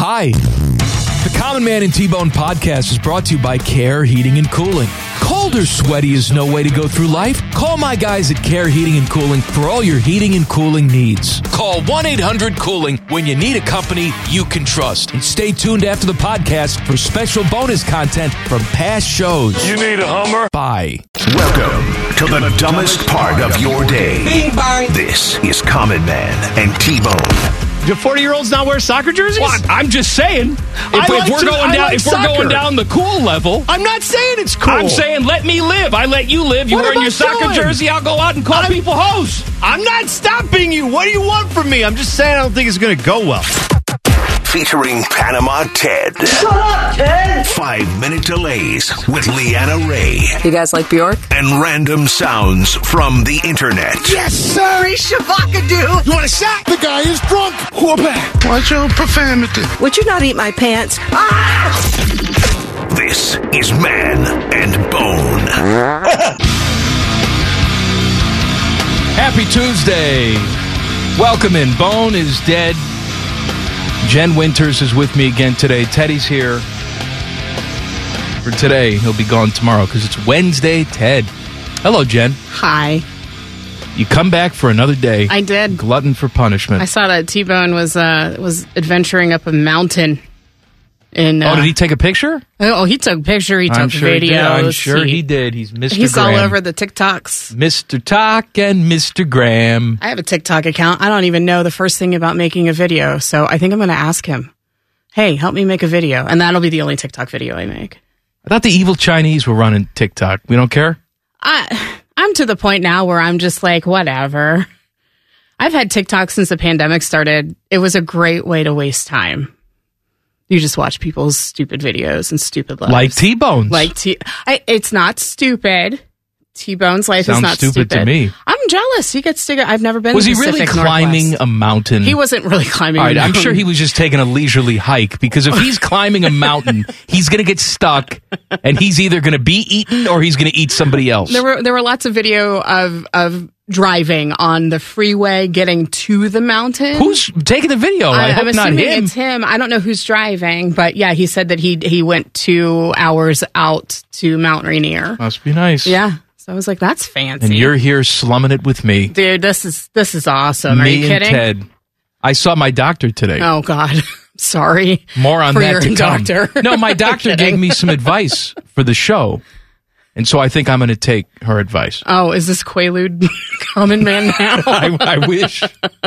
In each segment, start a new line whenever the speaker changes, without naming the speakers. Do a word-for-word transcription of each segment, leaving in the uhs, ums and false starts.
Hi. The Common Man and T-Bone podcast is brought to you by Care Heating and Cooling. Cold or sweaty is no way to go through life. Call my guys at Care Heating and Cooling for all your heating and cooling needs. Call one eight hundred cooling when you need a company you can trust. And stay tuned after the podcast for special bonus content from past shows.
You need a Hummer?
Bye.
Welcome to the dumbest part of your day.
Bing bang.
This is Common Man and T-Bone.
Do forty-year-olds not wear soccer jerseys?
Well, I'm just saying, if,
I
if
like
we're
to-
going
I
down,
like
if we're
soccer.
going down the cool level,
I'm not saying it's cool.
I'm saying let me live. I let you live. You
What
wearing
am
your
I
soccer
doing?
jersey, I'll go out and call
I'm-
people hoes.
I'm not stopping you. What do you want from me? I'm just saying I don't think it's going to go well.
Featuring Panama Ted.
Shut up, Ted.
Five-minute delays with Leanna Ray.
You guys like Bjork?
And random sounds from the internet.
Yes, sir. He's Shavakadu.
You want a shot? The guy is drunk. Whoop. Watch your profanity.
Would you not eat my pants?
Ah!
This is Man and Bone.
Happy Tuesday. Welcome in. Bone is dead. Jen Winters is with me again today. Teddy's here for today. He'll be gone tomorrow because it's Wednesday. Ted. Hello, Jen.
Hi.
You come back for another day.
I did.
Glutton for punishment.
I saw that T-Bone was uh, was adventuring up a mountain. In, uh,
oh, did he take a picture?
Oh, he took a picture. He took
I'm sure
videos.
he did. I'm sure he did. He's Mister
He's
Graham.
all over the TikToks.
Mister Talk and Mister Graham.
I have a TikTok account. I don't even know the first thing about making a video, so I think I'm going to ask him, hey, help me make a video. And that'll be the only TikTok video I make.
I thought the evil Chinese were running TikTok. We don't care?
I, I'm to the point now where I'm just like, whatever. I've had TikTok since the pandemic started. It was a great way to waste time. You just watch people's stupid videos and stupid lives.
Like T-Bone's.
Like T. I, it's not stupid. T-Bone's life
Sounds
is not
stupid
stupid
to me.
I'm jealous. He gets to go. I've never been
Was
to
he
the
really
Pacific
climbing
Northwest.
a mountain?
He wasn't really climbing
All right,
a
I'm
mountain.
sure he was just taking a leisurely hike, because if he's climbing a mountain, he's going to get stuck, and he's either going to be eaten or he's going to eat somebody else.
There were there were lots of video of of driving on the freeway getting to the mountain.
Who's taking the video? I,
I,
hope
I'm
not
assuming
him.
it's him. I don't know who's driving, but yeah, he said that he he went two hours out to Mount Rainier.
Must be nice.
Yeah, so I was like, that's fancy.
And you're here slumming it with me.
Dude, this is this is awesome.
me
Are you kidding?
and Ted. I saw my doctor today.
Oh God, sorry.
More on
for
that
your
to come.
doctor.
No, my doctor
Kidding.
gave me some advice for the show, and so I think I'm going to take her advice.
Oh, is this Quaalude Common Man now?
I, I wish.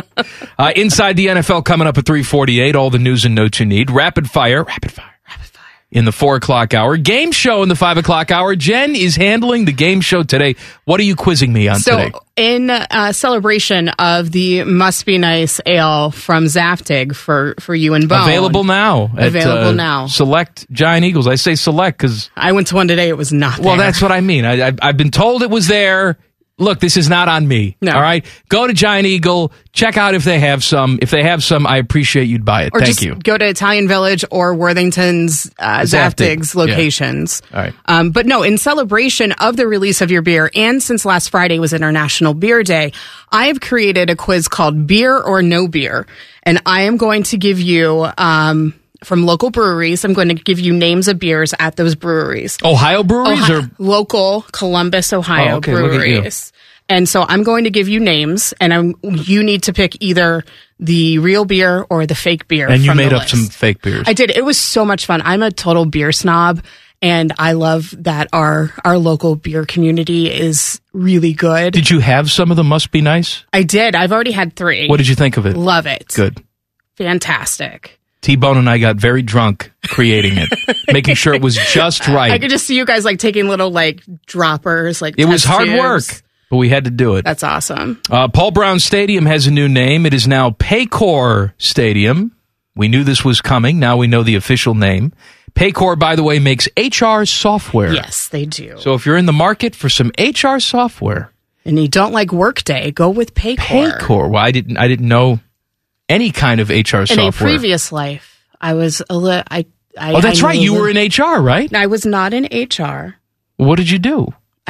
Uh, inside the N F L coming up at three forty-eight. All the news and notes you need. Rapid fire. Rapid fire. Rapid fire. In the four o'clock hour. Game show in the five o'clock hour. Jen is handling the game show today. What are you quizzing me on
So,
today?
in uh, celebration of the Must Be Nice Ale from Zaftig for, for you and Bone.
Available now. At,
Available
uh,
now.
Select Giant Eagles. I say select because...
I went to one today. It was not there.
Well, that's what I mean. I, I, I've been told it was there. Look, this is not on me.
No.
All right? Go to Giant Eagle. Check out if they have some. If they have some, I appreciate you'd buy it.
Or
Thank
just
you.
go to Italian Village or Worthington's uh,
Zaftig.
Zaftig's
Yeah.
locations.
All right.
Um, but no, in celebration of the release of your beer, and since last Friday was International Beer Day, I have created a quiz called Beer or No Beer. And I am going to give you... Um, from local breweries. I'm going to give you names of beers at those breweries.
Ohio breweries
Ohio,
or...
local Columbus, Ohio
Oh, okay, look at you.
breweries. And so I'm going to give you names, and I'm, you need to pick either the real beer or the fake beer.
And you
from
made
the
up
list.
some fake beers.
I did. It was so much fun. I'm a total beer snob, and I love that our our local beer community is really good.
Did you have some of them? Must Be Nice?
I did. I've already had three.
What did you think of it?
Love it.
Good.
Fantastic.
T-Bone and I got very drunk creating it, making sure it was just right.
I could just see you guys like taking little like droppers. Like
It was
test
hard
tubes.
work, but we had to do it.
That's awesome.
Uh, Paul Brown Stadium has a new name. It is now Paycor Stadium. We knew this was coming. Now we know the official name. Paycor, by the way, makes H R software.
Yes, they do.
So if you're in the market for some H R software,
and you don't like Workday, go with Paycor.
Paycor. Well, I didn't. I didn't know any kind of H R
In
software.
a previous life, I was a li- I, I
Oh, that's
I
right.
knew
You
a
were
li-
in H R, right?
I was not in H R.
What did you do?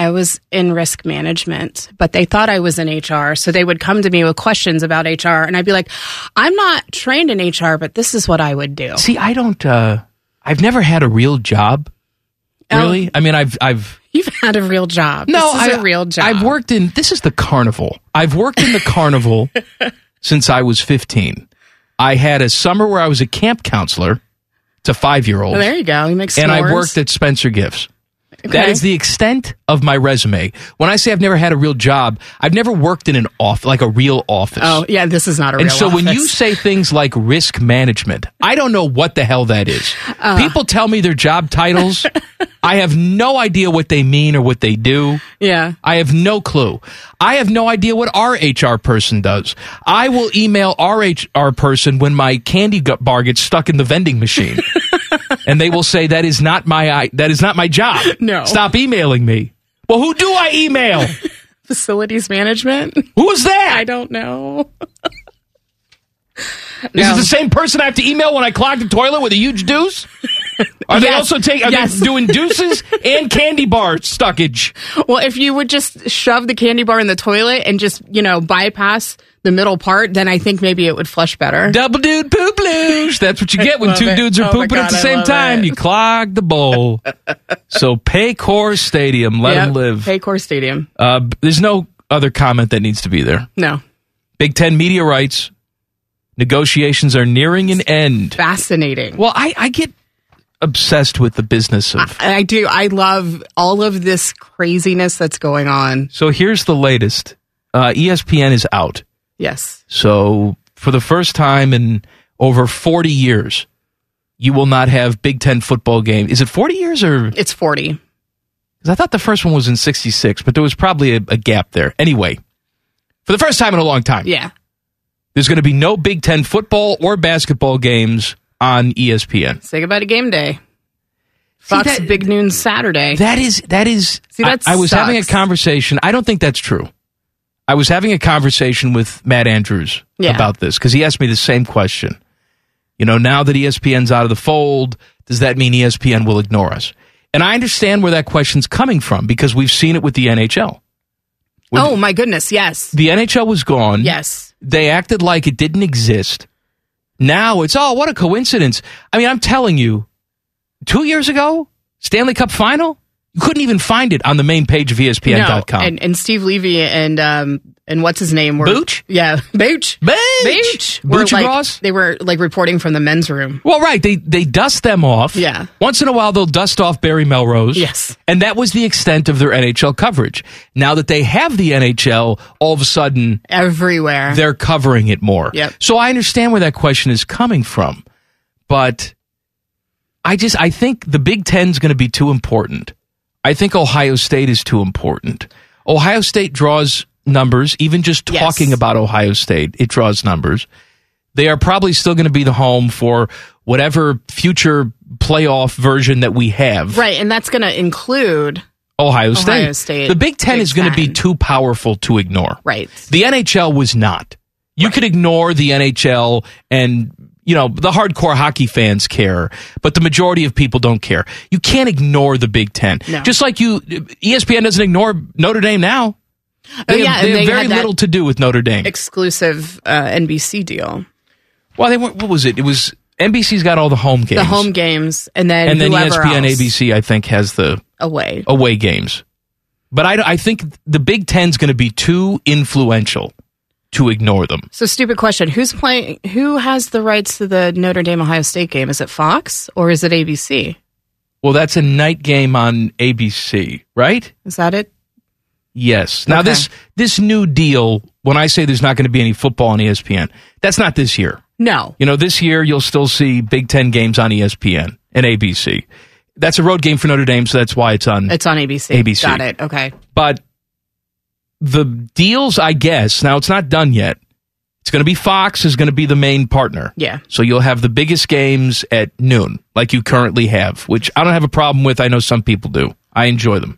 I was in risk management, but they thought I was in H R. So they would come to me with questions about H R, and I'd be like, I'm not trained in H R, but this is what I would do.
See, I don't, uh, I've never had a real job. Really?
Oh.
I mean, I've, I've,
You've had a real job.
no,
this is
I,
a real job.
I've worked in, this is the carnival. I've worked in the carnival since I was fifteen. I had a summer where I was a camp counselor to five-year-olds.
Well, there you go. You make s'mores.
And I worked at Spencer Gifts.
Okay.
That is the extent of my resume. When I say I've never had a real job, I've never worked in an off like a real office.
Oh, yeah, this is not a real
And so
office.
when you say things like risk management, I don't know what the hell that is.
Uh.
People tell me their job titles. I have no idea what they mean or what they do.
Yeah.
I have no clue. I have no idea what our H R person does. I will email our H R person when my candy gut bar gets stuck in the vending machine. And they will say, that is not my I, that is not my job.
No.
Stop emailing me. Well, who do I email?
Facilities management?
Who is that?
I don't know.
Is
No.
it the same person I have to email when I clog the toilet with a huge deuce? Are they
Yes.
also take, are
Yes.
they doing deuces and candy bar stuckage?
Well, if you would just shove the candy bar in the toilet and just, you know, bypass the middle part, then I think maybe it would flush better.
Double dude poop loose. That's what you get when
Love
two
it.
dudes are
Oh my
pooping at
God,
the
I
same
love
time.
it.
You clog the bowl. So Paycor Stadium, let
Yep.
them live.
Paycor Stadium.
Uh, there's no other comment that needs to be there.
No.
Big Ten media rights. Negotiations are nearing an end.
Fascinating.
Well, I, I get obsessed with the business of...
I, I do. I love all of this craziness that's going on.
So here's the latest. Uh, E S P N is out.
Yes.
So for the first time in over forty years, you will not have Big Ten football game. Is it forty years or?
It's forty.
Because I thought the first one was in sixty-six, but there was probably a, a gap there. Anyway, for the first time in a long time,
Yeah.
there's going to be no Big Ten football or basketball games on E S P N.
Say goodbye to game day. Fox
that-
Big Noon Saturday.
That is that is.
See, that
I, I was
sucks.
having a conversation. I don't think that's true. I was having a conversation with Matt Andrews
Yeah.
about this because he asked me the same question. You know, now that E S P N's out of the fold, does that mean E S P N will ignore us? And I understand where that question's coming from because we've seen it with the N H L. When
oh, my goodness. Yes.
the N H L was gone.
Yes.
They acted like it didn't exist. Now it's, oh, what a coincidence. I mean, I'm telling you, two years ago, Stanley Cup final, you couldn't even find it on the main page of E S P N dot com.
No, and, and Steve Levy and um and what's his name were
Booch?
Yeah, Booch.
Booch!
Booch. Were
Booch and
like,
Ross?
They were like reporting from the men's room.
Well, right. They they dust them off.
Yeah.
Once in a while, they'll dust off Barry Melrose.
Yes.
And that was the extent of their N H L coverage. Now that they have the N H L, all of a sudden,
Everywhere.
they're covering it more.
Yep.
So I understand where that question is coming from. But I just, I think the Big Ten's going to be too important. I think Ohio State is too important. Ohio State draws numbers, even just
Yes.
talking about Ohio State, it draws numbers. They are probably still going to be the home for whatever future playoff version that we have.
Right, and that's going to include
Ohio State.
Ohio State,
The Big Ten
Big
is going to be
Ten.
too powerful to ignore.
right.
The N H L was not. You could ignore the N H L and, you know, the hardcore hockey fans care, but the majority of people don't care. You can't ignore the Big Ten.
No.
Just like you, E S P N doesn't ignore Notre Dame now. They
Oh, yeah,
have, they
and
have
they
very
had that
little to do with Notre Dame.
Exclusive uh, N B C deal.
Well, they weren't, what was it? It was, N B C's got all the home games.
The home games, and then
and then E
whoever
S P N,
else
A B C, I think, has the
away.
away games. But I, I think the Big Ten's going to be too influential to ignore them.
So, stupid question: Who's playing? Who has the rights to the Notre Dame Ohio State game? Is it Fox or is it A B C?
Well, that's a night game on A B C, right?
Is that it?
Yes. Now,
Okay.
this this new deal, when I say there's not going to be any football on E S P N, that's not this year.
No.
You know, this year you'll still see Big Ten games on E S P N and A B C. That's a road game for Notre Dame, so that's why it's on.
It's on A B C.
A B C.
Got it. Okay.
But the deals, I guess, now it's not done yet. It's going to be Fox is going to be the main partner.
Yeah.
So you'll have the biggest games at noon, like you currently have, which I don't have a problem with. I know some people do. I enjoy them.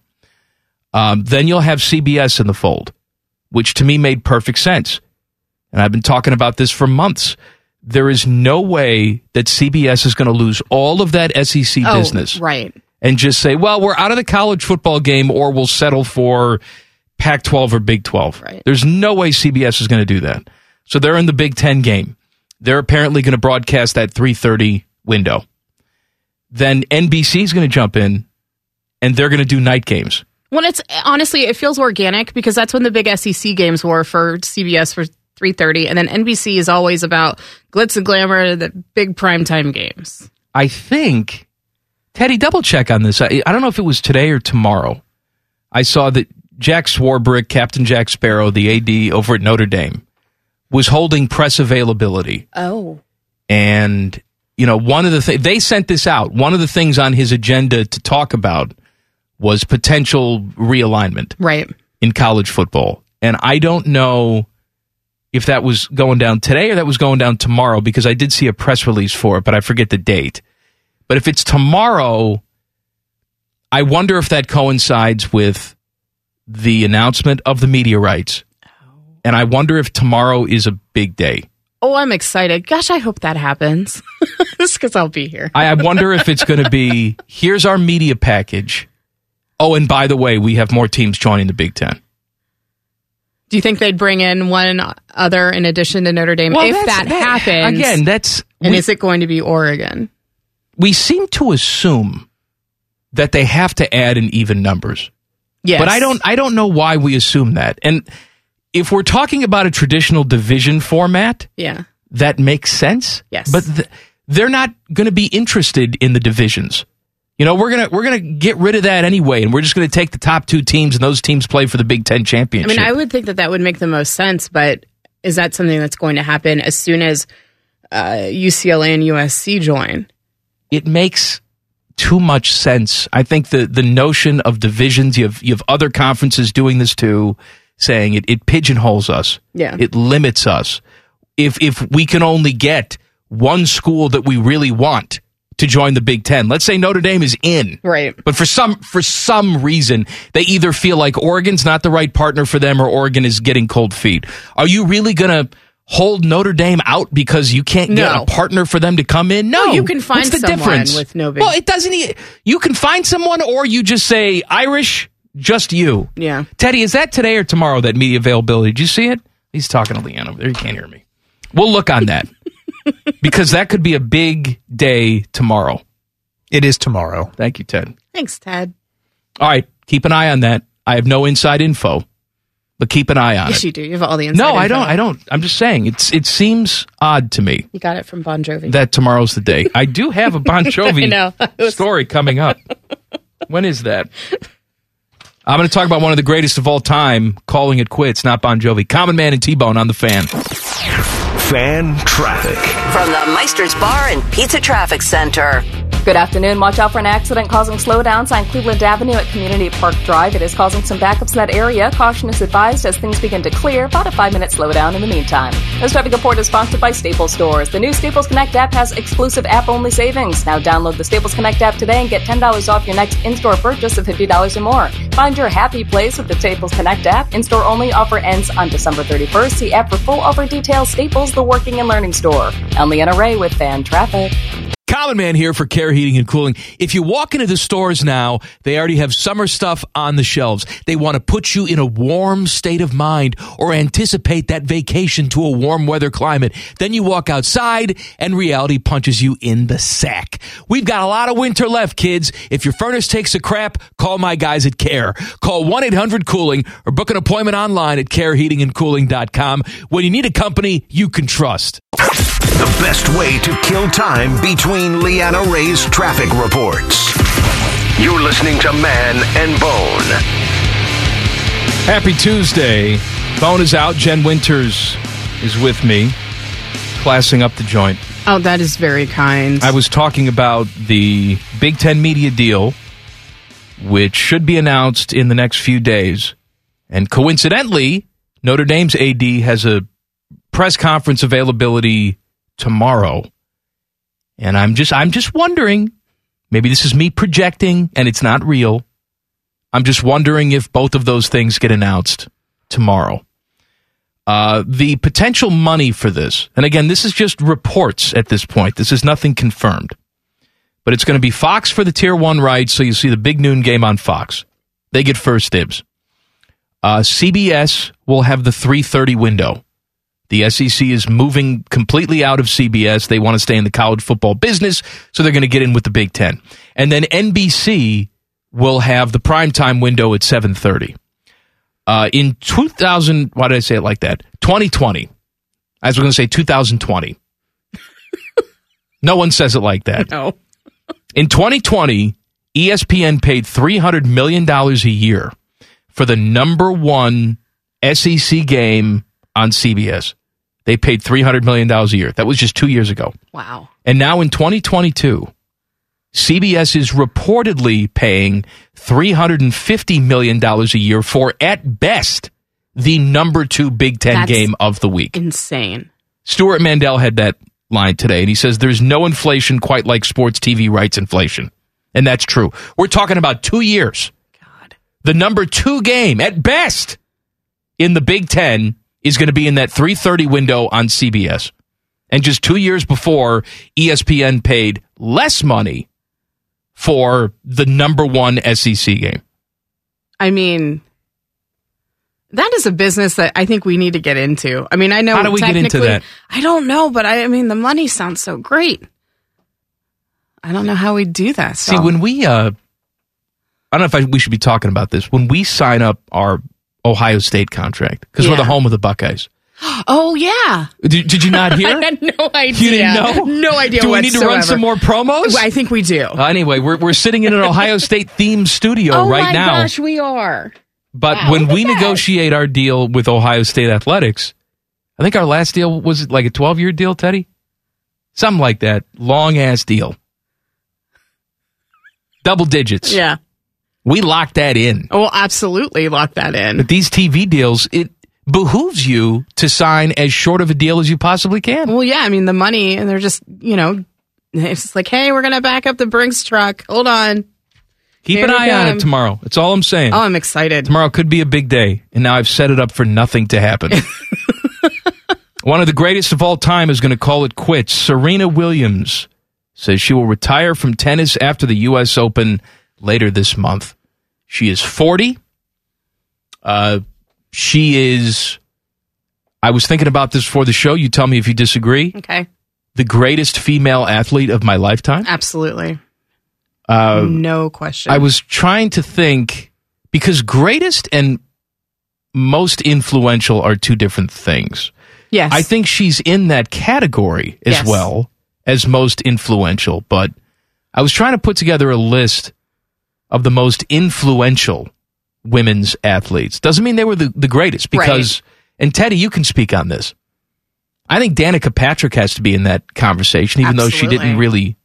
Um, then you'll have C B S in the fold, which to me made perfect sense. And I've been talking about this for months. There is no way that C B S is going to lose all of that S E C
Oh,
business
right.
and just say, well, we're out of the college football game or we'll settle for Pac twelve or Big twelve.
Right.
There's no way C B S is going to do that. So they're in the Big Ten game. They're apparently going to broadcast that three thirty window. Then N B C is going to jump in, and they're going to do night games.
Well, it's honestly, it feels organic because that's when the big S E C games were for C B S for three thirty, and then N B C is always about glitz and glamour, the big primetime games.
I think, Teddy, double check on this. I, I don't know if it was today or tomorrow. I saw that Jack Swarbrick, Captain Jack Sparrow, the A D over at Notre Dame, was holding press availability.
Oh.
And, you know, one of the things, they sent this out. One of the things on his agenda to talk about was potential realignment.
Right.
In college football. And I don't know if that was going down today or that was going down tomorrow, because I did see a press release for it, but I forget the date. But if it's tomorrow, I wonder if that coincides with the announcement of the media rights. And I wonder if tomorrow is a big day.
Oh, I'm excited. Gosh, I hope that happens. Just because I'll be here.
I wonder if it's going to be, here's our media package. Oh, and by the way, we have more teams joining the Big Ten.
Do you think they'd bring in one other in addition to Notre Dame
well,
if that, that happens?
Again, that's...
And
we,
is it going to be Oregon?
We seem to assume that they have to add in even numbers.
Yes.
But I don't I don't know why we assume that. And if we're talking about a traditional division format,
yeah,
that makes sense.
Yes.
But th- they're not going to be interested in the divisions. You know, we're gonna we're gonna get rid of that anyway, and we're just gonna take the top two teams, and those teams play for the Big Ten championship.
I mean, I would think that that would make the most sense, but is that something that's going to happen as soon as uh, U C L A and U S C join?
It makes too much sense. I think the the notion of divisions, you have you have other conferences doing this too, saying it, it pigeonholes us.
Yeah.
It limits us. If if we can only get one school that we really want to join the Big Ten. Let's say Notre Dame is in.
Right.
But for some for some reason, they either feel like Oregon's not the right partner for them or Oregon is getting cold feet. Are you really going to hold Notre Dame out because you can't get
No.
a partner for them to come in? No.
Well, you can find
What's the
someone
difference?
with no big...
Well, it doesn't... e- You can find someone or you just say, Irish, just you.
Yeah.
Teddy, is that today or tomorrow, that media availability? Did you see it? He's talking to Leanne over there. You can't hear me. We'll look on that. Because that could be a big day tomorrow.
It is tomorrow.
Thank you, Ted.
Thanks, Ted.
All right, keep an eye on that. I have no inside info, but keep an eye on
Yes,
it.
you do. You have all the inside
No, I
info.
don't. I don't. I'm just saying it's. It seems odd to me
You got it from Bon Jovi.
that tomorrow's the day. I do have a Bon Jovi
I know.
story coming up. When is that? I'm going to talk about one of the greatest of all time, calling it quits, not Bon Jovi. Common Man and T-Bone on the Fan.
Fan traffic.
From the Meister's Bar and Pizza Traffic Center.
Good afternoon. Watch out for an accident causing slowdowns on Cleveland Avenue at Community Park Drive. It is causing some backups in that area. Caution is advised as things begin to clear. About a five-minute slowdown in the meantime. This traffic report is sponsored by Staples Stores. The new Staples Connect app has exclusive app-only savings. Now download the Staples Connect app today and get ten dollars off your next in-store purchase of fifty dollars or more. Find your happy place with the Staples Connect app. In-store only offer ends on December thirty-first. See app for full offer details. Staples, the working and learning store. I'm Leanna Ray with Fan Traffic.
Common Man here for Care Heating and Cooling. If you walk into the stores now, they already have summer stuff on the shelves. They want to put you in a warm state of mind or anticipate that vacation to a warm weather climate. Then you walk outside and reality punches you in the sack. We've got a lot of winter left, kids. If your furnace takes a crap, call my guys at Care. Call one eight hundred cooling or book an appointment online at care heating and cooling dot com when you need a company you can trust.
The best way to kill time between Leanna Ray's traffic reports. You're listening to Man and Bone.
Happy Tuesday. Bone is out. Jen Winters is with me, classing up the joint.
Oh, that is very kind.
I was talking about the Big Ten media deal, which should be announced in the next few days. And coincidentally, Notre Dame's A D has a press conference availability tomorrow. And I'm just I'm just wondering, maybe this is me projecting and it's not real. I'm just wondering if both of those things get announced tomorrow. Uh, the potential money for this, and again, this is just reports at this point. This is nothing confirmed. but it's going to be Fox for the Tier one rights, so you see the big noon game on Fox. They get first dibs. Uh, C B S will have the three thirty window. The S E C is moving completely out of C B S. They want to stay in the college football business, so they're going to get in with the Big Ten. And then N B C will have the primetime window at seven thirty. Uh, in two thousand, why did I say it like that? twenty twenty. I was going to say two thousand twenty. No one says it like that.
No.
In twenty twenty, E S P N paid three hundred million dollars a year for the number one S E C game on C B S. They paid three hundred million dollars a year. That was just two years ago.
Wow.
And now in twenty twenty-two, C B S is reportedly paying three hundred fifty million dollars a year for, at best, the number two Big Ten
That's
game of the week.
Insane.
Stuart Mandel had that line today, and he says there's no inflation quite like sports T V rights inflation. And that's true. We're talking about two years.
God.
The number two game, at best, in the Big Ten is going to be in that three thirty window on C B S. And just two years before, E S P N paid less money for the number one S E C game.
I mean, that is a business that I think we need to get into. I mean, I know.
How do we get into that?
I don't know, but I, I mean, the money sounds so great. I don't know how we do that. So.
See, when we, uh, I don't know if I, we should be talking about this. When we sign up our Ohio State contract, because
Yeah.
we're the home of the Buckeyes.
Oh, yeah.
Did, did you not hear?
I had no idea.
You didn't know?
No idea
Do we need to run
whatsoever.
some more promos?
I think we do.
Uh, anyway, we're we're sitting in an Ohio State themed studio
oh
right
my
now.
gosh, we are.
But
Wow,
when
look at
we
that.
negotiate our deal with Ohio State Athletics, I think our last deal was like a twelve-year deal, Teddy? Something like that. Long-ass deal. Double digits.
Yeah.
We locked that in.
Oh, we'll absolutely lock that in.
But these T V deals, it behooves you to sign as short of a deal as you possibly can.
Well, yeah, I mean, the money, and they're just, you know, it's just like, hey, we're going to back up the Brinks truck. Hold on.
Keep
Here
an
we
eye on
come.
it tomorrow. That's all I'm saying.
Oh, I'm excited.
Tomorrow could be a big day, and now I've set it up for nothing to happen. One of the greatest of all time is going to call it quits. Serena Williams says she will retire from tennis after the U S Open later this month. She is forty. Uh, she is, I was thinking about this before the show. You tell me if you disagree.
Okay.
The greatest female athlete of my lifetime.
Absolutely.
Uh,
no question.
I was trying to think, because greatest and most influential are two different things.
Yes.
I think she's in that category as
Yes.
well as most influential, but I was trying to put together a list of the most influential women's athletes. Doesn't mean they were the, the greatest, because, and Teddy, you can speak on this. I think Danica Patrick has to be in that conversation, even though she
Absolutely.
didn't really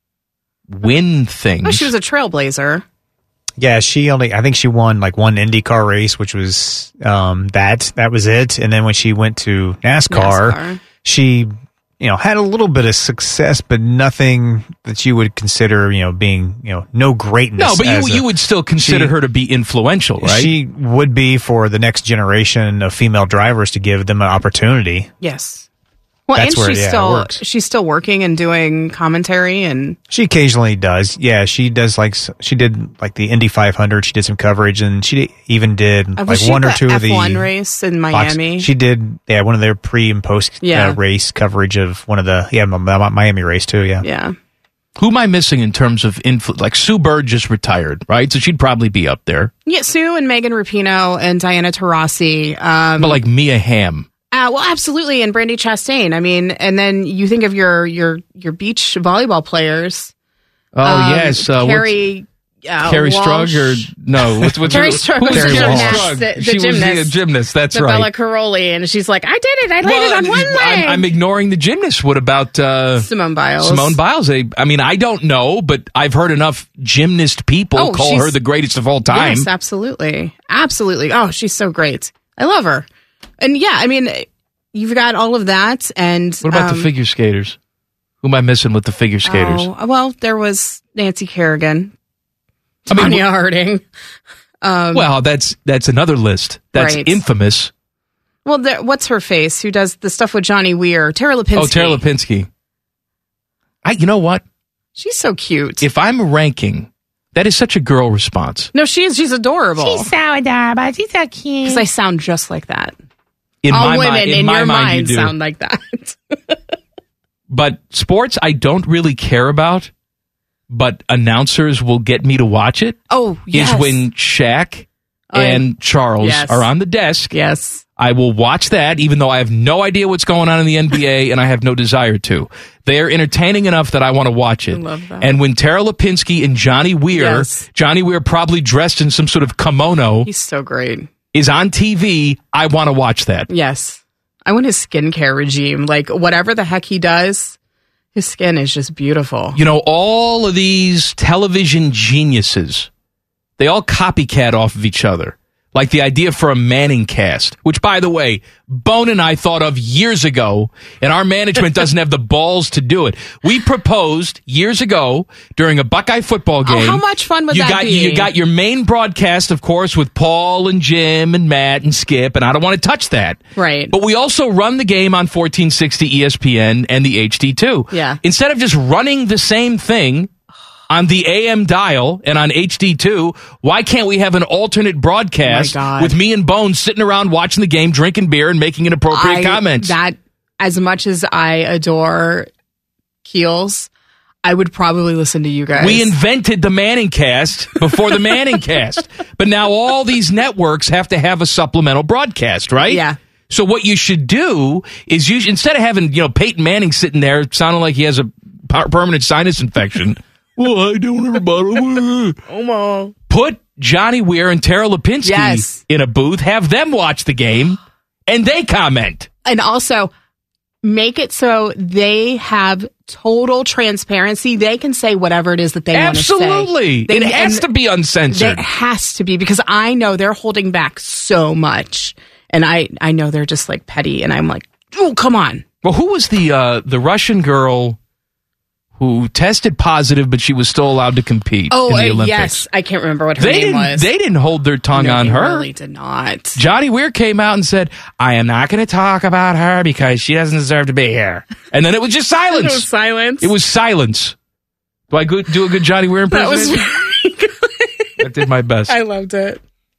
win things.
Oh, she was a trailblazer.
Yeah, she only, I think she won like one IndyCar race, which was um, that. That was it. And then when she went to NASCAR,
NASCAR.
she, you know, had a little bit of success, but nothing that you would consider, you know, being, you know, no greatness.
No, but
as
you
a-
you would still consider
she-
her to be influential, right?
She would be for the next generation of female drivers to give them an opportunity.
Yes. Well,
That's
and
where,
she's
yeah, it
still
works.
she's still working and doing commentary, and
She occasionally does. Yeah, she does like s- she did like the Indy five hundred. She did some coverage, and she even did
Uh,
like
was she
one
at
or
the
two of the
F one race in
box-
Miami?
She did. Yeah, one of their pre and post
Yeah.
uh, race coverage of one of the yeah Mi- Mi- Miami race too. Yeah.
Yeah.
Who am I missing in terms of influence? Like Sue Bird just retired, right? So she'd probably be up there.
Yeah, Sue and Megan Rapinoe and Diana Taurasi. Um,
But like Mia Hamm.
Uh, well, absolutely, and Brandy Chastain. I mean, and then you think of your your your beach volleyball players.
Oh,
Um,
yes. Uh,
Carrie. Uh,
Carrie
Walsh.
Strug or no? What's, what's
Carrie
her-
Strug
who
was
was
the
Carrie
gymnast,
Strug?
the- the
she was
gymnast.
the gymnast. That's
the
right.
Bella Caroli, and she's like, "I did it! I landed on one leg."
I'm, I'm ignoring the gymnast. What about uh,
Simone Biles?
Simone Biles. I, I mean, I don't know, but I've heard enough gymnast people
Oh,
call
she's-
her the greatest of all time.
Yes, absolutely, absolutely. Oh, she's so great. I love her. And yeah, I mean, you've got all of that. And
What about
um,
the figure skaters? Who am I missing with the figure skaters?
Oh, well, there was Nancy Kerrigan,
I mean,
Tonya Harding. Um,
well, that's that's another list. That's
Right.
infamous.
well, there, what's her face? Who does the stuff with Johnny Weir? Tara Lipinski.
Oh, Tara Lipinski. I, you know what?
She's so cute.
If I'm ranking, that is such a girl response.
No, she is. She's adorable.
She's so adorable. She's so cute.
Because I sound just like that.
In
All
my
women
mind, in,
in
my
your
mind,
mind
you do.
sound like that.
But sports, I don't really care about. But announcers will get me to watch it.
Oh, yes.
Is when Shaq
Oh,
and
yeah.
Charles
Yes.
are on the desk.
Yes.
I will watch that, even though I have no idea what's going on in the N B A and I have no desire to. They are entertaining enough that I want to watch it.
I love that.
And when Tara Lipinski and Johnny Weir,
Yes.
Johnny Weir probably dressed in some sort of kimono,
He's so great.
is on T V, I want to watch that.
Yes. I want his skincare regime. Like, whatever the heck he does, his skin is just beautiful.
You know, all of these television geniuses, they all copycat off of each other. Like the idea for a Manning cast, which, by the way, Bone and I thought of years ago, and our management doesn't have the balls to do it. We proposed years ago during a Buckeye football game.
Oh, how much fun would
you
that
got,
be?
You got your main broadcast, of course, with Paul and Jim and Matt and Skip, and I don't want to touch that.
Right.
But we also run the game on fourteen sixty E S P N and the H D two.
Yeah.
Instead of just running the same thing on the A M dial and on H D two, why can't we have an alternate broadcast
Oh my God.
with me and Bones sitting around watching the game, drinking beer, and making inappropriate
I-
comments?
That, as much as I adore Keels, I would probably listen to you guys.
We invented the Manning cast before the Manning cast. But now all these networks have to have a supplemental broadcast, right?
Yeah.
So what you should do is you should, instead of having, you know, Peyton Manning sitting there sounding like he has a per- permanent sinus infection. Well, I don't everybody.
Omo.
Put Johnny Weir and Tara Lipinski
Yes.
in a booth, have them watch the game, and they comment.
And also, make it so they have total transparency. They can say whatever it is that they want to say.
Absolutely.
They-
It has
and
to be uncensored.
It has to be, because I know they're holding back so much. And I, I know they're just like petty. And I'm like, oh, come on.
Well, who was the uh, the Russian girl who tested positive, but she was still allowed to compete
Oh,
in the
uh,
Olympics?
yes. I can't remember what her
They
name
didn't,
was.
they didn't hold their tongue
No,
on
they
her.
really did not.
Johnny Weir came out and said, I am not going to talk about her because she doesn't deserve to be here. And then it was just silence.
It was silence.
It was silence. Do I go- do a good Johnny Weir
That was
impersonation?
very good.
I did my best.
I loved it.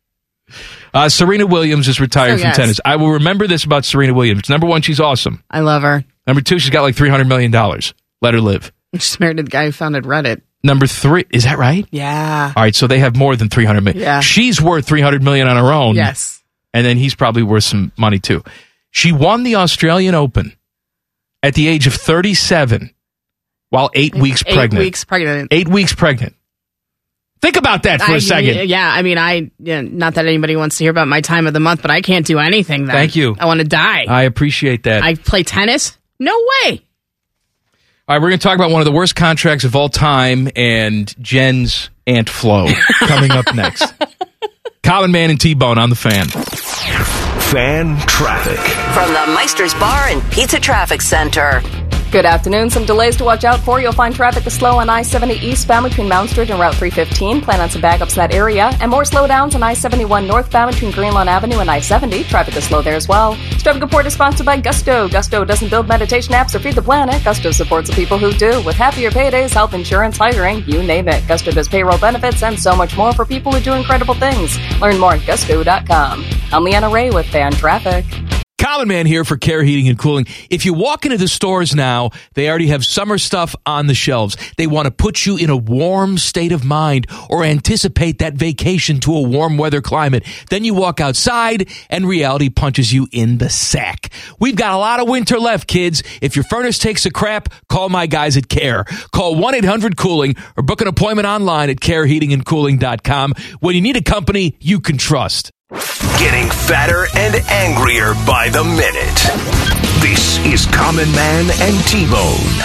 Uh, Serena Williams is retired
Oh,
from
yes.
tennis. I will remember this about Serena Williams. Number one, she's awesome.
I love her.
Number two, she's got like three hundred million dollars. Let her live.
She's married to the guy who founded Reddit.
Number three, is that right?
Yeah.
All right, so they have more than three hundred million.
Yeah.
She's worth three hundred million on her own.
Yes.
And then he's probably worth some money too. She won the Australian Open at the age of thirty-seven while eight weeks
Eight
pregnant.
weeks pregnant.
Eight weeks pregnant. Think about that for
I-
a second.
Yeah, I mean, I yeah, not that anybody wants to hear about my time of the month, but I can't do anything then.
Thank you.
I want to die.
I appreciate that.
I play tennis? No way.
All right, we're going to talk about one of the worst contracts of all time and Jen's Aunt Flo coming up next. Common Man and T-Bone on the Fan.
Fan traffic.
From the Meister's Bar and Pizza Traffic Center.
Good afternoon. Some delays to watch out for. You'll find traffic is slow on I seventy eastbound between Mount Street and Route three fifteen. Plan on some backups in that area. And more slowdowns on I seventy-one northbound between Greenlawn Avenue and I seventy. Traffic is slow there as well. This traffic report is sponsored by Gusto. Gusto doesn't build meditation apps or feed the planet. Gusto supports the people who do. With happier paydays, health insurance, hiring, you name it. Gusto does payroll benefits and so much more for people who do incredible things. Learn more at gusto dot com. I'm Leanna Ray with Fan Traffic.
Common Man here for Care Heating and Cooling. If you walk into the stores now, they already have summer stuff on the shelves. They want to put you in a warm state of mind or anticipate that vacation to a warm weather climate. Then you walk outside and reality punches you in the sack. We've got a lot of winter left, kids. If your furnace takes a crap, call my guys at Care. Call one eight hundred cooling or book an appointment online at care heating and cooling dot com when you need a company you can trust.
Getting fatter and angrier by the minute. This is Common Man and T-Bone.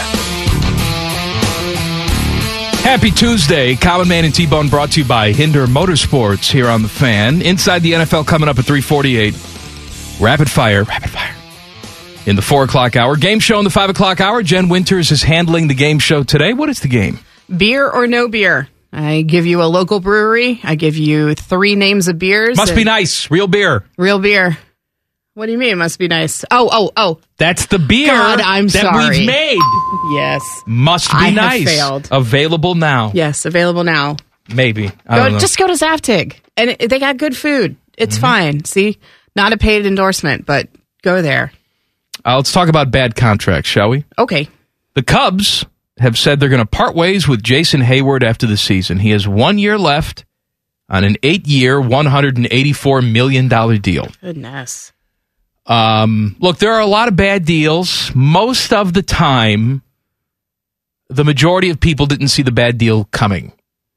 Happy Tuesday. Common Man and T-Bone brought to you by Hinder Motorsports here on the Fan. Inside the N F L coming up at three forty-eight. Rapid fire. Rapid fire. In the four o'clock hour. Game show in the five o'clock hour. Jen Winters is handling the game show today. What is the game?
Beer or no beer? I give you a local brewery. I give you three names of beers.
Must be nice. Real beer.
Real beer. What do you mean? It must be nice. Oh, oh, oh.
That's the beer
God, I'm
that
sorry.
we've made.
Yes.
Must be
I have
nice.
failed.
Available now.
Yes, available now.
Maybe. I
Go,
don't know.
just go to Zaptig. And it, they got good food. It's
Mm-hmm.
fine. See? Not a paid endorsement, but go there.
Uh, let's talk about bad contracts, shall we?
Okay.
The Cubs have said they're going to part ways with Jason Hayward after the season. He has one year left on an eight-year, one hundred eighty-four million dollars deal.
Goodness.
Um, look, there are a lot of bad deals. Most of the time, the majority of people didn't see the bad deal coming.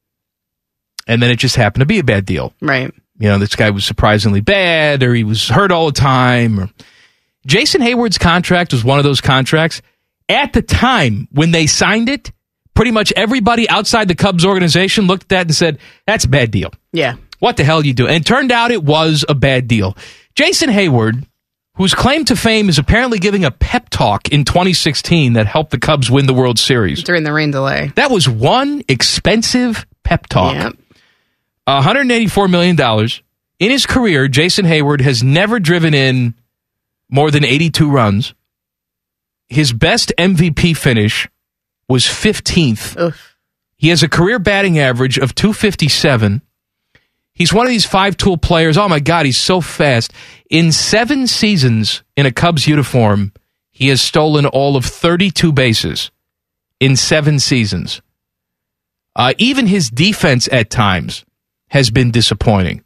And then it just happened to be a bad deal.
Right.
You know, this guy was surprisingly bad, or he was hurt all the time. Or... Jason Hayward's contract was one of those contracts. At the time when they signed it, pretty much everybody outside the Cubs organization looked at that and said, that's a bad deal.
Yeah.
What the hell are you doing? And it turned out it was a bad deal. Jason Hayward, whose claim to fame is apparently giving a pep talk in twenty sixteen that helped the Cubs win the World Series.
During the rain delay.
That was one expensive pep talk.
Yep.
one hundred eighty-four million dollars. In his career, Jason Hayward has never driven in more than eighty-two runs. His best M V P finish was fifteenth.
Ugh.
He has a career batting average of two fifty-seven. He's one of these five-tool players. Oh, my God, he's so fast. In seven seasons in a Cubs uniform, he has stolen all of thirty-two bases in seven seasons. Uh, even his defense at times has been disappointing.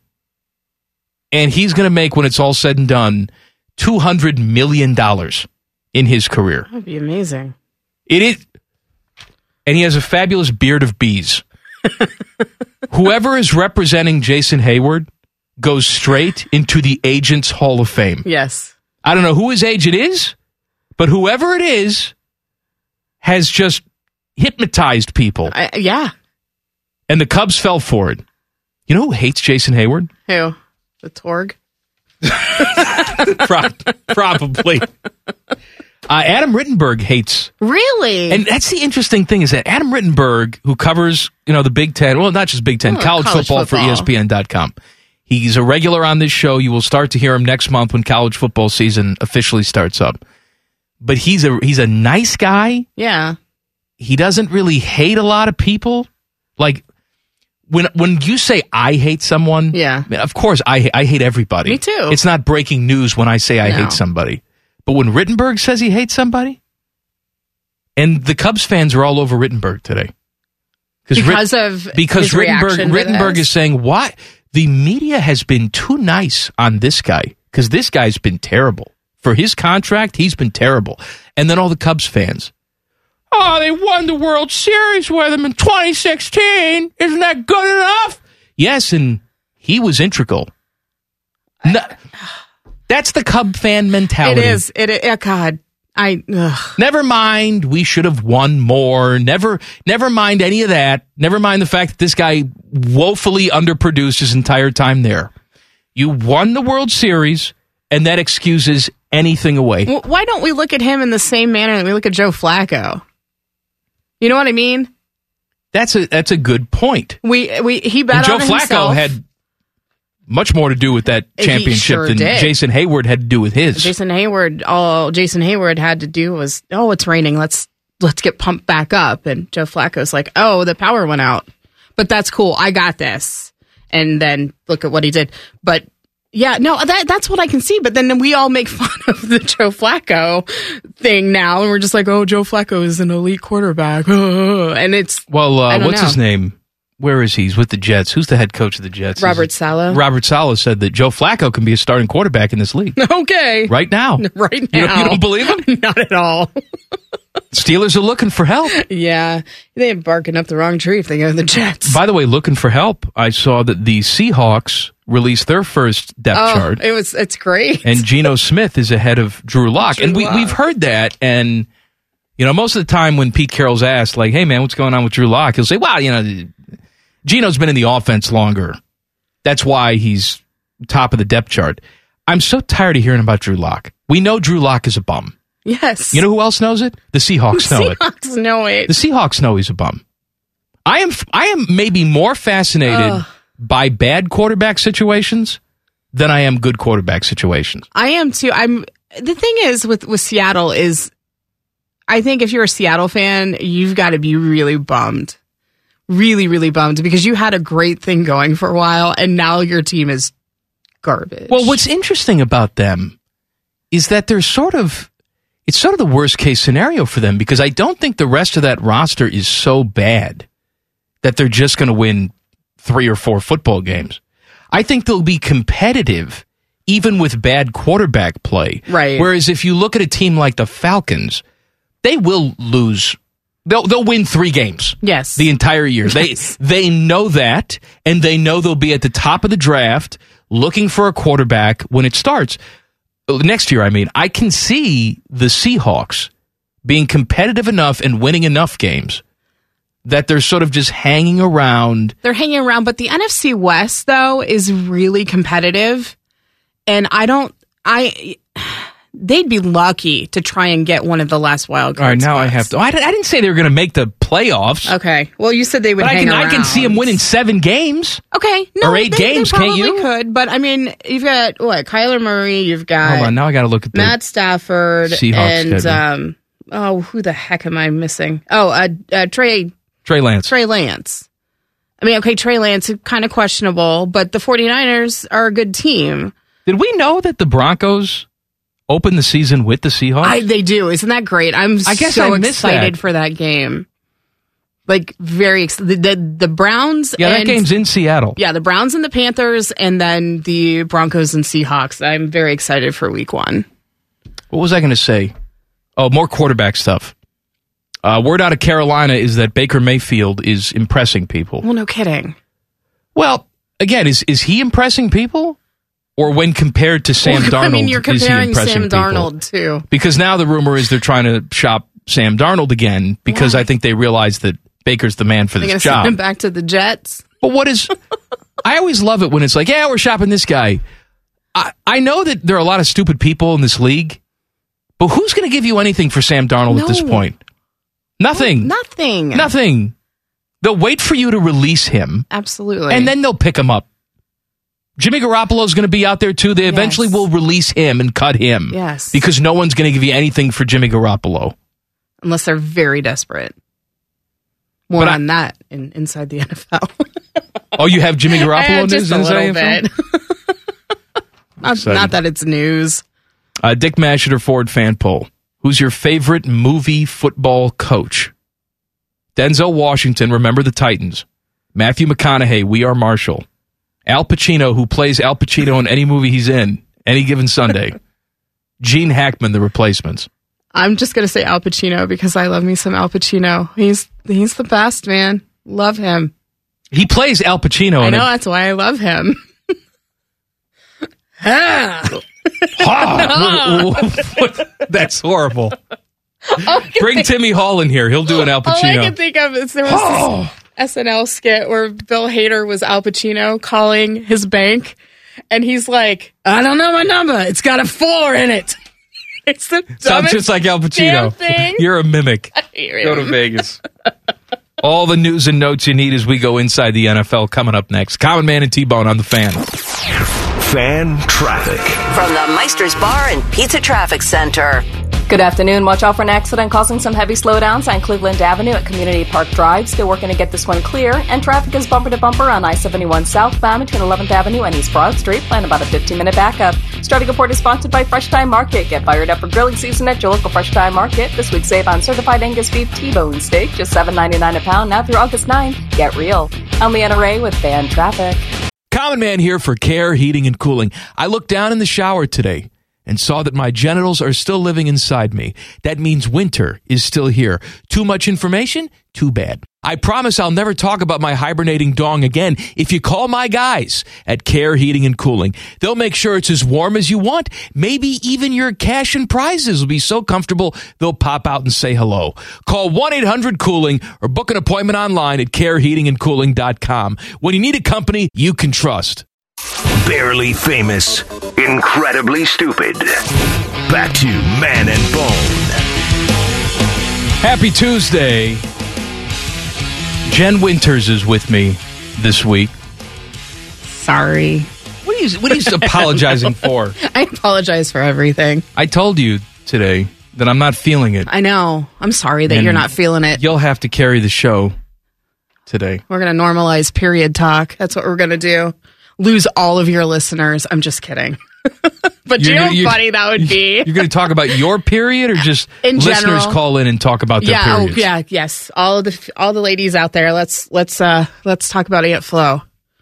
And he's going to make, when it's all said and done, two hundred million dollars in his career.
That'd be amazing.
It is, and he has a fabulous beard of bees. Whoever is representing Jason Hayward goes straight into the Agents Hall of Fame.
Yes.
I don't know who his agent is, but whoever it is has just hypnotized people.
I, yeah.
And the Cubs fell for it. You know who hates Jason Hayward?
Who? The Torg?
Pro- probably. Uh, Adam Rittenberg hates.
Really?
And that's the interesting thing is that Adam Rittenberg, who covers, you know, the Big Ten, well, not just Big Ten,
Oh,
college,
college
football,
football.
for E S P N dot com. He's a regular on this show. You will start to hear him next month when college football season officially starts up. But he's a he's a nice guy.
Yeah.
He doesn't really hate a lot of people. Like, when when you say I hate someone,
Yeah.
of course I I hate everybody.
Me too.
It's not breaking news when I say I
No.
hate somebody. But when Rittenberg says he hates somebody, and the Cubs fans are all over Rittenberg today.
Because
Rit-
of
because
his
Rittenberg
reaction to
Rittenberg
this?
is saying, why the media has been too nice on this guy, because this guy's been terrible. For his contract, he's been terrible. And then all the Cubs fans, oh, they won the World Series with him in twenty sixteen. Isn't that good enough? Yes, and he was integral. No, that's the Cub fan mentality.
It is. It is. Oh, God. I. Ugh.
Never mind, we should have won more. Never, never mind any of that. Never mind the fact that this guy woefully underproduced his entire time there. You won the World Series, and that excuses anything away.
W- Why don't we look at him in the same manner that we look at Joe Flacco? You know what I mean?
That's a that's a good point.
We we he bet
And Joe
on
Flacco
himself.
had much more to do with that
He
championship
sure
than
did.
Jason Hayward had to do with his.
Jason Hayward. All Jason Hayward had to do was, oh, it's raining. Let's let's get pumped back up. And Joe Flacco's like, oh, the power went out. But that's cool. I got this. And then look at what he did. But yeah, no, that that's what I can see. But then we all make fun of the Joe Flacco thing now, and we're just like, oh, Joe Flacco is an elite quarterback, and it's
Well,
I
uh,
don't
what's
know.
his name? Where is he? He's with the Jets. Who's the head coach of the Jets?
Robert
Is it-
Saleh.
Robert Saleh said that Joe Flacco can be a starting quarterback in this league
Okay,
right now.
right
You
now,
don't, you don't believe him?
Not at all.
Steelers are looking for help.
Yeah, they're barking up the wrong tree if they go to the Jets.
By the way, looking for help, I saw that the Seahawks released their first depth
Oh,
chart,
it was it's great.
and Geno Smith is ahead of Drew Lock.
Drew
and we,
Lock.
we've heard that, and you know, most of the time when Pete Carroll's asked, like, "Hey, man, what's going on with Drew Lock?" He'll say, "Well, you know, Geno's been in the offense longer. That's why he's top of the depth chart." I'm so tired of hearing about Drew Lock. We know Drew Lock is a bum.
Yes,
You know who else knows it? The Seahawks know it.
Seahawks know it.
The Seahawks know he's a bum. I am I am maybe more fascinated
Ugh.
by bad quarterback situations than I am good quarterback situations.
I am too. I'm. The thing is with with Seattle is, I think if you're a Seattle fan, you've got to be really bummed, really, really bummed because you had a great thing going for a while, and now your team is garbage.
Well, what's interesting about them is that they're sort of, it's sort of the worst case scenario for them because I don't think the rest of that roster is so bad that they're just going to win three or four football games. I think they'll be competitive even with bad quarterback play.
Right.
Whereas if you look at a team like the Falcons, they will lose. They'll they'll win three games.
Yes.
The entire year.
Yes.
They they know that, and they know they'll be at the top of the draft looking for a quarterback when it starts. Next year, I mean, I can see the Seahawks being competitive enough and winning enough games that they're sort of just hanging around.
They're hanging around, but the N F C West, though, is really competitive. And I don't, I, they'd be lucky to try and get one of the last wild cards.
All right, now
spots.
I have to. I, I didn't say they were going to make the playoffs.
Okay. Well, you said they would
but
hang
I can,
around.
I can see them winning seven games.
Okay. No,
or eight
they,
games,
they
can't
probably
you?
could, but I mean, you've got, what, Kyler Murray, you've got.
Hold on, now I got to look at the
Matt Stafford.
Seahawks
and,
schedule.
um, oh, who the heck am I missing? Oh, uh, uh, Trey.
Trey Lance.
Trey Lance. I mean, okay, Trey Lance is kind of questionable, but the 49ers are a good team.
Did we know that the Broncos opened the season with the Seahawks?
I, they do. Isn't that great? I'm
I guess
so
I missed
excited
that.
for that game. Like, very excited. The, the, the Browns
yeah,
and...
that game's in Seattle.
Yeah, the Browns and the Panthers, and then the Broncos and Seahawks. I'm very excited for week one.
What was I going to say? Oh, more quarterback stuff. Uh, word out of Carolina is that Baker Mayfield is impressing people.
Well, no kidding.
Well, again, is is he impressing people? Or when compared to Sam
Well,
Darnold,
I mean, you're
is he
comparing
impressing
Sam
people?
Darnold, too.
Because now the rumor is they're trying to shop Sam Darnold again because
Why?
I think they realize that Baker's the man for
They're
this
going to send
job.
him back to the Jets.
But what is... I always love it when it's like, yeah, we're shopping this guy. I, I know that there are a lot of stupid people in this league, but who's going to give you anything for Sam Darnold
No.
at this point? Nothing.
Well, nothing.
Nothing. They'll wait for you to release him,
Absolutely.
and then they'll pick him up. Jimmy Garoppolo's going to be out there, too. They eventually
Yes.
will release him and cut him.
Yes.
Because no one's going to give you anything for Jimmy Garoppolo.
Unless they're very desperate. More
But I-
on that in, inside the N F L.
Oh, you have Jimmy Garoppolo
Eh,
news?
just a
inside
little
N F L?
bit. not,
Exciting.
not that it's news.
Uh, Dick Masheter Ford fan poll. Who's your favorite movie football coach? Denzel Washington, Remember the Titans. Matthew McConaughey, We Are Marshall. Al Pacino, who plays Al Pacino in any movie he's in, any given Sunday. Gene Hackman, The Replacements.
I'm just going to say Al Pacino because I love me some Al Pacino. He's he's the best, man. Love him.
He plays Al Pacino.
I
in
know,
it.
that's why I love him. Ah.
Ah, that's horrible. Bring Timmy Hall in here. He'll do an Al
All I
Pacino.
can think of is there was
Oh.
this S N L skit where Bill Hader was Al Pacino calling his bank, and he's like, "I don't know my number. It's got a four in it." It's the
Sounds
dumbest
just like Al
damn
Pacino.
thing.
You're a mimic.
I hate
Go to
him.
Vegas. All the news and notes you need as we go inside the N F L coming up next. Common Man and T-Bone on the Fan.
Fan traffic.
From the Meister's Bar and Pizza Traffic Center.
Good afternoon. Watch out for an accident causing some heavy slowdowns on Cleveland Avenue at Community Park Drive. Still working to get this one clear. And traffic is bumper to bumper on I seventy-one southbound between eleventh Avenue and East Broad Street. Plan about a fifteen-minute backup. Starting Report is sponsored by Fresh Time Market. Get fired up for grilling season at your local Fresh Time Market. This week save on certified Angus beef T-bone steak, just seven ninety-nine a pound. Now through August ninth. Get real. I'm Leanna Ray with Fan Traffic.
Common Man here for Care Heating and Cooling. I looked down in the shower today and saw that my genitals are still living inside me. That means winter is still here. Too much information? Too bad. I promise I'll never talk about my hibernating dong again if you call my guys at Care Heating and Cooling. They'll make sure it's as warm as you want. Maybe even your cash and prizes will be so comfortable they'll pop out and say hello. Call one eight hundred cooling or book an appointment online at care heating and cooling dot com. When you need a company you can trust.
Barely famous, incredibly stupid. Back to Man and Bone.
Happy Tuesday. Jen Winters is with me this week.
Sorry.
What are are you what are you apologizing for?
I apologize for everything.
I told you today that I'm not feeling it.
I know. I'm sorry that
And
you're not feeling it.
You'll have to carry the show today.
We're going to normalize period talk. That's what we're going to do. Lose all of your listeners. I'm just kidding. But you know how funny that would be?
You're going to talk about your period or just
in
listeners
general,
call in and talk about their
yeah,
periods?
Oh, yeah, yes. All of the all the ladies out there, let's let's uh let's talk about Aunt Flo.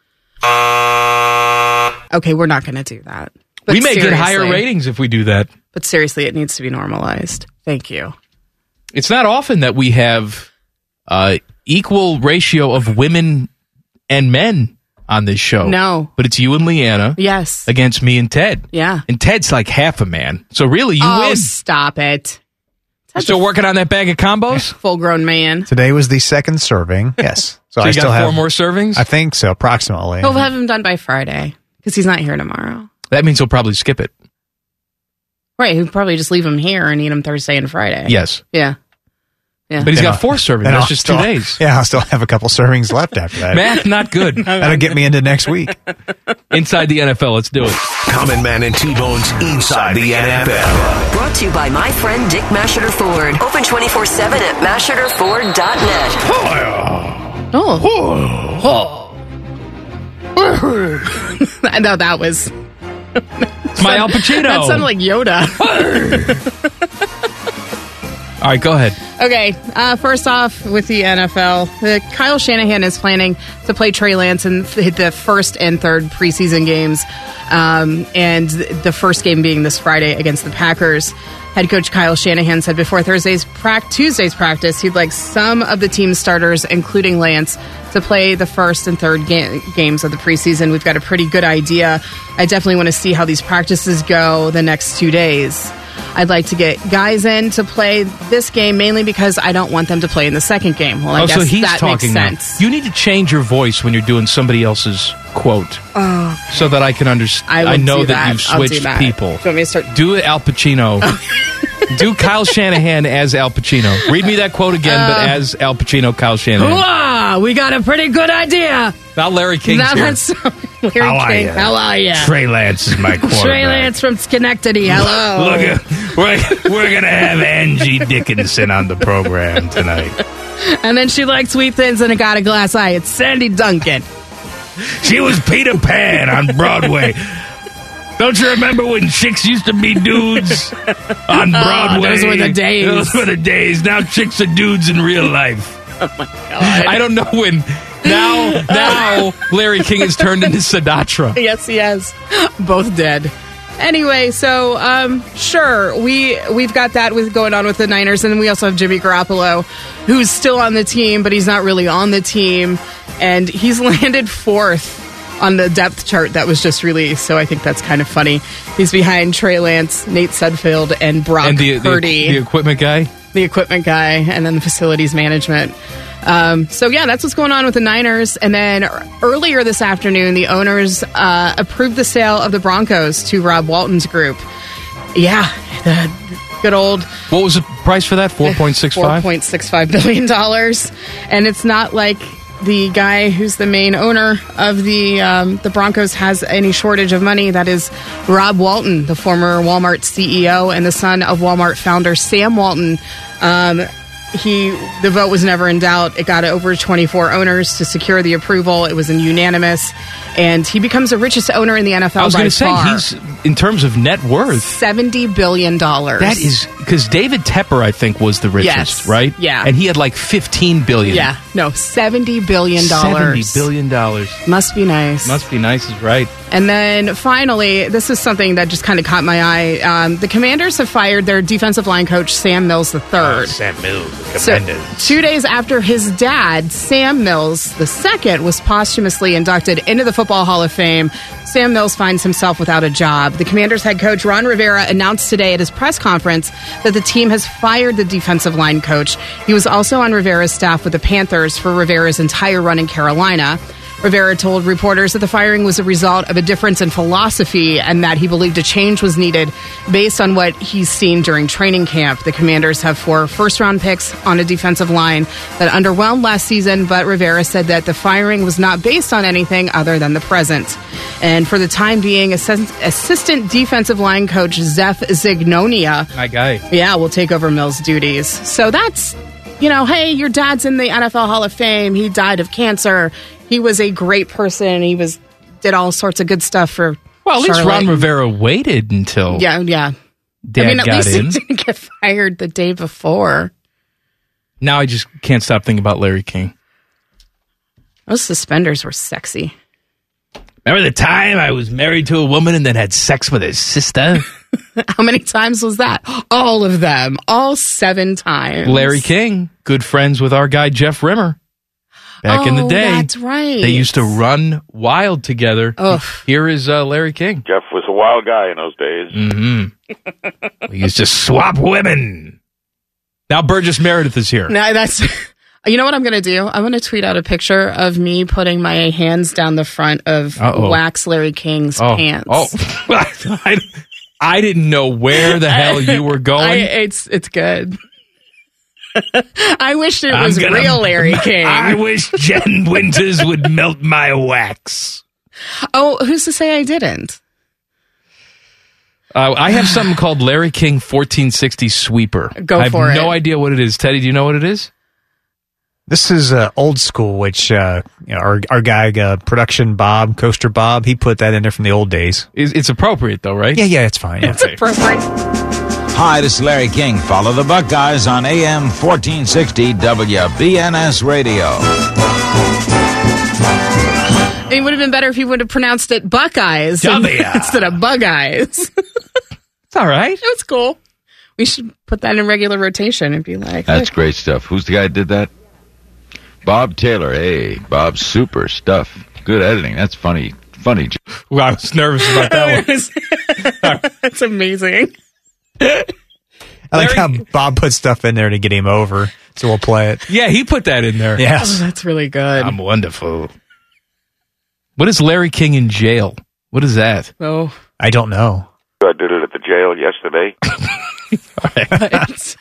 Okay, we're not going to do that. But
we may get higher
seriously-
ratings if we do that.
But seriously, it needs to be normalized. Thank you.
It's not often that we have uh, equal ratio of women and men on this show.
No.
But it's you and Leanna.
Yes.
Against me and Ted.
Yeah.
And Ted's like half a man. So really, you
oh,
win.
stop it.
You still working on that bag of combos?
Full grown man.
Today was the second serving. Yes.
So,
I
you
still
got four
have
more servings?
I think so, approximately.
We'll have him done by Friday because he's not here tomorrow.
That means he'll probably skip it.
Right. He'll probably just leave him here and eat him Thursday and Friday.
Yes.
Yeah. Yeah.
But he's
Then
got
I'll-
four servings.
then
That's
I'll
just
still-
two days.
Yeah, I'll still have a couple servings left after that.
Math, not good.
That'll get me into next week.
Inside the N F L, let's do it.
Common Man and T-Bone's Inside the N F L.
Brought to you by my friend Dick Masheter Ford. Open twenty-four seven at masheter ford dot net.
Oh. I know that was.
It's my Al Pacino.
That sounded like Yoda.
All right, go ahead.
Okay, uh, first off with the N F L, the Kyle Shanahan is planning to play Trey Lance in the first and third preseason games, um, and the first game being this Friday against the Packers. Head coach Kyle Shanahan said before Thursday's pra- Tuesday's practice, he'd like some of the team's starters, including Lance, to play the first and third ga- games of the preseason. We've got a pretty good idea. I definitely want to see how these practices go the next two days. I'd like to get guys in to play this game mainly because I don't want them to play in the second game. Well, I
oh,
guess
so he's
that
talking
makes sense.
now. You need to change your voice when you're doing somebody else's quote,
Oh,
so that I can understand.
I, will
I know
do
that,
that
you've
I'll do
switched
that.
people.
Do you want me to start?
Do it, Al Pacino. Do Kyle Shanahan as Al Pacino. Read me that quote again,
Uh,
but as Al Pacino, Kyle Shanahan.
Hooah! We got a pretty good idea.
Now Larry King's
Now
here.
that's Larry
How are
King.
ya?
How are you?
Trey Lance is my quarterback.
Trey Lance from Schenectady. Hello.
Look, at, we're, we're going to have Angie Dickinson on the program tonight.
And then she likes sweet things and a got a glass eye. It's Sandy Duncan.
She was Peter Pan on Broadway. Don't you remember when chicks used to be dudes on Broadway?
those were the days.
Those were the days. Now chicks are dudes in real life.
Oh my God.
I don't know when. Now, now Larry King has turned into Sinatra.
Yes, he has. Both dead. Anyway, so um, sure, we we've got that with going on with the Niners, and then we also have Jimmy Garoppolo, who's still on the team, but he's not really on the team, and he's landed fourth on the depth chart that was just released. So I think that's kind of funny. He's behind Trey Lance, Nate Sudfeld, and Brock
And the, the,
Purdy,
the equipment guy?
the equipment guy, and then the facilities management. Um, so yeah, that's what's going on with the Niners. And then earlier this afternoon, the owners uh, approved the sale of the Broncos to Rob Walton's group. Yeah, the good old
What was the price for that? four point six five?
four point six five billion dollars. And it's not like the guy who's the main owner of the um, the Broncos has any shortage of money. That is Rob Walton, the former Walmart C E O and the son of Walmart founder Sam Walton. Um, he the vote was never in doubt. It got over twenty-four owners to secure the approval. It was in unanimous, and he becomes the richest owner in the N F L.
I was
by
going to say,
far.
he's, in terms of net worth,
seventy billion dollars.
that is, because David Tepper, I think, was the richest,
Yes.
right?
Yeah.
And he had like fifteen billion dollars.
Yeah, no, seventy billion dollars.
seventy billion dollars.
Must be nice.
Must be nice, is right.
And then finally, this is something that just kind of caught my eye. Um, the Commanders have fired their defensive line coach, Sam Mills the third.
Sam Mills, the
So,
Commanders.
two days after his dad, Sam Mills the second, was posthumously inducted into the Football Hall of Fame, Sam Mills finds himself without a job. The Commanders head coach, Ron Rivera, announced today at his press conference that the team has fired the defensive line coach. He was also on Rivera's staff with the Panthers for Rivera's entire run in Carolina. Rivera told reporters that the firing was a result of a difference in philosophy and that he believed a change was needed based on what he's seen during training camp. The Commanders have four first-round picks on a defensive line that underwhelmed last season, but Rivera said that the firing was not based on anything other than the present. And for the time being, assist- assistant defensive line coach Zeph Zignonia,
My guy.
yeah, will take over Mills' duties. So that's, you know, hey, your dad's in the N F L Hall of Fame. He died of cancer. He was a great person. He was did all sorts of good stuff for
Well, at least
Charlotte.
Ron Rivera waited until
Yeah, yeah.
Dad
I mean, at
got
least
in.
he didn't get fired the day before.
Now I just can't stop thinking about Larry King.
Those suspenders were sexy.
Remember the time I was married to a woman and then had sex with his sister?
How many times was that? All of them. All seven times.
Larry King, good friends with our guy Jeff Rimmer. Back in the
Oh,
day.
that's right.
They used to run wild together.
Ugh.
Here is uh, Larry King.
Jeff was a wild guy in those days.
Mm-hmm. We used to swap women. Now Burgess Meredith is here.
No, that's... You know what I'm going to do? I'm going to tweet out a picture of me putting my hands down the front of
Uh-oh.
Wax Larry King's
oh.
pants.
Oh, I, I didn't know where the hell you were going.
I, it's it's good. I wish it
I'm
was
gonna-
real Larry King.
I wish Jen Winters would melt my wax.
Oh, who's to say I didn't?
Uh, I have something called Larry King fourteen sixty Sweeper.
Go
I have
for
no
it.
idea what it is. Teddy, do you know what it is?
This is uh, old school, which uh, you know, our our guy, uh, production Bob, Coaster Bob, he put that in there from the old days.
It's, it's appropriate, though, right?
Yeah, yeah, it's fine. Yeah.
It's appropriate.
Hi, this is Larry King. Follow the Buckeyes on A M fourteen sixty W B N S Radio.
It would have been better if you would have pronounced it Buckeyes
W.
instead of Bug Eyes.
It's all right.
That's cool. We should put that in regular rotation and be like,
That's great stuff. Who's the guy that did that? Bob Taylor. Hey, Bob, super stuff. Good editing. That's funny. Funny.
Well, I was nervous about that one.
That's amazing.
I like how Bob put stuff in there to get him over, so we'll play it.
Yeah, he put that in there.
Yes.
Oh, that's really good.
I'm wonderful. What is Larry King in jail? What is that?
Oh,
I don't know.
I did it at the jail yesterday.
Right.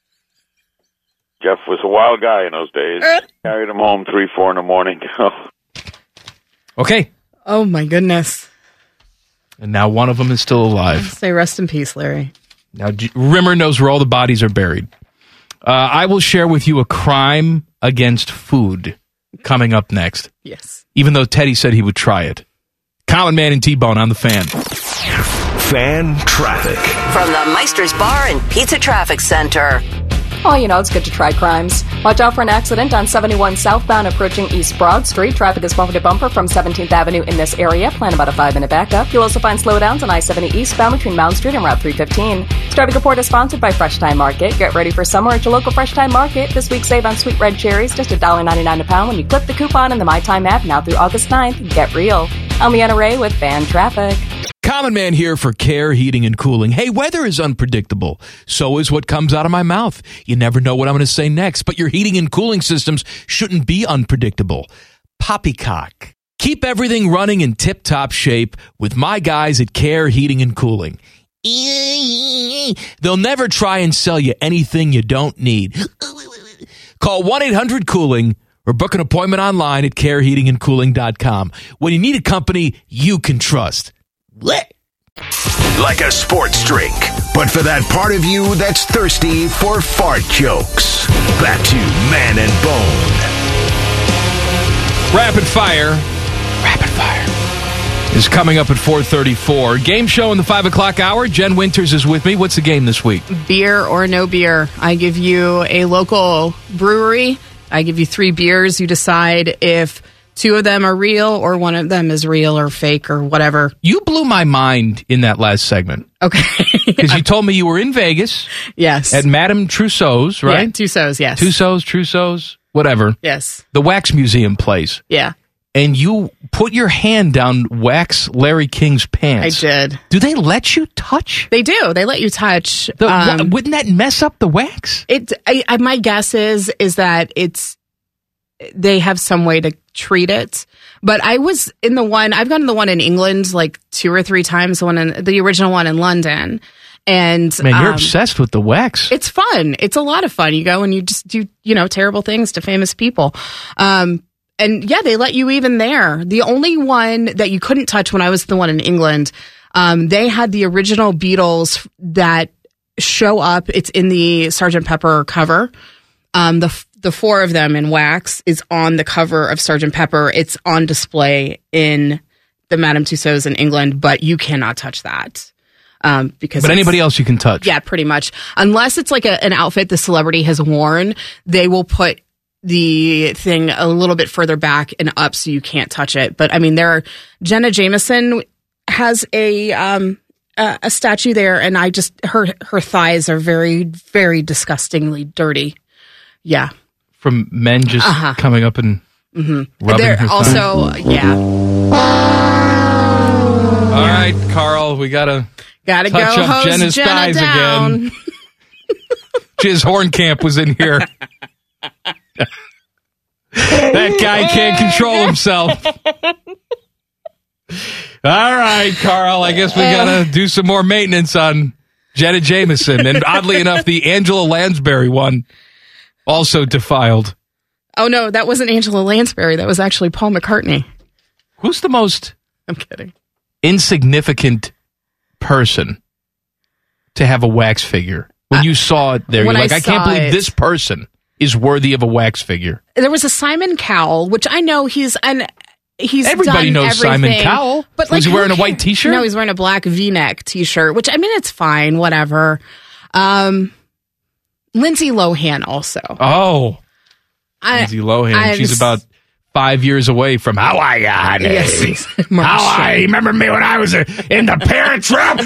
Jeff was a wild guy in those days. Carried him home three, four in the morning.
Okay.
Oh, my goodness.
And now one of them is still alive.
Say rest in peace, Larry.
Now, G- Rimmer knows where all the bodies are buried. Uh, I will share with you a crime against food coming up next.
Yes.
Even though Teddy said he would try it. Common Man and T-Bone on the Fan.
Fan traffic.
From the Meister's Bar and Pizza Traffic Center.
Oh, you know, it's good to try crimes. Watch out for an accident on seventy-one southbound approaching East Broad Street. Traffic is bumper to bumper from seventeenth Avenue in this area. Plan about a five-minute backup. You'll also find slowdowns on I seventy eastbound between Mound Street and Route three fifteen. This traffic report is sponsored by Fresh Time Market. Get ready for summer at your local Fresh Time Market. This week, save on sweet red cherries, just one dollar ninety-nine a pound when you click the coupon in the My Time app now through August ninth. Get real. I'm Leanna Ray with Fan Traffic.
Common Man here for Care Heating and Cooling. Hey, weather is unpredictable. So is what comes out of my mouth. You never know what I'm going to say next, but your heating and cooling systems shouldn't be unpredictable. Poppycock. Keep everything running in tip-top shape with my guys at Care Heating and Cooling. They'll never try and sell you anything you don't need. Call one eight hundred cooling or book an appointment online at care heating and cooling dot com. When you need a company you can trust. What?
Like a sports drink, but for that part of you that's thirsty for fart jokes. Back to Man and Bone.
Rapid Fire. Rapid Fire. Is coming up at four thirty-four. Game show in the five o'clock hour. Jen Winters is with me. What's the game this week?
Beer or no beer. I give you a local brewery. I give you three beers. You decide if two of them are real or one of them is real or fake or whatever.
You blew my mind in that last segment.
Okay.
Because you told me you were in Vegas.
Yes.
At Madame Trousseau's, right?
Yeah, Tussauds, yes.
Tussauds, Trousseau's, whatever.
Yes.
The Wax Museum place.
Yeah.
And you put your hand down Wax Larry King's pants.
I did.
Do they let you touch?
They do. They let you touch.
The,
um,
wh- wouldn't that mess up the wax?
It. I, I, my guess is is that it's they have some way to treat it. But I was in the one, I've gone to the one in England like two or three times, the one in the original one in London. And
man, you're
um,
obsessed with the wax.
It's fun. It's a lot of fun. You go and you just do, you know, terrible things to famous people. Um, and yeah, they let you even there. The only one that you couldn't touch when I was the one in England, um, they had the original Beatles that show up. It's in the Sergeant Pepper cover. Um, the the four of them in wax is on the cover of Sergeant Pepper. It's on display in the Madame Tussauds in England, but you cannot touch that. Um, because
but anybody else you can touch.
Yeah, pretty much. Unless it's like a, an outfit the celebrity has worn, they will put the thing a little bit further back and up so you can't touch it. But I mean, there are, Jenna Jameson has a, um, a, a statue there, and I just, her, her thighs are very, very disgustingly dirty. Yeah.
From men just
Uh-huh.
coming up and
Mm-hmm.
rubbing
They're
her
also,
thigh.
yeah.
All right, Carl, we gotta
Gotta
touch
go
up
hose
Jenna's
Jenna
thighs
down.
again. Jizz Hornkamp was in here. That guy can't control himself. All right, Carl, I guess we gotta do some more maintenance on Jenna Jameson. And oddly enough, the Angela Lansbury one also defiled.
Oh, no, that wasn't Angela Lansbury. That was actually Paul McCartney.
Who's the most
I'm kidding.
insignificant person to have a wax figure? When you saw it there, you're
when I
like, I, can't
saw
believe
it-
this person is worthy of a wax figure.
There was a Simon Cowell, which I know he's an he's
Everybody
done
knows Simon
everything,
Cowell.
But
Was
like,
he wearing
who
a white
cares?
t-shirt?
No, he's wearing a black V-neck t-shirt, which I mean, it's fine, whatever. Um, Lindsay Lohan also.
Oh,
I,
Lindsay Lohan.
I
She's
was-
about five years away from How Are Ya, honey?
Yes,
How are you? Remember me when I was uh, in the Parent Trap?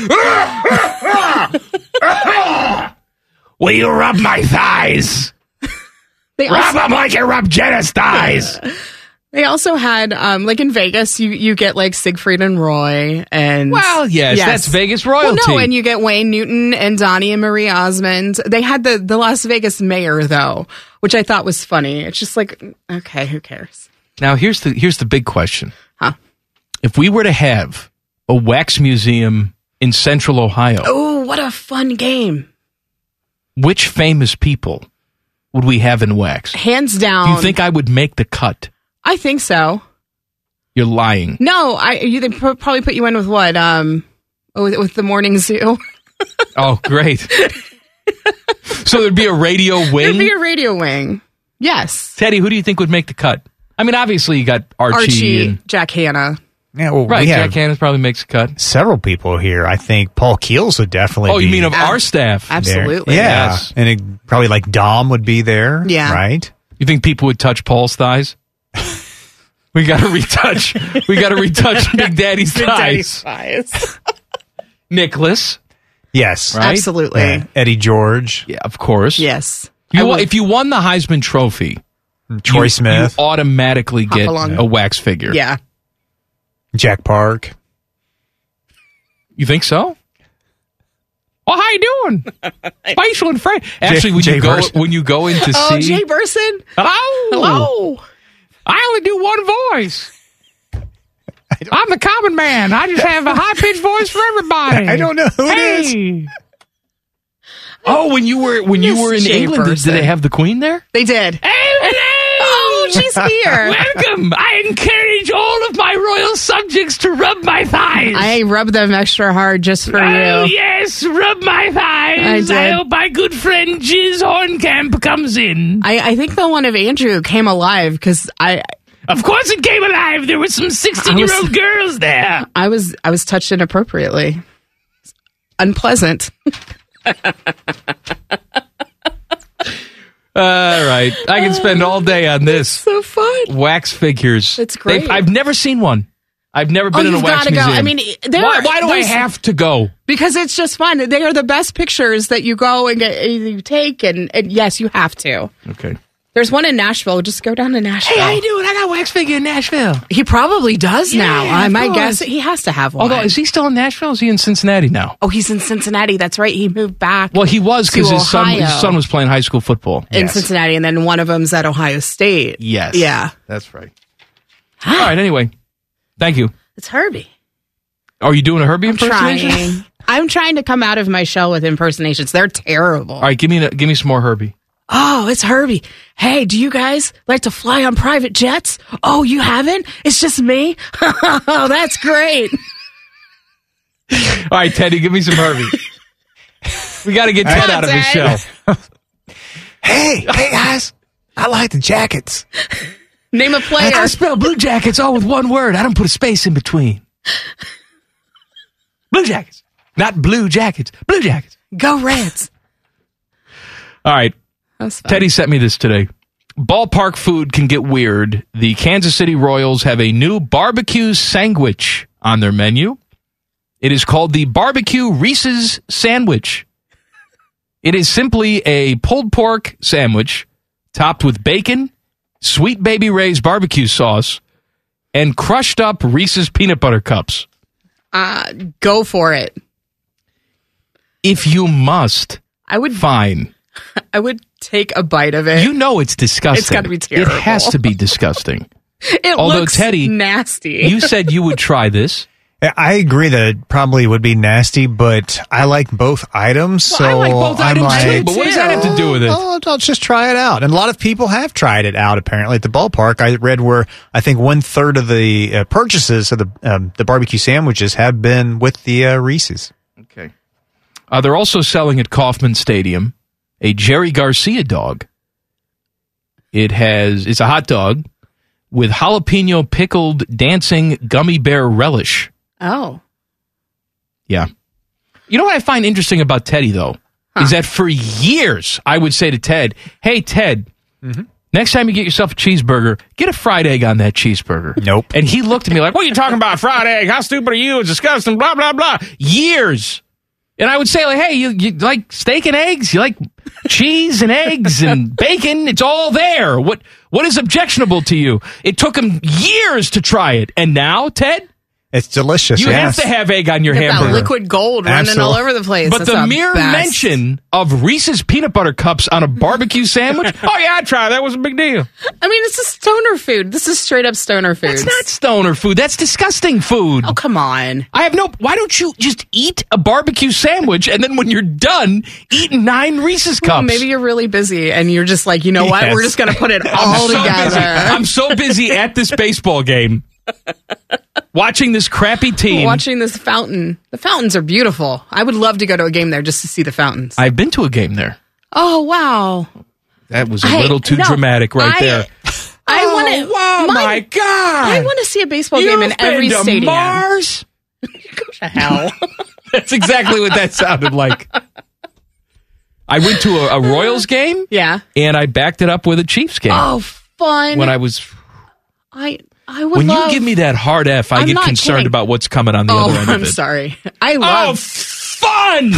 Will you rub my thighs?
They
Rub
also-
them like you rub Jenna's thighs.
They also had, um, like in Vegas, you, you get like Siegfried and Roy, and
Well, yes, that's Vegas royalty.
Well, no, and you get Wayne Newton and Donnie and Marie Osmond. They had the the Las Vegas mayor though, which I thought was funny. It's just like, okay, who cares?
Now, here's the here's the big question.
Huh?
If we were to have a wax museum in Central Ohio,
Oh, what a fun game!
which famous people would we have in wax?
Hands down.
Do you think I would make the cut?
I think so.
You're lying.
No, I you they pro- probably put you in with what? Um, oh, with, with the morning zoo.
Oh, great. So there'd be a radio
There'd
wing?
be a radio wing. Yes,
Teddy, who do you think would make the cut? I mean, obviously you got Archie,
Archie,
and
Jack Hanna.
Yeah, well,
right.
we
Jack
have
Hanna probably makes a cut.
several people here. I think Paul Keels would definitely.
Oh, you
be
mean of
Ab-
our staff?
there.
Absolutely.
Yeah,
Yes.
and it, probably like Dom would be there.
Yeah.
right.
You think people would touch Paul's thighs? We got to retouch. We got to retouch Big Daddy's
Big
thighs.
Daddy's thighs.
Nicholas,
Yes,
right?
Absolutely.
Yeah. Eddie George,
Yeah, of course.
Yes.
You,
I
wa-
would-
if you won the Heisman Trophy,
Troy
you,
Smith,
you automatically
Hop
get
along.
a wax figure.
Yeah.
Jack Park.
You think so? Well, how you doing? Facial and Fred. Actually, when
Jay
you go
Burson.
when you go in to
Oh,
see,
Jay Burson.
hello,
Hello.
I only do one voice. I'm the common man. I just have a high pitched voice for everybody.
I don't know who it is.
Hey. Oh, when you were when you
Miss
were in
Jay
England, did, did
Burson.
they have the Queen there?
They did.
Hey, hello!
Oh, she's here.
Welcome. I encourage all of my royal subjects to rub my thighs.
I rubbed them extra hard just for
Oh,
you.
yes, rub my thighs.
I did.
hope my good friend Jizz Hornkamp comes in.
I, I think the one of Andrew came alive because I
Of course it came alive. There were some sixteen-year-old girls there.
I was I was touched inappropriately. Unpleasant.
All right. I can spend all day on this.
So fun.
Wax figures.
It's great.
They've- I've never seen one. I've never been
Oh,
in a
you've
wax
gotta go.
museum.
I mean, there
why,
are-
why do I
there's-
have to go?
Because it's just fun. They are the best pictures that you go and get, you take, and, and yes, you have to.
Okay.
There's one in Nashville. Just go down to Nashville.
Hey, how you doing? I got a wax figure in Nashville.
He probably does
Yeah,
now. I
of
might
course.
guess he has to have one.
Although, is he still in Nashville? Or is he in Cincinnati now?
Oh, he's in Cincinnati. That's right. He moved back.
Well, he was because
to
his son,
Ohio.
his son was playing high school football.
in Cincinnati, and then one of them's at Ohio State.
Yes.
Yeah.
That's right. All right, anyway. Thank you.
It's Herbie.
Are you doing a Herbie
I'm
impersonation?
trying. I'm trying to come out of my shell with impersonations. They're terrible.
All right, give me, give me some more Herbie.
Oh, it's Herbie. Hey, do you guys like to fly on private jets? Oh, you haven't? It's just me? Oh, that's great.
All right, Teddy, give me some Herbie. We got to get Ted
Come on,
out of his
Ted.
shell.
Hey, hey guys, I like the jackets.
Name a player.
I spell Blue Jackets all with one word. I don't put a space in between. Blue Jackets. Not Blue Jackets. Blue Jackets.
Go Reds.
All right.
That's fun.
Teddy sent me this today. Ballpark food can get weird. The Kansas City Royals have a new barbecue sandwich on their menu. It is called the Barbecue Reese's Sandwich. It is simply a pulled pork sandwich topped with bacon, Sweet Baby Ray's barbecue sauce, and crushed up Reese's peanut butter cups.
Uh, go for it.
If you must,
I would.
Fine.
I would take a bite of it.
You know it's disgusting.
It's got to be terrible.
It has to be disgusting.
It
Although,
looks
Teddy,
nasty.
You said you would try this.
I agree that it probably would be nasty, but I like both items.
Well,
so
I like both
I'm
items
like,
too, but what does that have to do with it?
Oh, I'll just try it out. And a lot of people have tried it out, apparently, at the ballpark. I read where I think one third of the uh, purchases of the um, the barbecue sandwiches have been with the uh, Reese's.
Okay. Uh, they're also selling at Kauffman Stadium a Jerry Garcia dog. It has it's a hot dog with jalapeno pickled dancing gummy bear relish.
Oh.
Yeah. You know what I find interesting about Teddy, though, huh. is that for years I would say to Ted, hey, Ted, mm-hmm. next time you get yourself a cheeseburger, get a fried egg on that cheeseburger.
Nope.
And he looked at me like, what are you talking about, fried egg? How stupid are you? It's disgusting, blah, blah, blah. Years. And I would say, like, hey, you, you like steak and eggs? You like cheese and eggs and bacon? It's all there. What What is objectionable to you? It took him years to try it. And now, Ted?
It's delicious.
You
yes.
have to have egg on your
Get
hamburger.
that liquid gold running
Absolutely.
all over the place.
But
That's
the mere
best.
mention of Reese's peanut butter cups on a barbecue sandwich, oh yeah, I tried. That was a big deal.
I mean, it's a stoner food. This is straight up stoner food.
That's not stoner food. That's disgusting food.
Oh, come on.
I have no. Why don't you just eat a barbecue sandwich and then when you're done, eat nine Reese's cups?
Well, maybe you're really busy and you're just like, you know what?
Yes.
We're just going to put it all
I'm so
together.
busy. I'm so busy at this baseball game, watching this crappy team.
Watching this fountain. The fountains are beautiful. I would love to go to a game there just to see the fountains.
I've been to a game there.
Oh, wow.
That was a
Hey,
little too
no,
dramatic right
I-
there.
I
oh,
want to.
wow, my God.
I want to see a baseball
You've
game in every
been to
stadium.
Mars?
Go to hell.
That's exactly what that sounded like. I went to a, a Royals game.
Yeah.
And I backed it up with a Chiefs game.
Oh, fun.
When I was.
I I would
When
love.
you give me that hard F, I
I'm
get
not
concerned
kidding.
about what's coming on the
Oh,
other end
I'm
of it.
sorry. I
Oh,
love.
fun!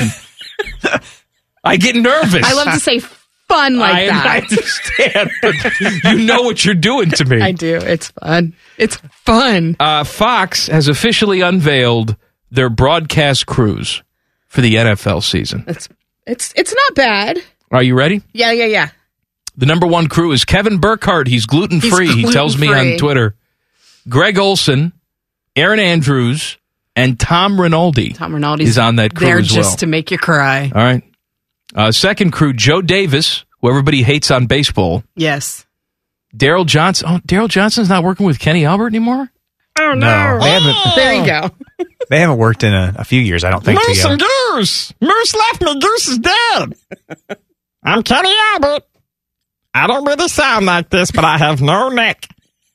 I get nervous.
I love to say fun like
I,
that.
I understand, but you know what you're doing to me.
I do. It's fun. It's fun.
Uh, Fox has officially unveiled their broadcast crews for the N F L season.
It's it's it's not bad.
Are you ready?
Yeah, yeah, yeah.
The number one crew is Kevin Burkhardt. He's gluten-free.
He's
He tells me on
gluten-free.
Twitter. Greg Olson, Aaron Andrews, and Tom Rinaldi.
Tom Rinaldi's
is on that crew
there
as
just
well.
to make you cry.
All right. Uh, second crew, Joe Davis, who everybody hates on baseball.
Yes.
Daryl Johnson. Oh, Daryl Johnson's not working with Kenny Albert anymore?
Oh
No, they haven't.
There you go.
They haven't worked in a, a few years, I don't think.
Moose
together.
and Goose. Moose left me. Goose is dead. I'm Kenny Albert. I don't really sound like this, but I have no neck.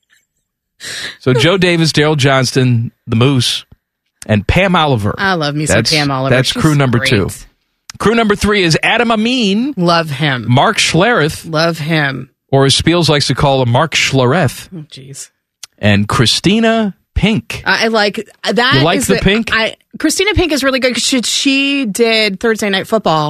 So Joe Davis, Daryl Johnston, the Moose, and Pam Oliver.
I love me some
That's-
Pam Oliver.
That's
She's
crew number
great.
two. Crew number three is Adam Amin,
Love him.
Mark Schlereth,
Love him.
or as Spiels likes to call him, Mark Schlereth,
Oh, jeez.
and Christina Pink.
I like that.
You like
is
the Pink?
I Christina Pink is really good because she, she did Thursday Night Football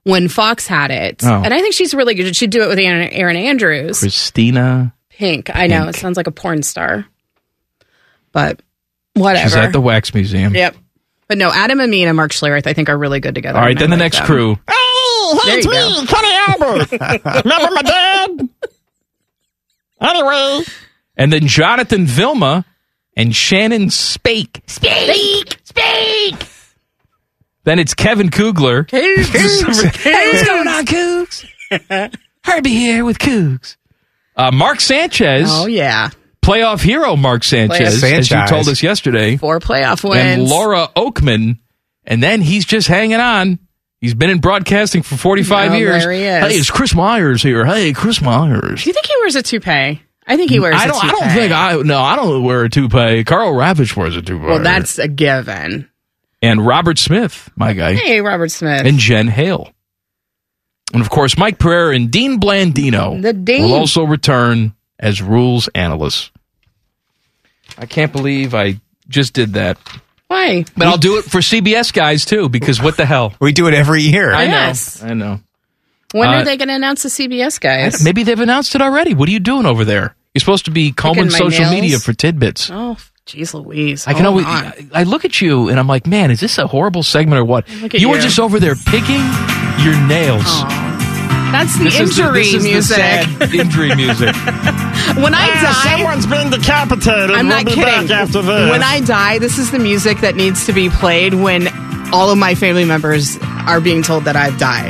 when Fox had it.
Oh.
And I think she's really good. She'd do it with Aaron, Aaron Andrews.
Christina
Pink. I know.
Pink.
It sounds like a porn star. But whatever.
She's at the Wax Museum.
Yep. But no, Adam Amin and Mark Schlereth, I think, are really good together.
All right,
and
then
I
the
like
next
them.
crew.
Hey,
There
it's
you
me,
go.
Kenny Albert. Remember my dad? Anyway.
And then Jonathan Vilma and Shannon Spake.
Speak! Speak!
Then it's Kevin Kugler.
Cougs.
Hey, what's going on, Cougs? Herbie here with Cougs. Uh, Mark Sanchez.
Oh, yeah.
Playoff hero Mark Sanchez,
Playoff
as you
Sanchez.
told us yesterday.
Four playoff wins.
And Laura Oakman. And then he's just hanging on. He's been in broadcasting for forty-five
Oh,
years.
there he is.
Hey, it's Chris Myers here. Hey, Chris Myers.
Do you think he wears a toupee? I think he wears
I don't,
a toupee.
I don't think I, no, I don't wear a toupee. Carl Ravitch wears a toupee.
Well, that's a given.
And Robert Smith, my guy.
Hey, Robert Smith.
And Jen Hale. And of course, Mike Pereira and Dean Blandino
The Dean.
will also return as rules analysts. I can't believe I just did that.
Why?
But I'll do it for C B S guys, too, because what the hell?
We do it every year.
I know.
Yes.
I know.
When
Uh,
are they going to announce the C B S guys?
Maybe they've announced it already. What are you doing over there? You're supposed to be combing
my
social
nails?
media for tidbits.
Oh, jeez Louise.
I can
Hold
always.
on.
I, I look at you and I'm like, man, is this a horrible segment or what?
Look at
You were
you.
just over there picking your nails.
That's the
This is the-
injury
this is the
music.
sad injury music.
When I
Ah,
die,
someone's been decapitated.
I'm
we'll
not
be
kidding.
back after this.
When I die, this is the music that needs to be played when all of my family members are being told that I've died.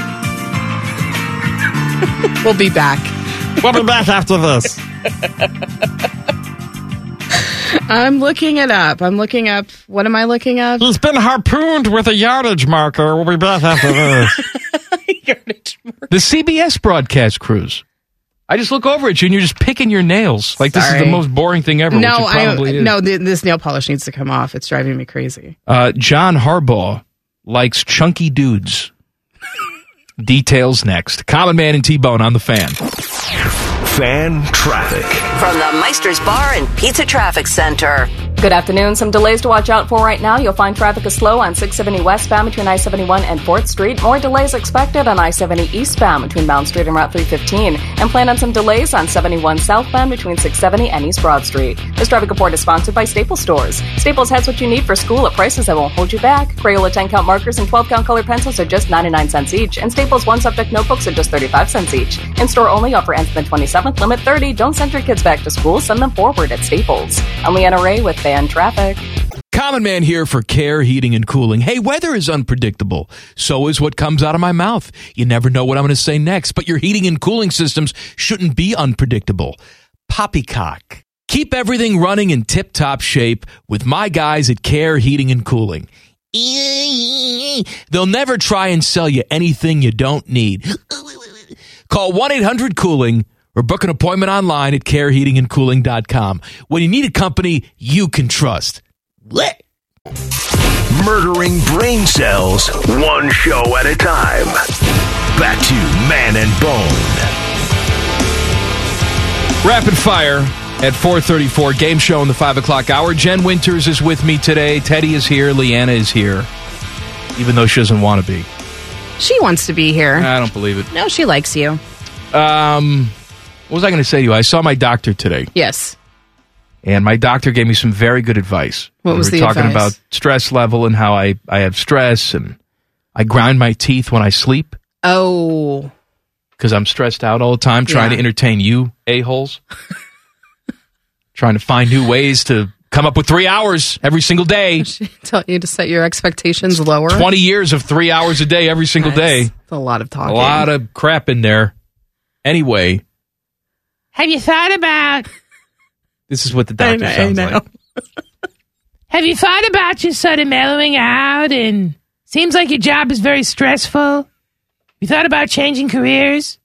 We'll be back.
We'll be back after this.
I'm looking it up. I'm looking up. What am I looking up?
He's been harpooned with a yardage marker. We'll be back after this.
The C B S broadcast crews. I just look over at you and you're just picking your nails. Like this is
Sorry.
the most boring thing ever.
No,
which it probably
I
is.
no. th- This nail polish needs to come off. It's driving me crazy.
Uh, John Harbaugh likes chunky dudes. Details next. Common Man and T-Bone on the Fan.
Fan traffic.
From the Meister's Bar and Pizza Traffic Center.
Good afternoon. Some delays to watch out for right now. You'll find traffic is slow on six seventy westbound between I seventy-one and fourth Street. More delays expected on I seventy eastbound between Mount Street and Route three fifteen. And plan on some delays on seventy-one southbound between six seventy and East Broad Street. This traffic report is sponsored by Staples Stores. Staples has what you need for school at prices that won't hold you back. Crayola ten count markers and twelve count colored pencils are just ninety-nine cents each. And Staples one subject notebooks are just thirty-five cents each. In store only, offer ends the twenty-seventh, limit thirty. Don't send your kids back to school. Send them forward at Staples. I'm Leanna Ray with Fan Traffic.
Common Man here for Care Heating and Cooling. Hey, weather is unpredictable. So is what comes out of my mouth. You never know what I'm going to say next, but your heating and cooling systems shouldn't be unpredictable. Poppycock. Keep everything running in tip-top shape with my guys at Care Heating and Cooling. They'll never try and sell you anything you don't need. Call one eight hundred cooling or book an appointment online at care heating and cooling dot com. When you need a company you can trust. What?
Murdering brain cells, one show at a time. Back to Man and Bone.
Rapid fire at four thirty-four. Game show in the five o'clock hour. Jen Winters is with me today. Teddy is here. Leanna is here. Even though she doesn't want to be.
She wants to be here.
I don't believe it.
No, she likes you.
Um, what was I going to say to you? I saw my doctor today.
Yes.
And my doctor gave me some very good advice.
What
we
was
were
the
talking
advice?
about stress level and how I, I have stress and I grind my teeth when I sleep
Oh.
because I'm stressed out all the time trying
Yeah.
to entertain you a-holes. Trying to find new ways to come up with three hours every single day.
Tell you to set your expectations lower.
twenty years of three hours a day every single
Nice.
day.
That's a lot of
A
talking.
lot of crap in there. Anyway,
Have you thought about?
this is what the
I
doctor
know, I
sounds
know.
like.
Have you thought about just sort of mellowing out? And seems like your job is very stressful. You thought about changing careers?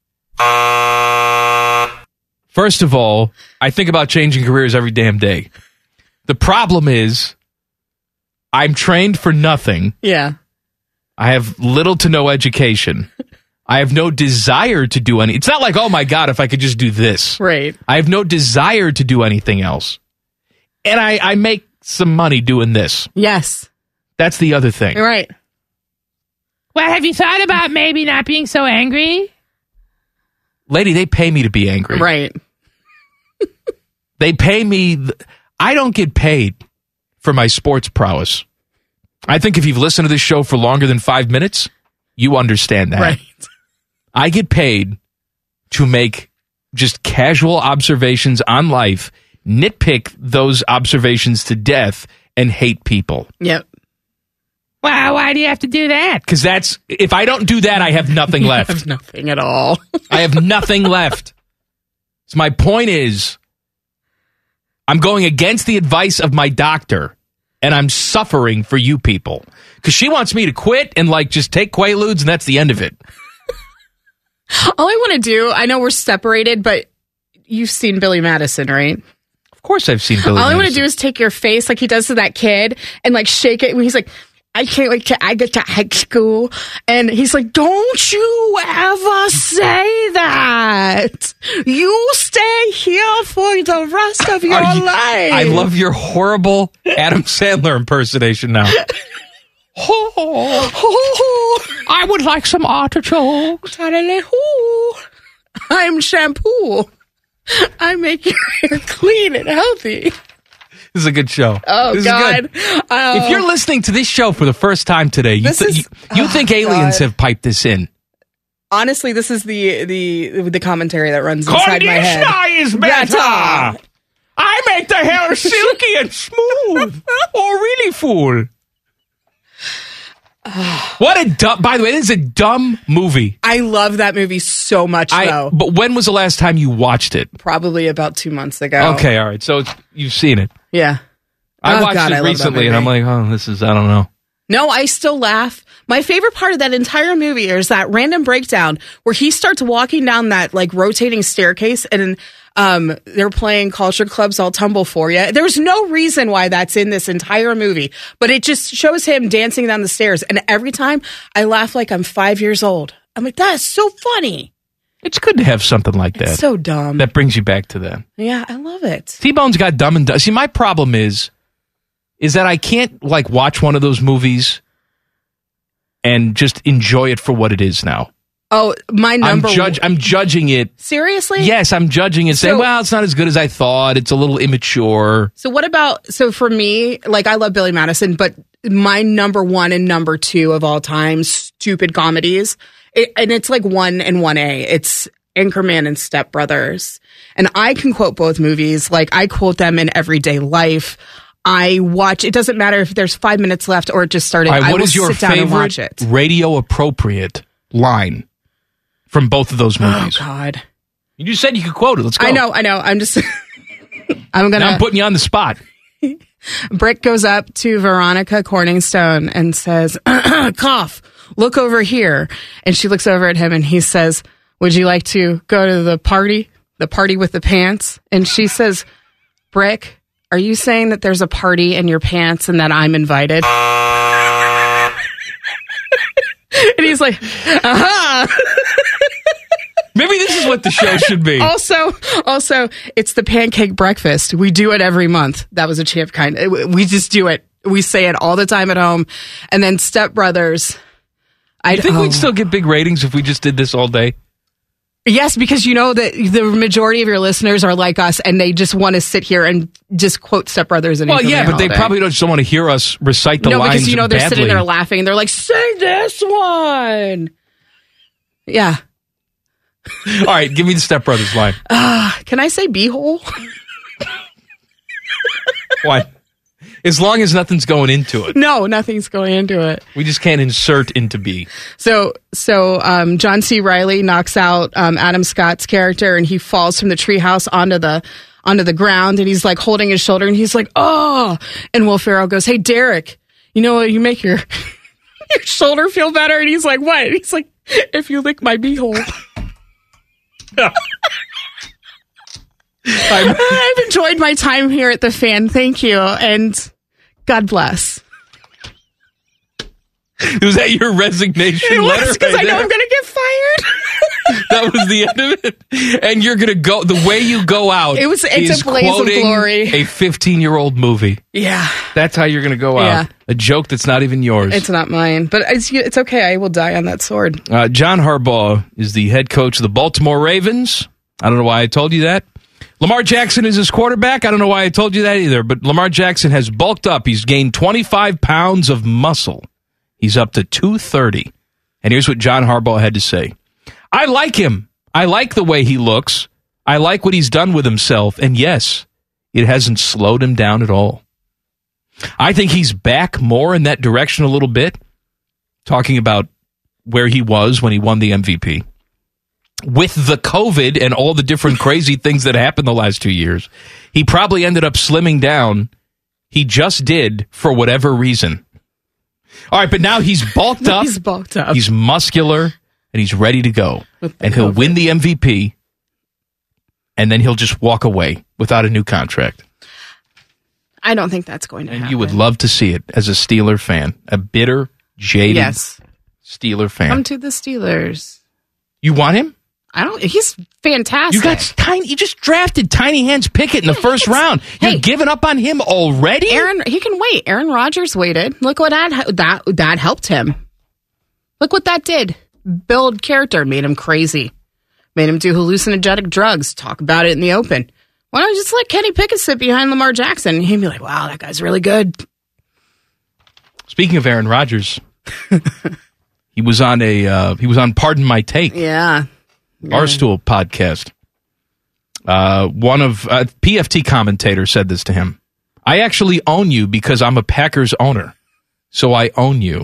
First of all, I think about changing careers every damn day. The problem is, I'm trained for nothing.
Yeah.
I have little to no education. I have no desire to do any. It's not like, oh my God, if I could just do this.
Right.
I have no desire to do anything else. And I, I make some money doing this.
Yes.
That's the other thing.
You're right.
Well, have you thought about maybe not being so angry?
Lady, they pay me to be angry.
Right.
They pay me. Th- I don't get paid for my sports prowess. I think if you've listened to this show for longer than five minutes, you understand that.
Right.
I get paid to make just casual observations on life, nitpick those observations to death, and hate people.
Yep.
Wow, why do you have to do that?
Because that's, if I don't do that, I have nothing left.
I have nothing at all.
I have nothing left. So my point is, I'm going against the advice of my doctor, and I'm suffering for you people. Because she wants me to quit and, like, just take Quaaludes, and that's the end of it.
All I want to do, I know we're separated, but you've seen Billy Madison, right?
Of course I've seen Billy
All
Madison.
I want to do is take your face like he does to that kid and, like, shake it when he's like, I can't wait till I get to high school. And he's like, don't you ever say that. You stay here for the rest of your
you,
life.
I love your horrible Adam Sandler impersonation now.
I would like some artichokes.
I'm shampoo. I make your hair clean and healthy.
This is a good show.
Oh,
this
God.
Is good. Oh. If you're listening to this show for the first time today, you,
This
th-
is-
you, you
oh,
think aliens
God.
have piped this in.
Honestly, this is the the the commentary that runs inside my head.
Conditioner is better. I make the hair silky and smooth.
Oh, really, fool? What a dumb... By the way, this is a dumb movie.
I love that movie so much,
I,
though.
but when was the last time you watched it?
Probably about two months ago.
Okay, all right. So it's, you've seen it.
Yeah.
I
Oh,
watched
God,
it
I love that
recently, and I'm
movie.
like, oh, this is... I don't know.
No, I still laugh. My favorite part of that entire movie is that random breakdown where he starts walking down that like rotating staircase and um, they're playing Culture Club's I'll Tumble For You. There's no reason why that's in this entire movie, but it just shows him dancing down the stairs. And every time I laugh like I'm five years old. I'm like, that is so funny.
It's good to have something like that.
It's so dumb.
That brings you back to that.
Yeah, I love it.
T-Bone's got Dumb and Dumber. See, my problem is, is that I can't like watch one of those movies and just enjoy it for what it is now.
Oh, my number
I'm, judge, I'm judging it.
Seriously?
Yes, I'm judging it, saying,
So-
well, it's not as good as I thought. It's a little immature.
So what about, so for me, like I love Billy Madison, but my number one and number two of all time, stupid comedies, it, and it's like one and one A. It's Anchorman and Step Brothers. And I can quote both movies. Like I quote them in everyday life. I watch, it doesn't matter if there's five minutes left or it just started.
All right,
I
what
will
is your
sit down and watch
favorite
it.
radio appropriate line from both of those movies?
Oh, God.
You just said you could quote it. Let's go.
I know, I know. I'm just, I'm going
Now
to.
I'm putting you on the spot.
Brick goes up to Veronica Corningstone and says, cough, look over here. And she looks over at him and he says, would you like to go to the party? The party with the pants? And she says, Brick, are you saying that there's a party in your pants and that I'm invited? And he's like, aha.
Maybe this is what the show should be.
Also, also, it's the pancake breakfast. We do it every month. That was a champ kind. We just do it. We say it all the time at home. And then Step Brothers. I
think
oh.
we'd still get big ratings if we just did this all day.
Yes, because you know that the majority of your listeners are like us, and they just want to sit here and just quote Step Brothers. And
Well, yeah, but they
day.
probably don't just want to hear us recite the
no,
lines
because you know they're
badly.
sitting there laughing, and they're like, "Sing this one." Yeah.
All right, give me the Step Brothers line.
Uh, can I say beehole?
Why? As long as nothing's going into it.
No, nothing's going into it.
We just can't insert into B.
So, so um, John C. Reilly knocks out um, Adam Scott's character, and he falls from the treehouse onto the onto the ground, and he's like holding his shoulder, and he's like, "Oh!" And Will Ferrell goes, "Hey, Derek, you know what? You make your your shoulder feel better." And he's like, "What?" And he's like, "If you lick my beehole." I've enjoyed my time here at the Fan. Thank you, and God bless.
Was that your resignation
It
letter?
was because
right
I know
there?
I'm going to get fired.
That was the end of it. And you're going to go, the way you go out
It was- it's
is
a blaze of
quoting
glory.
a fifteen-year-old movie.
Yeah.
That's how you're going to go out.
Yeah.
A joke that's not even yours.
It's not mine, but it's it's okay. I will die on that sword.
Uh, John Harbaugh is the head coach of the Baltimore Ravens. I don't know why I told you that. Lamar Jackson is his quarterback. I don't know why I told you that either, but Lamar Jackson has bulked up. He's gained twenty-five pounds of muscle. He's up to two thirty. And here's what John Harbaugh had to say. I like him. I like the way he looks. I like what he's done with himself. And yes, it hasn't slowed him down at all. I think he's back more in that direction a little bit, talking about where he was when he won the M V P. With the COVID and all the different crazy things that happened the last two years, he probably ended up slimming down. He just did for whatever reason. All right, but now he's bulked up.
He's bulked up.
He's muscular, and he's ready to go. And he'll
COVID.
win the M V P, and then he'll just walk away without a new contract.
I don't think that's going to
And
happen.
you would love to see it as a Steeler fan, a bitter, jaded
Yes.
Steeler fan.
Come to the Steelers.
You want him?
I don't. He's fantastic.
You got tiny. You just drafted Tiny Hands Pickett in the first round. You're
Hey.
giving up on him already?
Aaron. He can wait. Aaron Rodgers waited. Look what that that that helped him. Look what that did. Build character. Made him crazy. Made him do hallucinogenic drugs. Talk about it in the open. Why don't you just let Kenny Pickett sit behind Lamar Jackson? And he'd be like, "Wow, that guy's really good."
Speaking of Aaron Rodgers, he was on a uh, he was on Pardon My Take.
Yeah.
Barstool podcast. Uh, one of uh, P F T commentator said this to him. I actually own you because I'm a Packers owner. So I own you.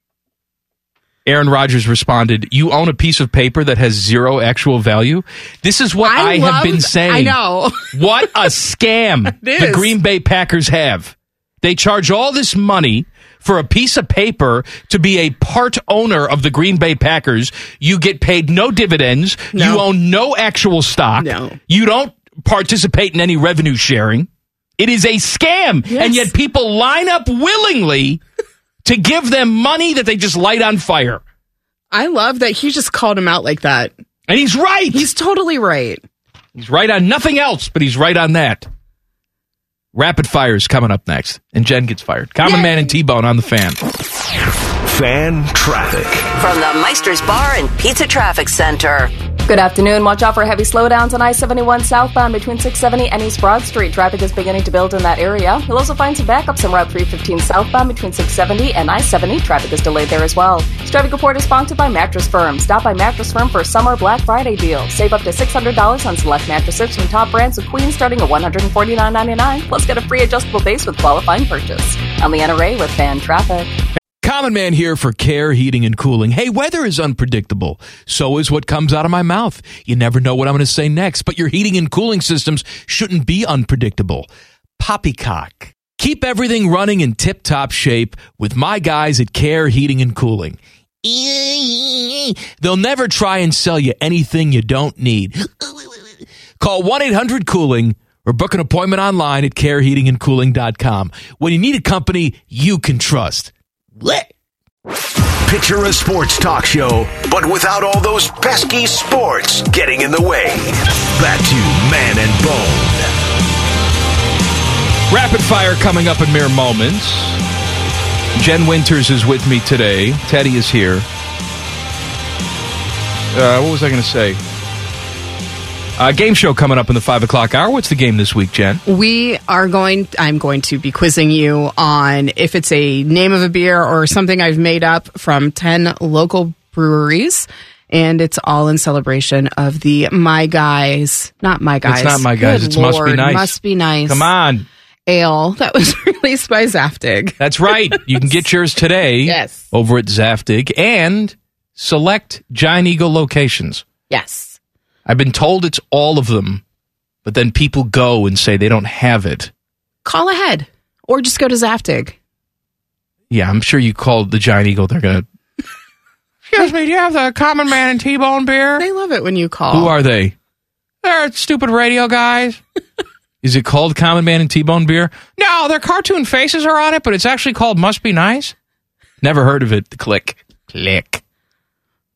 Aaron Rodgers responded, you own a piece of paper that has zero actual value? This is what I,
I
have
love-
been saying.
I know.
What a scam
It
the
is.
Green Bay Packers have. They charge all this money for a piece of paper to be a part owner of the Green Bay Packers. You get paid no dividends.
No.
You own no actual stock.
No.
You don't participate in any revenue sharing. It is a scam.
Yes.
And yet people line up willingly to give them money that they just light on fire.
I love that he just called him out like that.
And he's right.
He's totally right.
He's right on nothing else, but he's right on that. Rapid Fire is coming up next, and Jen gets fired. Common
Yay.
Man and T-Bone on the Fan.
Fan traffic.
From the Meister's Bar and Pizza Traffic Center.
Good afternoon. Watch out for heavy slowdowns on I seventy-one southbound between six seventy and East Broad Street. Traffic is beginning to build in that area. You'll also find some backups on Route three fifteen southbound between six seventy and I seventy. Traffic is delayed there as well. This traffic report is sponsored by Mattress Firm. Stop by Mattress Firm for a summer Black Friday deal. Save up to six hundred dollars on select mattresses from top brands of Queen starting at one hundred forty-nine ninety-nine. Plus get a free adjustable base with qualifying purchase. I'm Leanna Ray with Fan Traffic.
Common Man here for Care Heating and Cooling. Hey, weather is unpredictable. So is what comes out of my mouth. You never know what I'm going to say next, but your heating and cooling systems shouldn't be unpredictable. Poppycock. Keep everything running in tip-top shape with my guys at Care Heating and Cooling. They'll never try and sell you anything you don't need. Call one eight hundred cooling or book an appointment online at care heating and cooling dot com. When you need a company you can trust.
Picture a sports talk show, but without all those pesky sports getting in the way. Back to Man and Bone.
Rapid Fire coming up in mere moments. Jen Winters is with me today. Teddy is here. Uh, what was I going to say? Uh, game show coming up in the five o'clock hour. What's the game this week, Jen?
We are going, I'm going to be quizzing you on if it's a name of a beer or something I've made up from ten local breweries. And it's all in celebration of the My Guys, not My Guys.
It's not My Guys.
Good
It's Must Be
Lord,
Nice.
Must Be Nice.
Come on.
Ale that was released by Zaftig.
That's right. You can get yours today.
Yes.
Over at Zaftig and select Giant Eagle locations.
Yes.
I've been told it's all of them, but then people go and say they don't have it.
Call ahead or just go to Zaftig.
Yeah, I'm sure you called the Giant Eagle. They're going to... Excuse me, do you have the Common Man and T-Bone beer?
They love it when you call.
Who are they? They're stupid radio guys. Is it called Common Man and T-Bone beer? No, their cartoon faces are on it, but it's actually called Must Be Nice. Never heard of it. Click. Click.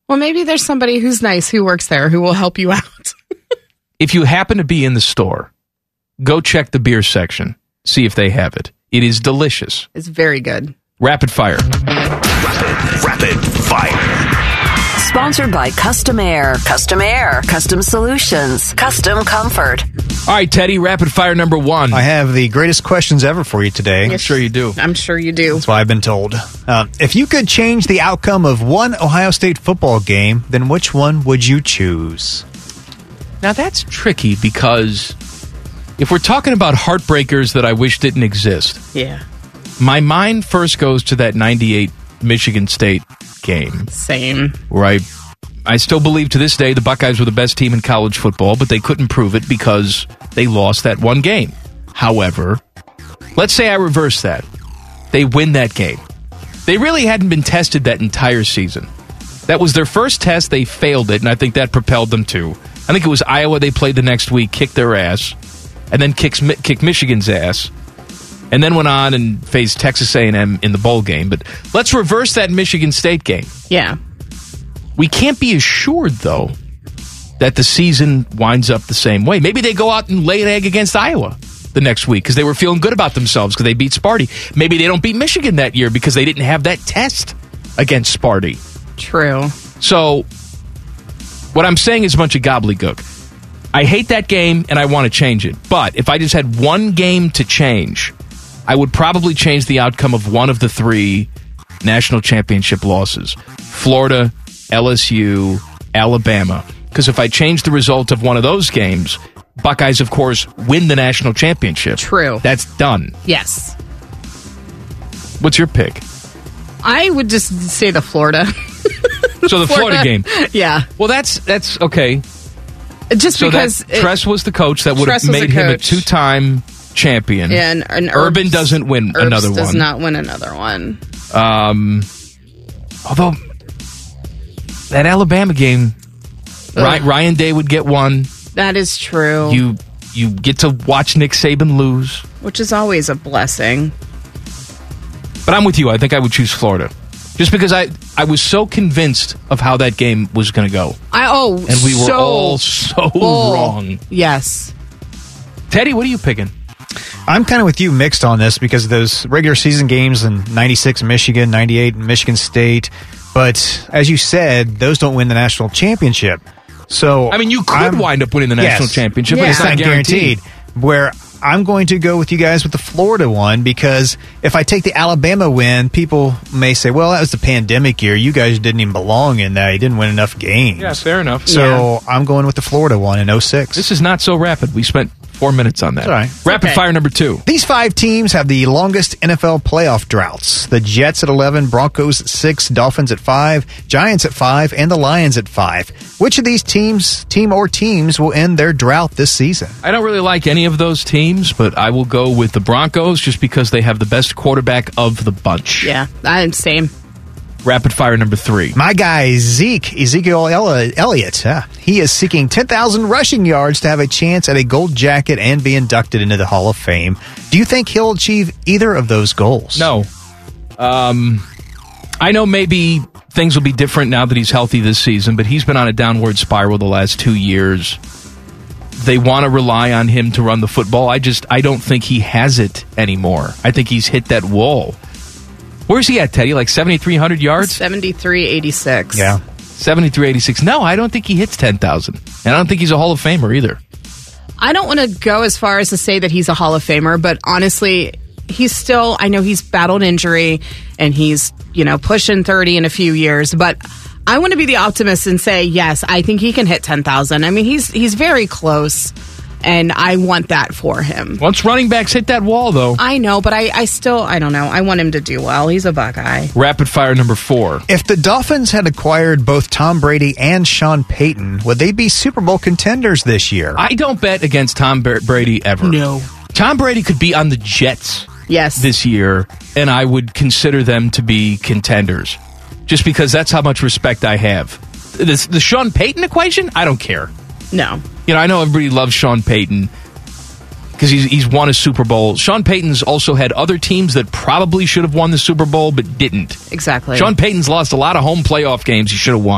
Well, maybe there's somebody who's nice who works there who will help you out.
If you happen to be in the store, go check the beer section. See if they have it. It is delicious.
It's very good.
Rapid fire.
Rapid, rapid fire.
Sponsored by Custom Air. Custom Air. Custom Solutions. Custom Comfort.
All right, Teddy, rapid fire number one.
I have the greatest questions ever for you today.
I'm sure you do.
I'm sure you do.
That's what I've been told. Uh, if you could change the outcome of one Ohio State football game, then which one would you choose?
Now, that's tricky because if we're talking about heartbreakers that I wish didn't exist,
Yeah.
my mind first goes to that ninety-eight Michigan State game.
Same.
Where I, I still believe to this day the Buckeyes were the best team in college football, but they couldn't prove it because they lost that one game. However, let's say I reverse that. They win that game. They really hadn't been tested that entire season. That was their first test. They failed it, and I think that propelled them to. I think it was Iowa they played the next week, kicked their ass, and then kicks, kicked Michigan's ass, and then went on and faced Texas A and M in the bowl game. But let's reverse that Michigan State game.
Yeah.
We can't be assured, though, that the season winds up the same way. Maybe they go out and lay an egg against Iowa the next week because they were feeling good about themselves because they beat Sparty. Maybe they don't beat Michigan that year because they didn't have that test against Sparty.
True.
So what I'm saying is a bunch of gobbledygook. I hate that game and I want to change it. But if I just had one game to change, I would probably change the outcome of one of the three national championship losses. Florida, L S U, Alabama. Because if I change the result of one of those games, Buckeyes, of course, win the national championship.
True.
That's done.
Yes.
What's your pick?
I would just say the Florida.
So the Florida, Florida game.
Yeah.
Well, that's that's okay.
Just
so
because
that, it, Tress was the coach that would have made him a two-time champion.
Yeah, and, and
Urban Herbs, doesn't win
Herbs
another
does
one.
Does not win another one.
Um, although that Alabama game, Ugh. Ryan Day would get one.
That is true.
You you get to watch Nick Saban lose,
which is always a blessing.
But I'm with you. I think I would choose Florida. Just because I, I was so convinced of how that game was going to go.
I oh,
and we were
so,
all so
oh,
wrong.
Yes.
Teddy, what are you picking?
I'm kind of with you mixed on this because of those regular season games in ninety-six Michigan, ninety-eight Michigan State. But as you said, those don't win the national championship. So
I mean, you could
I'm,
wind up winning the national
yes,
championship,
yeah.
but it's not guaranteed.
guaranteed. Where I'm going to go with you guys with the Florida one because if I take the Alabama win, people may say, well, that was the pandemic year. You guys didn't even belong in that. You didn't win enough games.
Yeah, fair enough.
So
yeah.
I'm going with the Florida one in oh six.
This is not so rapid. We spent four minutes on that.
All right.
Rapid
okay.
fire number two.
These five teams have the longest N F L playoff droughts. The Jets at eleven, Broncos at six, Dolphins at five, Giants at five, and the Lions at five. Which of these teams, team or teams, will end their drought this season?
I don't really like any of those teams, but I will go with the Broncos just because they have the best quarterback of the bunch.
Yeah, I'm same.
Rapid fire number three.
My guy, Zeke, Ezekiel Elliott, uh, he is seeking ten thousand rushing yards to have a chance at a gold jacket and be inducted into the Hall of Fame. Do you think he'll achieve either of those goals?
No. Um, I know maybe things will be different now that he's healthy this season, but he's been on a downward spiral the last two years. They want to rely on him to run the football. I just, I don't think he has it anymore. I think he's hit that wall. Where's he at, Teddy? Like seventy-three hundred yards?
seventy-three eighty-six.
Yeah.
seventy-three eighty-six. No, I don't think he hits ten thousand. And I don't think he's a Hall of Famer either.
I don't want to go as far as to say that he's a Hall of Famer, but honestly, he's still, I know he's battled injury and he's, you know, pushing thirty in a few years, but I want to be the optimist and say, yes, I think he can hit ten thousand. I mean, he's he's very close. And I want that for him.
Once running backs hit that wall, though.
I know, but I, I still, I don't know. I want him to do well. He's a Buckeye.
Rapid fire number four.
If the Dolphins had acquired both Tom Brady and Sean Payton, would they be Super Bowl contenders this year?
I don't bet against Tom Brady ever.
No.
Tom Brady could be on the Jets
yes.
this year, and I would consider them to be contenders. Just because that's how much respect I have. The, the Sean Payton equation? I don't care.
No.
You know, I know everybody loves Sean Payton because he's, he's won a Super Bowl. Sean Payton's also had other teams that probably should have won the Super Bowl but didn't.
Exactly.
Sean Payton's lost a lot of home playoff games he should have won.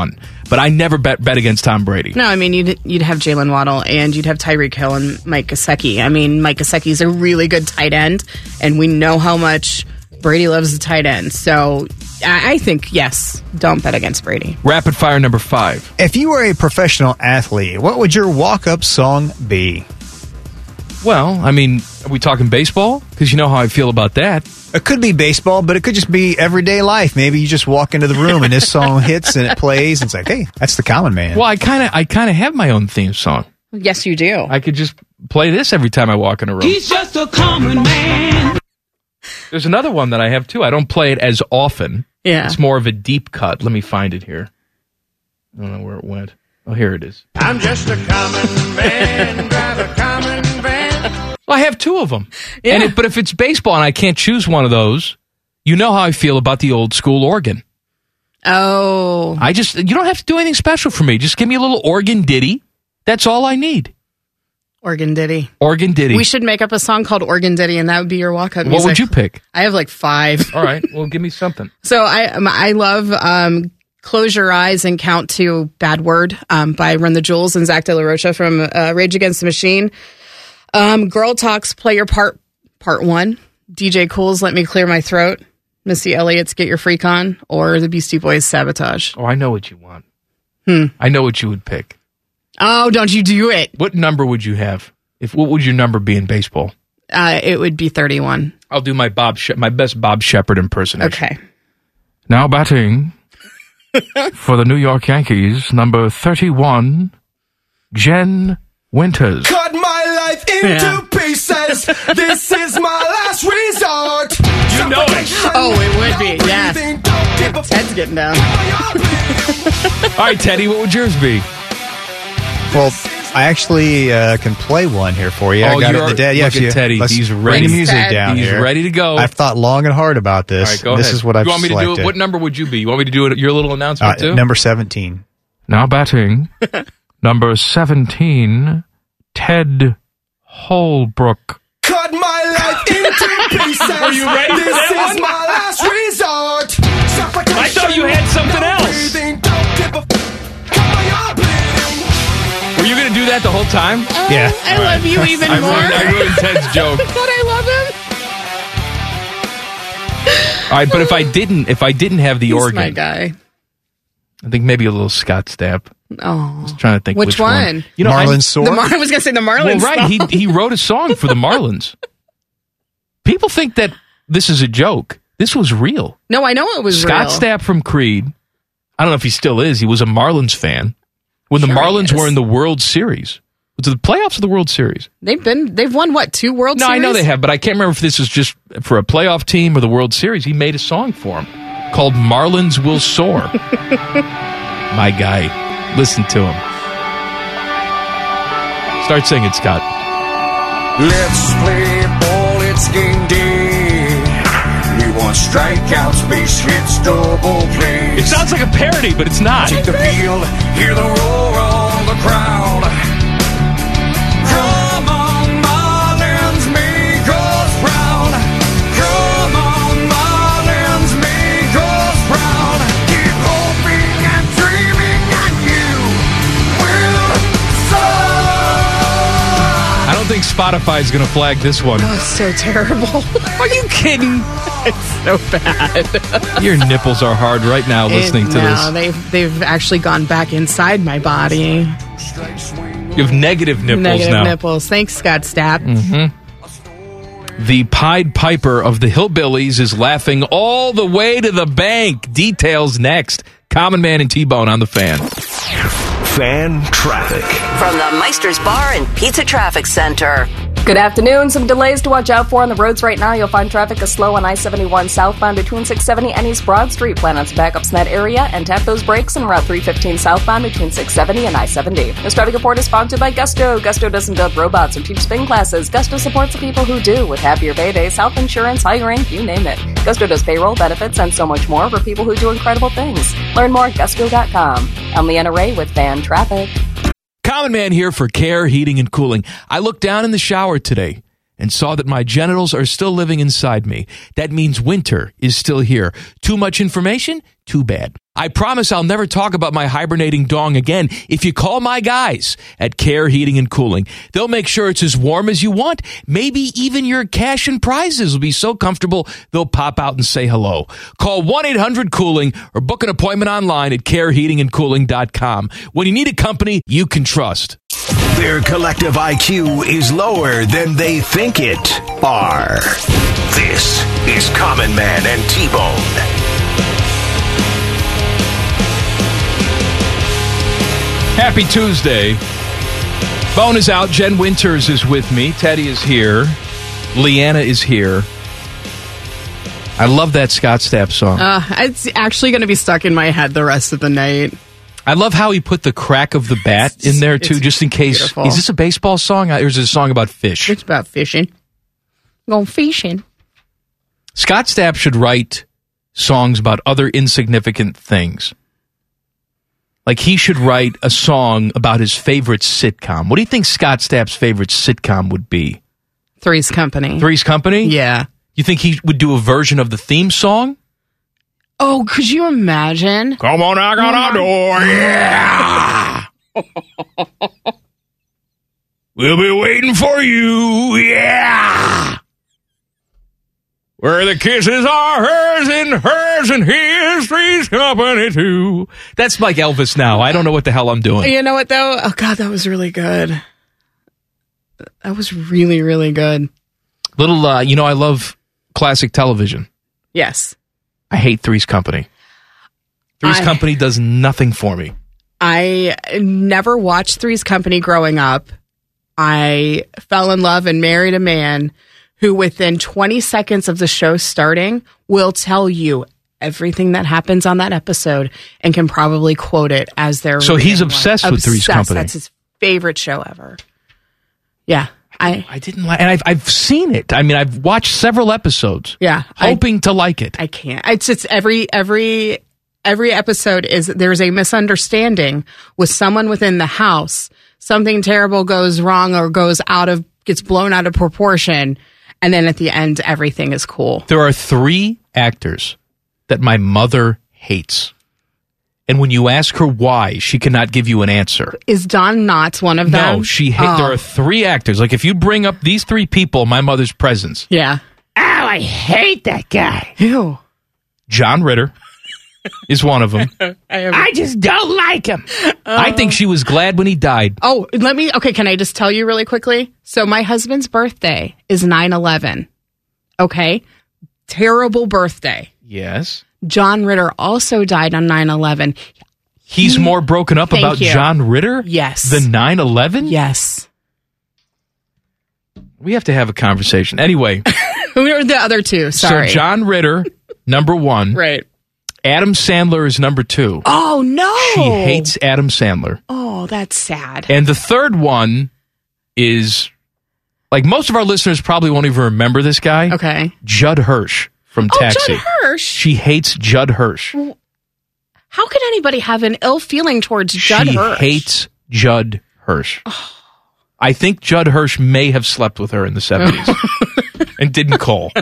but I never bet bet against Tom Brady.
No, I mean, you'd, you'd have Jalen Waddle and you'd have Tyreek Hill and Mike Gesicki. I mean, Mike Gesicki's a really good tight end, and we know how much Brady loves the tight end. So I, I think, yes, don't bet against Brady.
Rapid fire number five.
If you were a professional athlete, what would your walk-up song be?
Well, I mean, are we talking baseball? Because you know how I feel about that.
It could be baseball, but it could just be everyday life. Maybe you just walk into the room and this song hits and it plays. And it's like, hey, that's the Common Man.
Well, I kind of I kind of have my own theme song.
Yes, you do.
I could just play this every time I walk in a room.
He's just a common man.
There's another one that I have, too. I don't play it as often.
Yeah.
It's more of a deep cut. Let me find it here. I don't know where it went. Oh, here it is.
I'm just a common man, drive a common van.
Well, I have two of them.
Yeah.
And it, but if it's baseball and I can't choose one of those, you know how I feel about the old school organ.
Oh.
I just, you don't have to do anything special for me. Just give me a little organ ditty. That's all I need.
Organ Ditty.
Organ ditty.
We should make up a song called Organ Ditty, and that would be your walk-up music.
What would you pick?
I have like five.
All right. Well, give me something.
So I um, I love um, Close Your Eyes and Count to Bad Word um, by Run the Jewels and Zach De La Rocha from uh, Rage Against the Machine. Um, Girl Talks, Play Your Part, Part one. D J Cool's Let Me Clear My Throat. Missy Elliott's Get Your Freak On. Or the Beastie Boys' Sabotage.
Oh, I know what you want.
Hmm.
I know what you would pick.
Oh, don't you do it.
What number would you have? If What would your number be in baseball?
Uh, it would be thirty-one.
I'll do my Bob She- my best Bob Shepard impersonation.
Okay.
Now batting for the New York Yankees, number thirty-one, Jen Winters.
Cut my life into
Yeah.
pieces. This is my last resort.
You know it.
Oh, it would be, yes. Ted's getting down.
All right, Teddy, what would yours be?
Well, I actually uh, can play one here for you.
Oh,
I got it
you're-
in the dead.
look
Yes,
at
you-
Teddy.
Let's
He's
bring
ready.
the music
Ted.
down
He's
here.
ready to go.
I've thought long and hard about this.
All right, go
this
ahead.
is what I've
You want me to
selected.
do it? What number would you be? You want me to do it, your little announcement,
Uh,
too?
number seventeen.
Now batting, number seventeen, Ted Holbrook.
Cut my life into pieces.
Were you ready for
this
that
is
one?
my last resort.
I thought you had something else. Were you going to do that the whole time?
Yeah.
I love you even
I
more.
ruined, I ruined Ted's joke.
But I love him.
All right, but if I didn't, if I didn't have the
He's
organ,
my guy.
I think maybe a little Scott Stapp.
Oh.
Just trying to think
Which
which,
one?
You know,
Marlin
I,
Sore?
The Mar- I was going to say the
well,
Marlins.
right. He he wrote a song for the Marlins. People think that this is a joke. This was real.
No, I know it was
Scott
real.
Stapp from Creed. I don't know if he still is. He was a Marlins fan when the
Sure he
Marlins
is.
were in the World Series. Was it the playoffs of the World Series?
They've been they've won what, two World
No,
Series?
I know they have, but I can't remember if this is just for a playoff team or the World Series. He made a song for him called Marlins Will Soar. My guy. Listen to him. Start singing, Scott.
Let's play ball, it's game day. We want strikeouts, base hits, double plays.
It sounds like a parody, but it's not.
Take the field, hear the roar of the crowd. Come on, Marlins, make us proud. Come on, Marlins, make us proud. Keep hoping and dreaming and you will soar.
I don't think Spotify's going to flag this one.
Oh, so terrible.
Are you kidding?
It's so bad.
Your nipples are hard right now listening
It-
to
no,
this.
they've they've actually gone back inside my body.
You have negative nipples
Negative
now.
nipples. Thanks, Scott Stapp.
Mm-hmm. The Pied Piper of the Hillbillies is laughing all the way to the bank. Details next. Common Man and T-Bone on the Fan.
Fan traffic.
From the Meister's Bar and Pizza Traffic Center.
Good afternoon. Some delays to watch out for on the roads right now. You'll find traffic is slow on I seventy-one southbound between six seventy and East Broad Street. Plan on some backups in that area and tap those brakes on Route three fifteen southbound between six seventy and I seventy. This traffic report is sponsored by Gusto. Gusto doesn't build robots or teach spin classes. Gusto supports the people who do with happier paydays, health insurance, hiring, you name it. Gusto does payroll, benefits, and so much more for people who do incredible things. Learn more at gusto dot com. I'm Leanna Ray with Fan Traffic.
Common Man here for Care Heating and Cooling. I looked down in the shower today and saw that my genitals are still living inside me. That means winter is still here. Too much information? Too bad. I promise I'll never talk about my hibernating dong again if you call my guys at Care Heating and Cooling. They'll make sure it's as warm as you want. Maybe even your cash and prizes will be so comfortable they'll pop out and say hello. Call one eight hundred cooling or book an appointment online at care heating and cooling dot com. When you need a company you can trust.
Their collective I Q is lower than they think it are. This is Common Man and T-Bone.
Happy Tuesday. Bone is out. Jen Winters is with me. Teddy is here. Leanna is here. I love that Scott Stapp song.
Uh, it's actually going to be stuck in my head the rest of the night.
I love how he put the crack of the bat in there, too, just in case.
Beautiful.
Is this a baseball song or is it a song about fish?
It's about fishing. Going fishing.
Scott Stapp should write songs about other insignificant things. Like he should write a song about his favorite sitcom. What do you think Scott Stapp's favorite sitcom would be?
Three's Company.
Three's Company?
Yeah.
You think he would do a version of the theme song?
Oh, could you imagine?
Come on, knock on our door, yeah! We'll be waiting for you, yeah! Where the kisses are hers and hers and his, Three's Company too. That's like Elvis now. I don't know what the hell I'm doing.
You know what, though? Oh, God, that was really good. That was really, really good.
Little, uh, you know, I love classic television.
Yes.
I hate Three's Company. Three's
I,
Company does nothing for me.
I never watched Three's Company growing up. I fell in love and married a man who within twenty seconds of the show starting will tell you everything that happens on that episode and can probably quote it as their
So he's
written
obsessed
one.
with Three's
Obsessed.
Company.
That's his favorite show ever. Yeah. I
I didn't like, and I've I've seen it. I mean, I've watched several episodes.
Yeah,
hoping
I,
to like it.
I can't. It's it's every every every episode is there's a misunderstanding with someone within the house. Something terrible goes wrong or goes out of gets blown out of proportion, and then at the end everything is cool.
There are three actors that my mother hates. And when you ask her why, she cannot give you an answer.
Is Don Knotts one of them?
No, she ha-
oh.
there are three actors. Like if you bring up these three people, my mother's presence.
Yeah.
Oh, I hate that guy.
Ew.
John Ritter is one of them.
I,
I just don't like him.
I think she was glad when he died.
Oh, let me, okay, can I just tell you really quickly? So my husband's birthday is nine eleven. Okay? Terrible birthday.
Yes.
John Ritter also died on nine eleven.
He's
he,
more broken up
Thank
about
you.
John Ritter?
Yes.
Than nine eleven?
Yes.
We have to have a conversation. Anyway.
Who are the other two? Sorry.
So John Ritter, number one.
Right.
Adam Sandler is number two.
Oh, no.
She hates Adam Sandler.
Oh, that's sad.
And the third one is, like, most of our listeners probably won't even remember this guy.
Okay.
Judd Hirsch from
oh,
Taxi.
Judd Hirsch?
She hates Judd Hirsch.
How could anybody have an ill feeling towards Judd
she
Hirsch?
She hates Judd Hirsch. Oh. I think Judd Hirsch may have slept with her in the seventies and didn't call.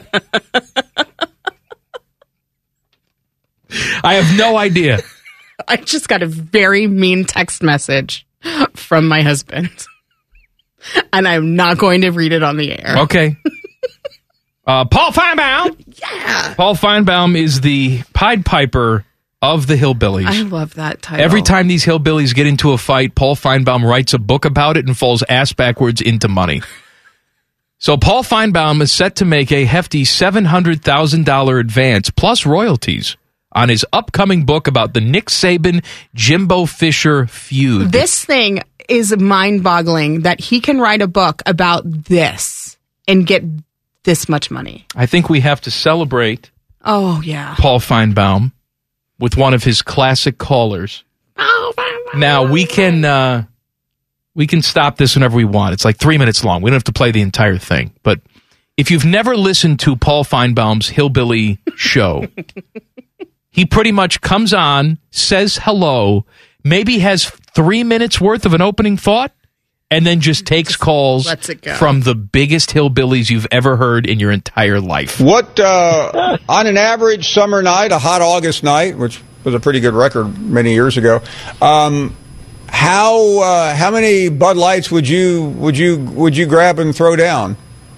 I have no idea.
I just got a very mean text message from my husband. And I'm not going to read it on the air.
Okay. Uh, Paul Feinbaum.
Yeah.
Paul Feinbaum is the Pied Piper of the Hillbillies.
I love that title.
Every time these hillbillies get into a fight, Paul Feinbaum writes a book about it and falls ass backwards into money. So Paul Feinbaum is set to make a hefty seven hundred thousand dollars advance plus royalties on his upcoming book about the Nick Saban, Jimbo Fisher feud.
This thing is mind-boggling that he can write a book about this and get this much money.
I think we have to celebrate
Oh, yeah.
Paul Feinbaum with one of his classic callers.
Oh, Feinbaum.
Now, we can uh, we can stop this whenever we want. It's like three minutes long. We don't have to play the entire thing. But if you've never listened to Paul Feinbaum's Hillbilly show, he pretty much comes on, says hello, maybe has three minutes worth of an opening thought, and then just takes calls
lets it go.
from the biggest hillbillies you've ever heard in your entire life.
What, uh, on an average summer night, a hot August night, which was a pretty good record many years ago. Um, how uh, how many Bud Lights would you would you would you grab and throw down?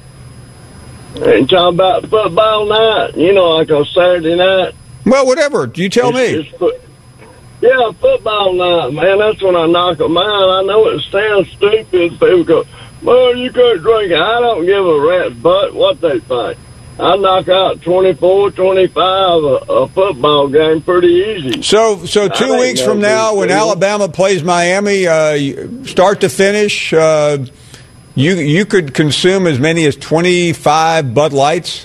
And talking about football night, you know, like on Saturday night.
Well, whatever. You tell
it's,
me.
It's fo- yeah, football night, man. That's when I knock them out. I know it sounds stupid. People go, well, you can't drink it. I don't give a rat's butt what they think. I knock out twenty-four, twenty-five a, a football game pretty easy.
So, so two weeks from now, when Alabama plays Miami, uh, start to finish, uh, you you could consume as many as twenty-five Bud Lights?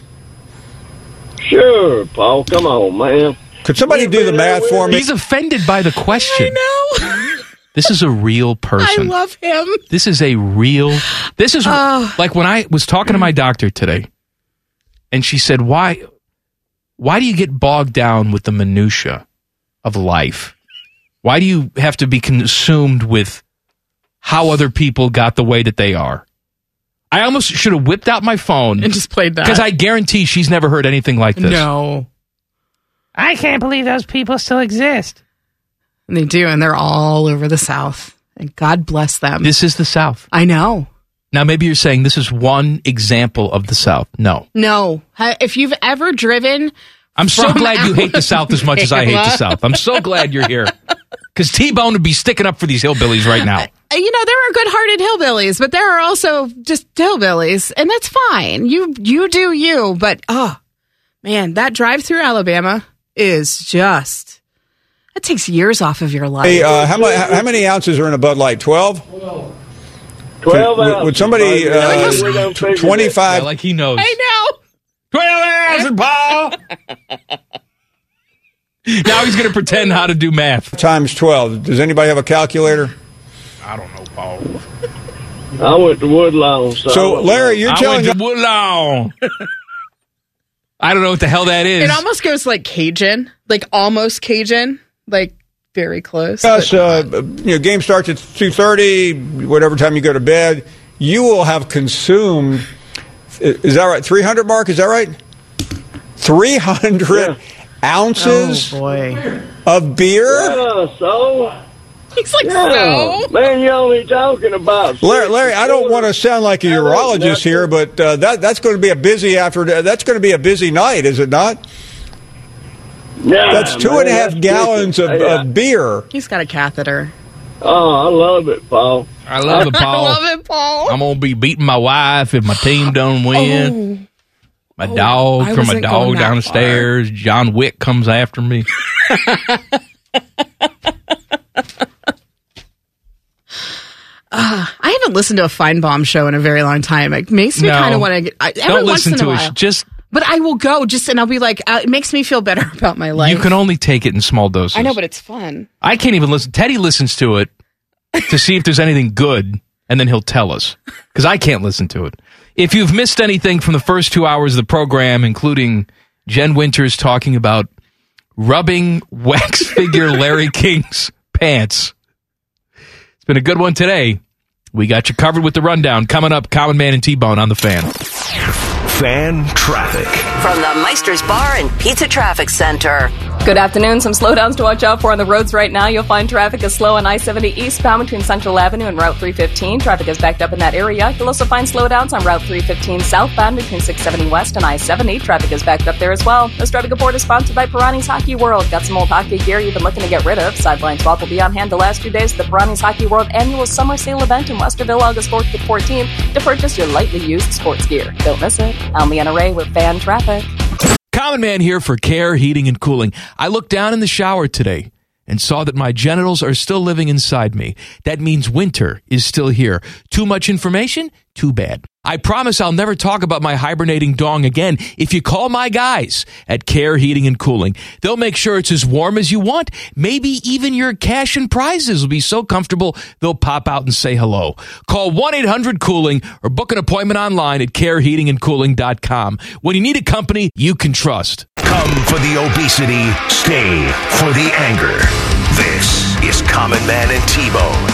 Sure, Paul. Come on, man.
Could somebody do the math for me?
He's offended by the question.
I know.
This is a real person.
I love him.
This is a real. This is
Oh.
like when I was talking to my doctor today, and she said, "Why, why do you get bogged down with the minutia of life? Why do you have to be consumed with how other people got the way that they are?" I almost should have whipped out my phone
and just played that,
because I guarantee she's never heard anything like this.
No.
I can't believe those people still exist.
And they do, and they're all over the South. And God bless them.
This is the South.
I know.
Now, maybe you're saying this is one example of the South. No.
No. Ha- If you've ever driven...
I'm so
from
glad you hate the South as much as I hate the South. I'm so glad you're here. Because T-Bone would be sticking up for these hillbillies right now.
You know, there are good-hearted hillbillies, but there are also just hillbillies, and that's fine. You you do you, but, oh, man, that drive through Alabama is just... That takes years off of your life.
Hey, uh, how, mu- how many ounces are in a Bud Light? Twelve.
Twelve
Would,
ounces.
would somebody uh,
We don't figure
twenty-five?
Yeah, like he knows.
I know.
Twelve ounces, Paul. Now he's going to pretend how to do math.
Times twelve. Does anybody have a calculator?
I don't know, Paul.
I went to Woodlawn. So,
So, Larry, you're
I
telling
went to Woodlawn. I don't know what the hell that is.
It almost goes like Cajun, like almost Cajun, like very close.
us, uh, you know, game starts at two thirty, whatever time you go to bed, you will have consumed, is that right, three hundred, Mark, is that right? three hundred ounces
Oh, boy.
of beer?
Yeah, so...
He's like,
Yeah.
so?
Man, you only talking about...
Larry, Larry, I don't want to sound like a urologist here, but uh, that that's going to be a busy after. That's going to be a busy night, is it not?
Yeah,
That's two
man,
and a half
that's
gallons of,
yeah.
of beer.
He's got a catheter.
Oh, I love it, Paul.
I love it, Paul.
I love it, Paul.
I'm going to be beating my wife if my team don't win. My
Oh,
dog
I
from my
wasn't
dog
going that
downstairs. John Wick comes after me.
Uh, I haven't listened to a Feinbaum show in a very long time. It makes me
No.
kind of want to get I, every
Don't
once
listen
in a
to
while.
it. Just
But I will go just and I'll be like, uh, it makes me feel better about my life.
you can only take it in small doses.
I know, but it's fun.
I can't even listen. Teddy listens to it to see if there's anything good, and then he'll tell us because I can't listen to it. If you've missed anything from the first two hours of the program, including Jen Winters talking about rubbing wax figure Larry King's pants, it's been a good one today. We got you covered with the rundown. Coming up, Common Man and T-Bone on the Fan.
Fan traffic.
From the Meister's Bar and Pizza Traffic Center.
Good afternoon. Some slowdowns to watch out for on the roads right now. You'll find traffic is slow on I seventy eastbound between Central Avenue and Route three fifteen. Traffic is backed up in that area. You'll also find slowdowns on Route three fifteen southbound between six seventy west and I seventy. Traffic is backed up there as well. This traffic report is sponsored by Pirani's Hockey World. Got some old hockey gear you've been looking to get rid of? Sideline swap will be on hand the last few days of the Pirani's Hockey World annual summer sale event in Westerville, August fourth to fourteenth to purchase your lightly used sports gear. Don't miss it. I'm Leanna Ray with Fan Traffic.
Common Man here for Care Heating and Cooling. I looked down in the shower today and saw that my genitals are still living inside me. That means winter is still here. Too much information? Too bad. I promise I'll never talk about my hibernating dong again if you call my guys at Care Heating and Cooling. They'll make sure it's as warm as you want. Maybe even your cash and prizes will be so comfortable they'll pop out and say hello. Call one eight hundred cooling or book an appointment online at care heating and cooling dot com. When you need a company you can trust.
Come for the obesity, stay for the anger. This is Common Man and T-Bone.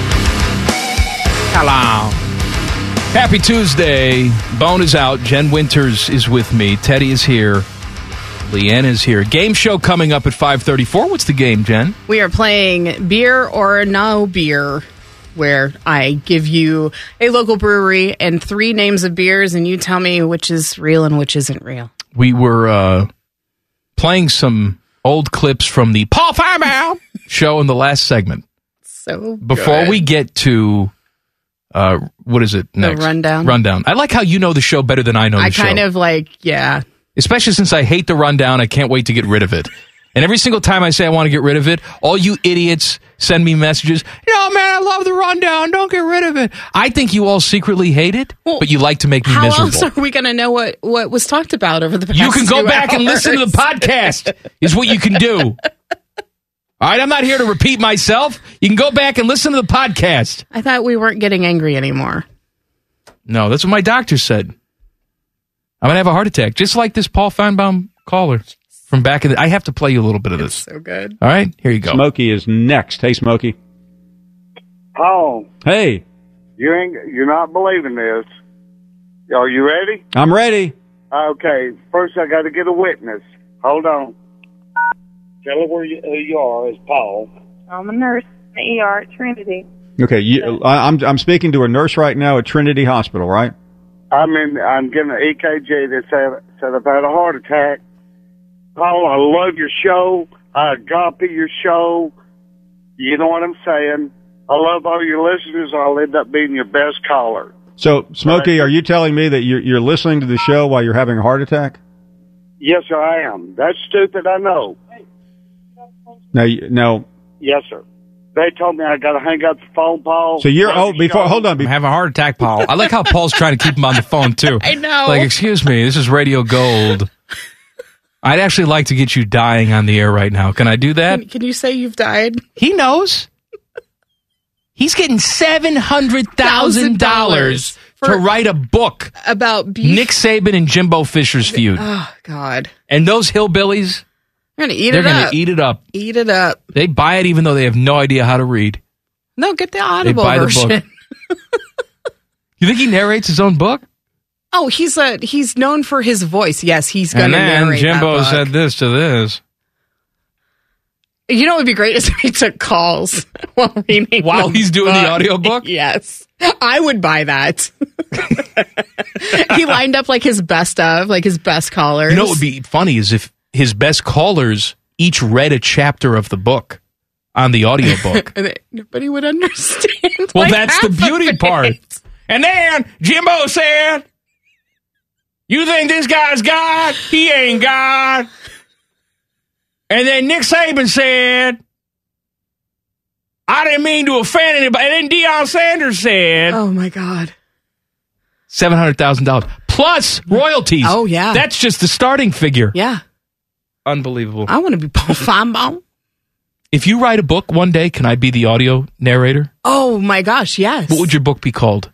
Hello. Happy Tuesday. Bone is out. Jen Winters is with me. Teddy is here. Leanne is here. Game show coming up at five thirty-four. What's the game, Jen?
We are playing Beer or No Beer, where I give you a local brewery and three names of beers, and you tell me which is real and which isn't real.
We were uh, playing some old clips from the Paul Finebaum show in the last segment.
So
Before
good.
we get to, uh, what is it next?
The rundown.
Rundown. I like how you know the show better than I know the
I
show.
kind of like, yeah.
Especially since I hate the rundown, I can't wait to get rid of it. And every single time I say I want to get rid of it, all you idiots send me messages. No, man, I love the rundown. Don't get rid of it. I think you all secretly hate it, but you like to make me
How
miserable.
else are we going to know what, what was talked about over the past
You can go
two
back and listen to the
hours?
podcast, is what you can do. All right, I'm not here to repeat myself. You can go back and listen to the podcast.
I thought we weren't getting angry anymore.
No, that's what my doctor said. I'm going to have a heart attack, just like this Paul Feinbaum caller from back in the... I have to play you a little bit of this.
So good.
All right, here you go.
Smokey is next. Hey, Smokey.
Paul,
Hey,
you ain't, you're not believing this. Are you ready?
I'm ready.
Okay, first I got to get a witness. Hold on. Tell her where you, who you are. It's Paul.
I'm a nurse in the E R at Trinity.
Okay, you, I, I'm I'm speaking to a nurse right now at Trinity Hospital, right?
I'm in. I'm getting an E K G that said, said I've had a heart attack. Paul, I love your show. I copy your show. You know what I'm saying? I love all your listeners. I'll end up being your best caller.
So, Smokey, are you telling me that you're, you're listening to the show while you're having a heart attack?
Yes, sir, I am. That's stupid, I know.
No, you- no.
Yes, sir. They told me I got to hang up the phone, Paul.
So you're
Love
oh
your
before
show.
hold on.
I'm having a heart attack, Paul. I like how Paul's trying to keep him on the phone, too.
I know.
Like, excuse me, this is Radio Gold. I'd actually like to get you dying on the air right now. Can I do that?
Can, can you say you've died?
He knows. He's getting seven hundred thousand dollars to write a book
about beef.
Nick Saban and Jimbo Fisher's feud.
Oh, God.
And those hillbillies,
They're going to eat
they're
it
going
up.
to eat it up.
Eat it up.
They buy it even though they have no idea how to read.
No, get the
They
Audible
buy the
version.
book. You think he narrates his own book?
Oh, he's a he's known for his voice. Yes, he's going
And
to
then
narrate
Jimbo
that
said
book.
this to this.
You know what would be great is if he took calls while reading.
While
the
he's doing the
book.
audiobook?
Yes. I would buy that. He lined up like his best of, like his best callers.
You know what would be funny is if his best callers each read a chapter of the book on the audiobook.
And it- nobody would understand.
Well,
like,
that's the
half of
beauty
it.
part. And then Jimbo said, "You think this guy's God? He ain't God." And then Nick Saban said, "I didn't mean to offend anybody." And then Deion Sanders said,
"Oh my God,
seven hundred thousand dollars plus royalties."
Oh, yeah.
That's just the starting figure.
Yeah.
Unbelievable.
I want to be Paul Feinbaum.
If you write a book one day, can I be the audio narrator?
Oh my gosh, yes.
What would your book be called?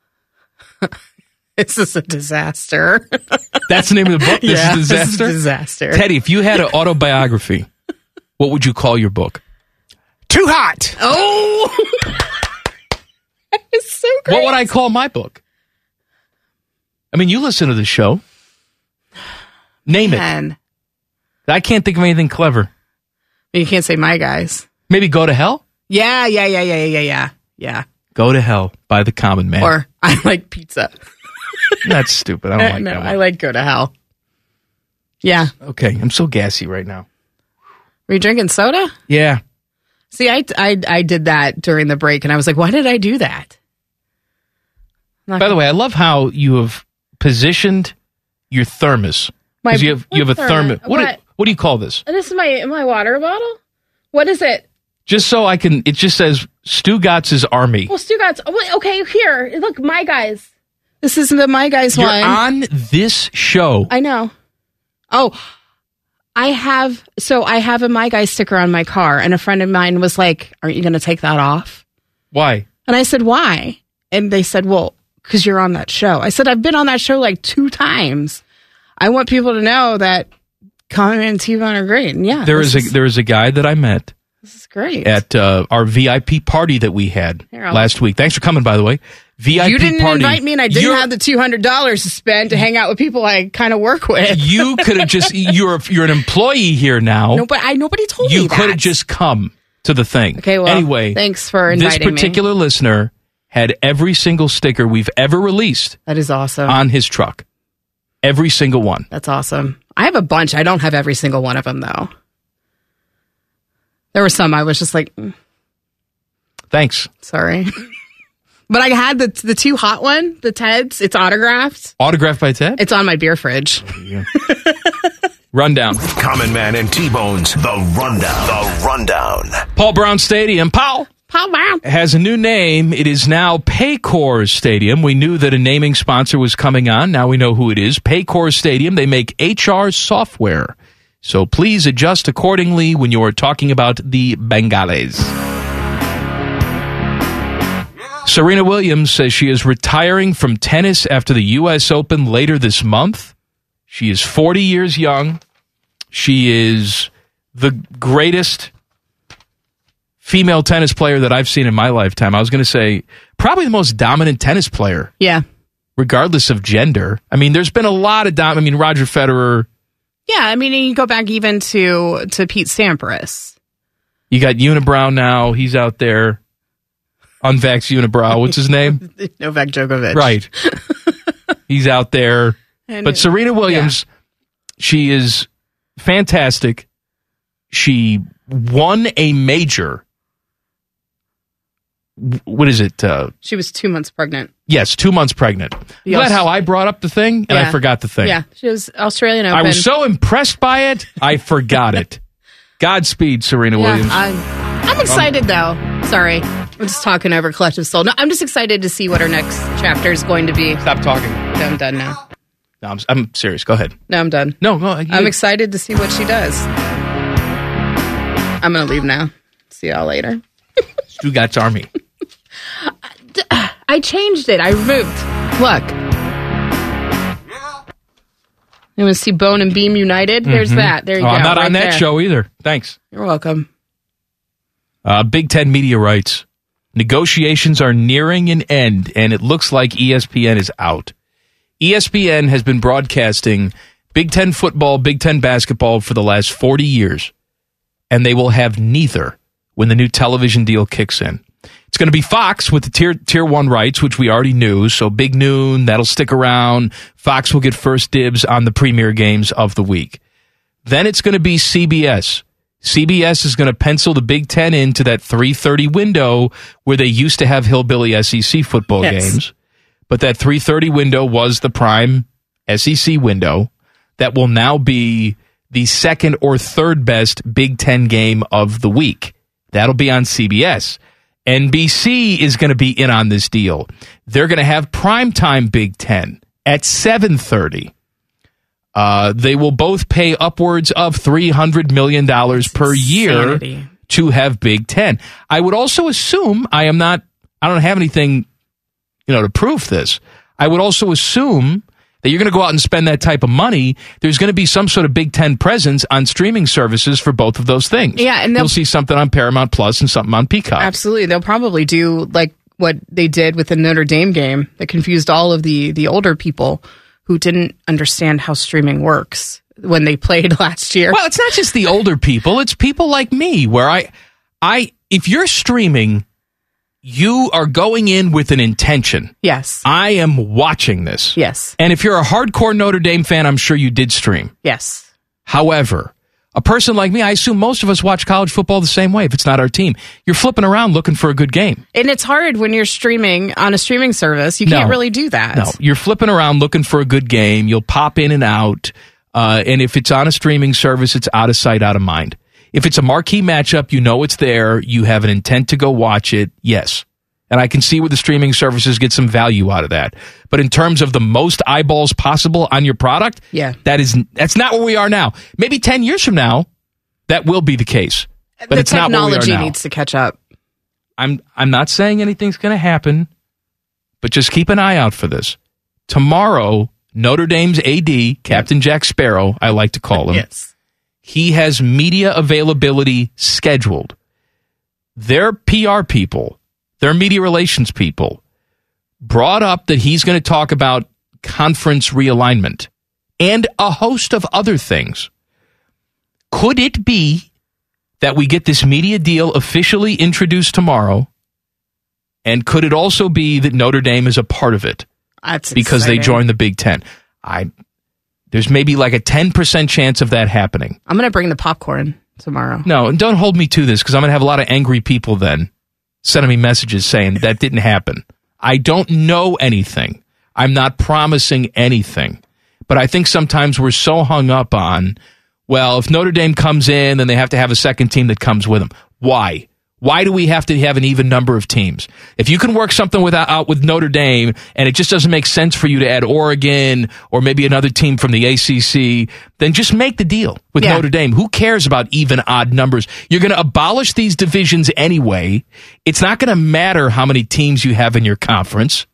This is a disaster.
That's the name of the book? This
Yeah,
is
this is
disaster?
a disaster.
Teddy, if you had an autobiography, what would you call your book?
Too hot.
Oh, it's so great.
What would I call my book? I mean, you listen to the show. Name
Man.
it. I can't think of anything clever.
You can't say my guys.
Maybe Go to Hell?
Yeah, yeah, yeah, yeah, yeah, yeah, yeah.
Go to Hell by the Common Man.
Or I like pizza.
That's stupid. I don't like
no,
that one.
I like go to hell. Yeah.
Okay, I'm so gassy right now.
Were you drinking soda?
Yeah.
See, I, I, I did that during the break, and I was like, why did I do that? Not
By the way, I love how you have positioned your thermos.
My-
Because you have you have a
what
thermos.
thermos?
What, do-
What?
what do you call this?
This is my my water bottle. What is it?
Just so I can. It just says Stugatz's Army.
Well, Stugatz. Oh, wait, okay, here. Look, my guys. This isn't the my guys
You're
one.
on this show.
I know. Oh, I have. So I have a my guys sticker on my car, and a friend of mine was like, "Aren't you going to take that off?"
Why?
And I said, "Why?" And they said, "Well, because you're on that show." I said, "I've been on that show like two times. I want people to know that Common and T-Bone are great." And yeah,
There
this
is a there is a guy that I met
This is great.
At uh, our V I P party that we had
Here, I'll-
last week. Thanks for coming, by the way. V I P
You didn't
party.
invite me, and I didn't
You're-
have the two hundred dollars to spend to hang out with people I kind of work with.
You could have just, you're, you're an employee here now.
No, but I nobody told
You
me that.
could have just come to the thing.
Okay, well,
anyway,
thanks for
this
inviting me.
particular listener had every single sticker we've ever released
That is awesome.
on his truck. Every single one.
That's awesome. I have a bunch. I don't have every single one of them, though. There were some I was just like, mm,
Thanks.
sorry. But I had the the two hot one, the Ted's. It's autographed.
Autographed by Ted?
It's on my beer fridge.
Rundown.
Common Man and T-Bone's The Rundown. The Rundown.
Paul Brown Stadium. Paul
Paul Brown
has a new name. It is now Paycor Stadium. We knew that a naming sponsor was coming on. Now we know who it is. Paycor Stadium. They make H R software. So please adjust accordingly when you are talking about the Bengals. Serena Williams says she is retiring from tennis after the U S Open later this month. She is forty years young. She is the greatest female tennis player that I've seen in my lifetime. I was going to say probably the most dominant tennis player.
Yeah.
Regardless of gender. I mean, there's been a lot of dom- I mean, Roger Federer.
Yeah, I mean, you go back even to to Pete Sampras.
You got Unibrow now. He's out there. Unvaxxed Unibrow. What's his name?
Novak Djokovic.
Right. He's out there.
And
But
it-
Serena Williams, she is fantastic. She won a major. W- What is it? Uh,
She was two months pregnant.
yes, two months pregnant. Is
Yes.
that how I brought up the thing? And I
Yeah.
forgot the thing.
Yeah, she was Australian Open.
I was so impressed by it, I forgot it. Godspeed, Serena
Yeah,
Williams.
I'm, I'm excited though. Sorry, I'm just talking over Collective Soul. No, I'm just excited to see what her next chapter is going to be.
Stop talking.
No, I'm done now.
No, I'm, I'm serious. Go ahead.
No, I'm done.
No, no. You,
I'm excited to see what she does. I'm gonna leave now. See y'all later.
Stugatz Army.
I changed it. I removed. Look. You want to see Bone and Beam United? There's
Mhm.
that. There you
Oh,
go.
I'm not
right
on that
there.
show either. Thanks.
You're welcome.
Uh, Big Ten media rights. Negotiations are nearing an end, and it looks like E S P N is out. E S P N has been broadcasting Big Ten football, Big Ten basketball for the last forty years, and they will have neither when the new television deal kicks in. It's going to be Fox with the tier tier one rights, which we already knew. So Big Noon, that'll stick around. Fox will get first dibs on the premier games of the week. Then it's going to be C B S. C B S is going to pencil the Big Ten into that three thirty window where they used to have hillbilly S E C football
Yes.
games. But that three thirty window was the prime S E C window that will now be the second or third best Big Ten game of the week. That'll be on C B S. N B C is going to be in on this deal. They're going to have primetime Big Ten at seven thirty. Uh, they will both pay upwards of three hundred million dollars per year
insanity.
to have Big Ten. I would also assume, I am not, I don't have anything, you know, to prove this. I would also assume that you're going to go out and spend that type of money. There's going to be some sort of Big Ten presence on streaming services for both of those things.
Yeah, and they'll-
you'll see something on Paramount Plus and something on Peacock.
Absolutely. They'll probably do like what they did with the Notre Dame game that confused all of the, the older people who didn't understand how streaming works when they played last year.
Well, it's not just the older people; it's people like me. Where I, I, if you're streaming, you are going in with an intention.
Yes.
I am watching this.
Yes.
And if you're a hardcore Notre Dame fan, I'm sure you did stream.
Yes.
However, a person like me, I assume most of us watch college football the same way. If it's not our team, you're flipping around looking for a good game.
And it's hard when you're streaming on a streaming service. You can't
No.
really do that.
No, you're flipping around looking for a good game. You'll pop in and out. Uh, and if it's on a streaming service, it's out of sight, out of mind. If it's a marquee matchup, you know it's there. You have an intent to go watch it. Yes. And I can see where the streaming services get some value out of that. But in terms of the most eyeballs possible on your product,
yeah,
that is, that's not where we are now. Maybe ten years from now, that will be the case. But
the
it's not where we are
technology
now.
needs to catch up.
I'm I'm not saying anything's going to happen, but just keep an eye out for this. Tomorrow, Notre Dame's A D, Captain Jack Sparrow, I like to call him.
Yes.
He has media availability scheduled. their P R people, their media relations people, brought up that he's going to talk about conference realignment and a host of other things. Could it be that we get this media deal officially introduced tomorrow? And could it also be that Notre Dame is a part of it?
That's
because
exciting.
they joined the Big Ten. I there's maybe like a ten percent chance of that happening.
I'm going to bring the popcorn tomorrow.
No, and don't hold me to this because I'm going to have a lot of angry people then sending me messages saying that didn't happen. I don't know anything. I'm not promising anything. But I think sometimes we're so hung up on, well, if Notre Dame comes in, then they have to have a second team that comes with them. Why? Why do we have to have an even number of teams? If you can work something with, out with Notre Dame and it just doesn't make sense for you to add Oregon or maybe another team from the A C C, then just make the deal with
Yeah.
Notre Dame. Who cares about even odd numbers? You're going to abolish these divisions anyway. It's not going to matter how many teams you have in your conference.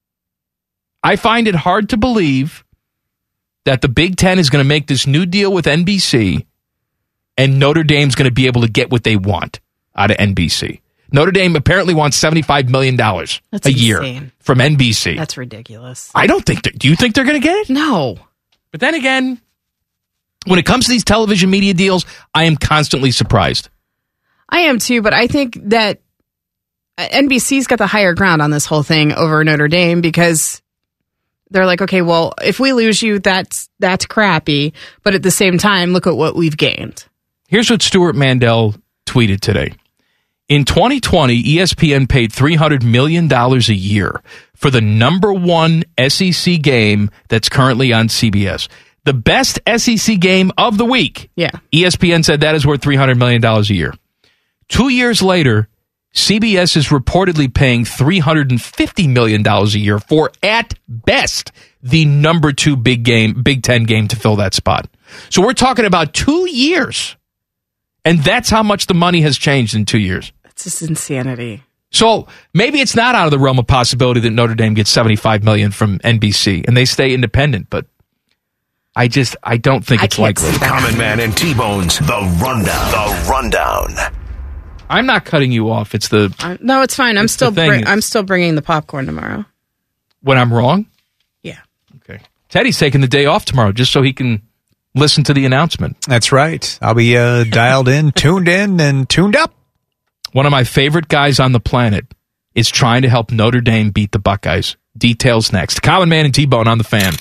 I find it hard to believe that the Big Ten is going to make this new deal with N B C and Notre Dame's going to be able to get what they want out of N B C. Notre Dame apparently wants seventy-five million dollars
That's
a year
insane.
from N B C.
That's ridiculous.
I don't think, that, do you think they're going to get it?
No.
But then again, when it comes to these television media deals, I am constantly surprised.
I am too, but I think that N B C's got the higher ground on this whole thing over Notre Dame because they're like, okay, well, if we lose you, that's that's crappy. But at the same time, look at what we've gained.
Here's what Stuart Mandel tweeted today. In twenty twenty, E S P N paid three hundred million dollars a year for the number one S E C game that's currently on C B S. The best S E C game of the week.
Yeah.
E S P N said that is worth three hundred million dollars a year. Two years later, C B S is reportedly paying three hundred fifty million dollars a year for, at best, the number two big game, Big Ten game to fill that spot. So we're talking about two years. And that's how much the money has changed in two years.
That's just insanity.
So maybe it's not out of the realm of possibility that Notre Dame gets seventy-five million dollars from N B C and they stay independent, but I just, I don't think
I
it's
can't
likely.
Common Man and T-Bone's The Rundown. The Rundown.
I'm not cutting you off. It's the,
Uh, no, it's fine. I'm
It's the
still
thing,
br-
it's-
I'm still bringing the popcorn tomorrow.
when I'm wrong.
Yeah.
Okay. Teddy's taking the day off tomorrow just so he can listen to the announcement.
That's right. I'll be uh, dialed in, tuned in, and tuned up.
One of my favorite guys on the planet is trying to help Notre Dame beat the Buckeyes. Details next. Common Man and T-Bone on the Fan.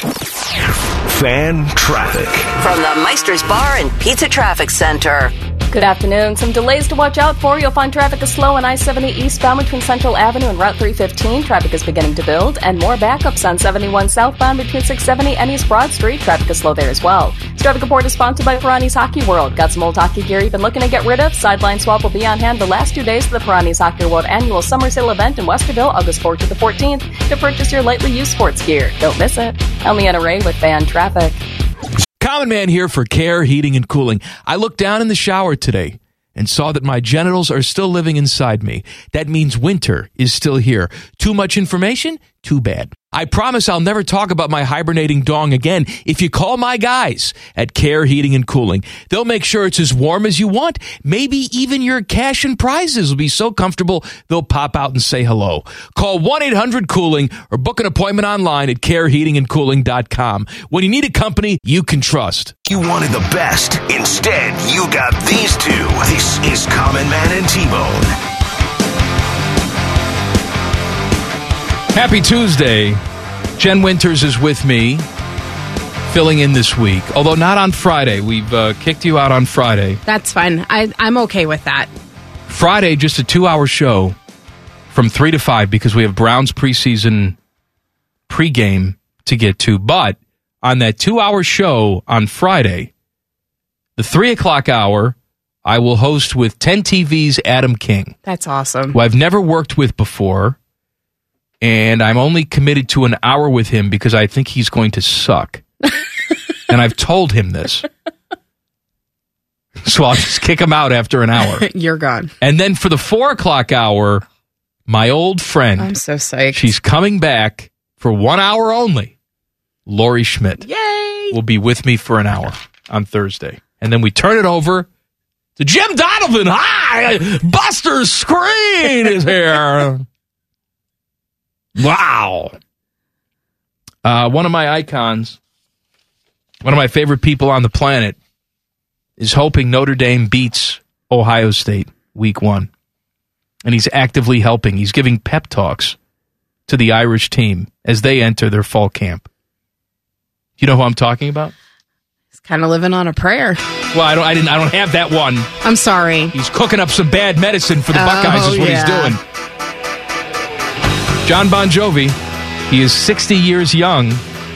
Fan traffic.
From the Meister's Bar and Pizza Traffic Center.
Good afternoon. Some delays to watch out for. You'll find traffic is slow on I seventy eastbound between Central Avenue and Route three fifteen. Traffic is beginning to build. And more backups on seventy-one southbound between six seventy and East Broad Street. Traffic is slow there as well. This traffic report is sponsored by Pirani's Hockey World. Got some old hockey gear you've been looking to get rid of? Sideline Swap will be on hand the last two days of the Pirani's Hockey World annual summer sale event in Westerville, August fourth to the fourteenth, to purchase your lightly used sports gear. Don't miss it. I'm Leanna Ray with Fan Traffic.
Common Man here for Care Heating and Cooling. I looked down in the shower today and saw that my genitals are still living inside me. That means winter is still here. Too much information? Too bad. I promise I'll never talk about my hibernating dong again if you call my guys at Care Heating and Cooling. They'll make sure it's as warm as you want. Maybe even your cash and prizes will be so comfortable they'll pop out and say hello. Call one eight hundred cooling or book an appointment online at care heating and cooling dot com. When you need a company you can trust.
You wanted the best. Instead, you got these two. This is Common Man and T-Bone.
Happy Tuesday. Jen Winters is with me, filling in this week. Although not on Friday. We've uh, kicked you out on Friday.
That's fine. I, I'm okay with that.
Friday, just a two-hour show from three to five because we have Browns preseason pregame to get to. But on that two-hour show on Friday, the three o'clock hour, I will host with ten T V's Adam King,
That's awesome.
who I've never worked with before. And I'm only committed to an hour with him because I think he's going to suck. And I've told him this. So I'll just kick him out after an hour.
You're gone.
And then for the four o'clock hour, my old friend.
I'm so psyched.
She's coming back for one hour only. Lori Schmidt.
Yay!
Will be with me for an hour on Thursday. And then we turn it over So Jim Donovan, hi! Buster Screen is here. Wow. Uh, one of my icons, one of my favorite people on the planet, is hoping Notre Dame beats Ohio State week one. And he's actively helping. He's giving pep talks to the Irish team as they enter their fall camp. You know who I'm talking about?
He's kind of living on a prayer.
Well, I don't. I didn't. I don't have that one.
I'm sorry.
He's cooking up some bad medicine for the
Oh,
Buckeyes. Is what
yeah.
he's doing. John Bon Jovi. He is sixty years young.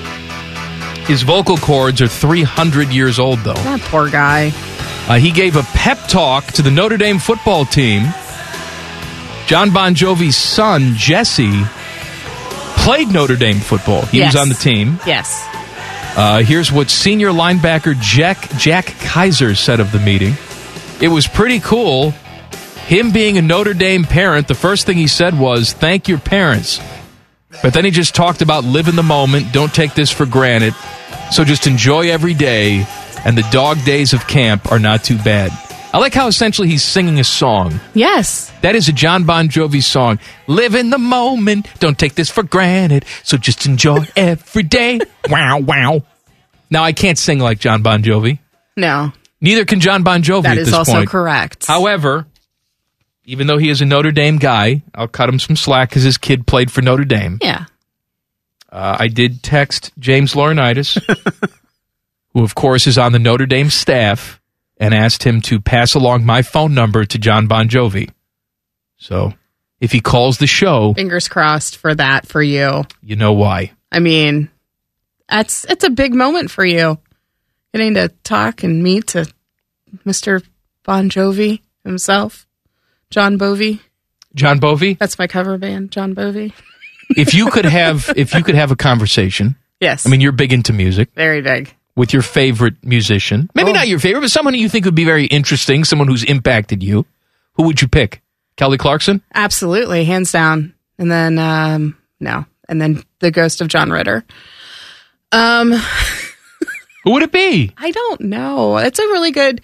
His vocal cords are three hundred years old, though.
That poor guy.
Uh, he gave a pep talk to the Notre Dame football team. John Bon Jovi's son, Jesse, played Notre Dame football. He
Yes.
was on the team.
Yes.
Uh, here's what senior linebacker Jack, Jack Kaiser said of the meeting. It was pretty cool. Him being a Notre Dame parent, the first thing he said was, thank your parents. But then he just talked about live in the moment, don't take this for granted. So just enjoy every day, and the dog days of camp are not too bad. I like how essentially he's singing a song.
Yes.
That is a John Bon Jovi song. Live in the moment. Don't take this for granted. So just enjoy every day. Wow, wow. Now, I can't sing like John Bon Jovi.
No.
Neither can John Bon Jovi
That
at
is
this
also
point.
correct.
However, even though he is a Notre Dame guy, I'll cut him some slack because his kid played for Notre Dame.
Yeah.
Uh, I did text James Laurinaitis, who, of course, is on the Notre Dame staff, and asked him to pass along my phone number to John Bon Jovi. So, if he calls the show,
Fingers crossed for that for you.
you know why.
I mean, that's it's a big moment for you. Getting to talk and meet to Mister Bon Jovi himself, John Bovey.
John Bovey?
That's my cover band, John Bovey.
If you could have, if you could have a conversation,
Yes.
I mean, you're big into music,
Very big.
with your favorite musician. Maybe
Oh.
not your favorite, but someone who you think would be very interesting, someone who's impacted you. Who would you pick? Kelly Clarkson?
Absolutely, hands down. And then, um, no. And then the ghost of John Ritter. Um,
Who would it be?
I don't know. It's a really good.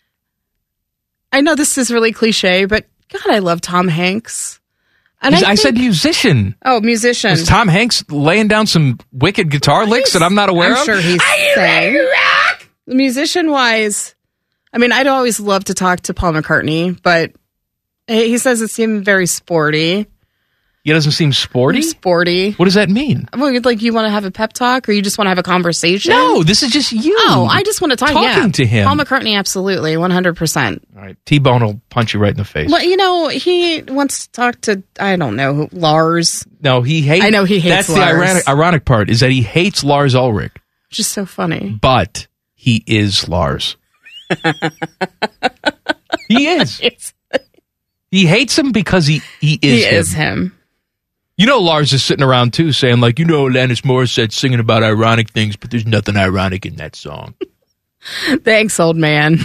I know this is really cliche, but God, I love Tom Hanks. And
He's- I,
think-
said musician.
oh, musician.
Is Tom Hanks laying down some wicked guitar licks that I'm not aware
I'm
of?
sure he's saying. Musician wise, I mean, I'd always love to talk to Paul McCartney, but he says it seemed very sporty.
He doesn't seem sporty?
Sporty.
What does that mean?
Well, you'd like you want to have a pep talk, or you just want to have a conversation?
No, this is just you.
Oh, I just want to talk.
Talking
yeah.
to him.
Paul McCartney, absolutely, one hundred percent.
All right, T-Bone will punch you right in the face.
Well, you know, he wants to talk to, I don't know, who- Lars.
No, he hates.
I know he hates
That's
Lars.
the ironic, ironic part is that he hates Lars Ulrich,
Just so funny.
but he is Lars. He is. He hates him because he he is.
He
him.
is him.
You know, Lars is sitting around too, saying like, you know, Alanis Morissette singing about ironic things, but there's nothing ironic in that song.
Thanks, old man.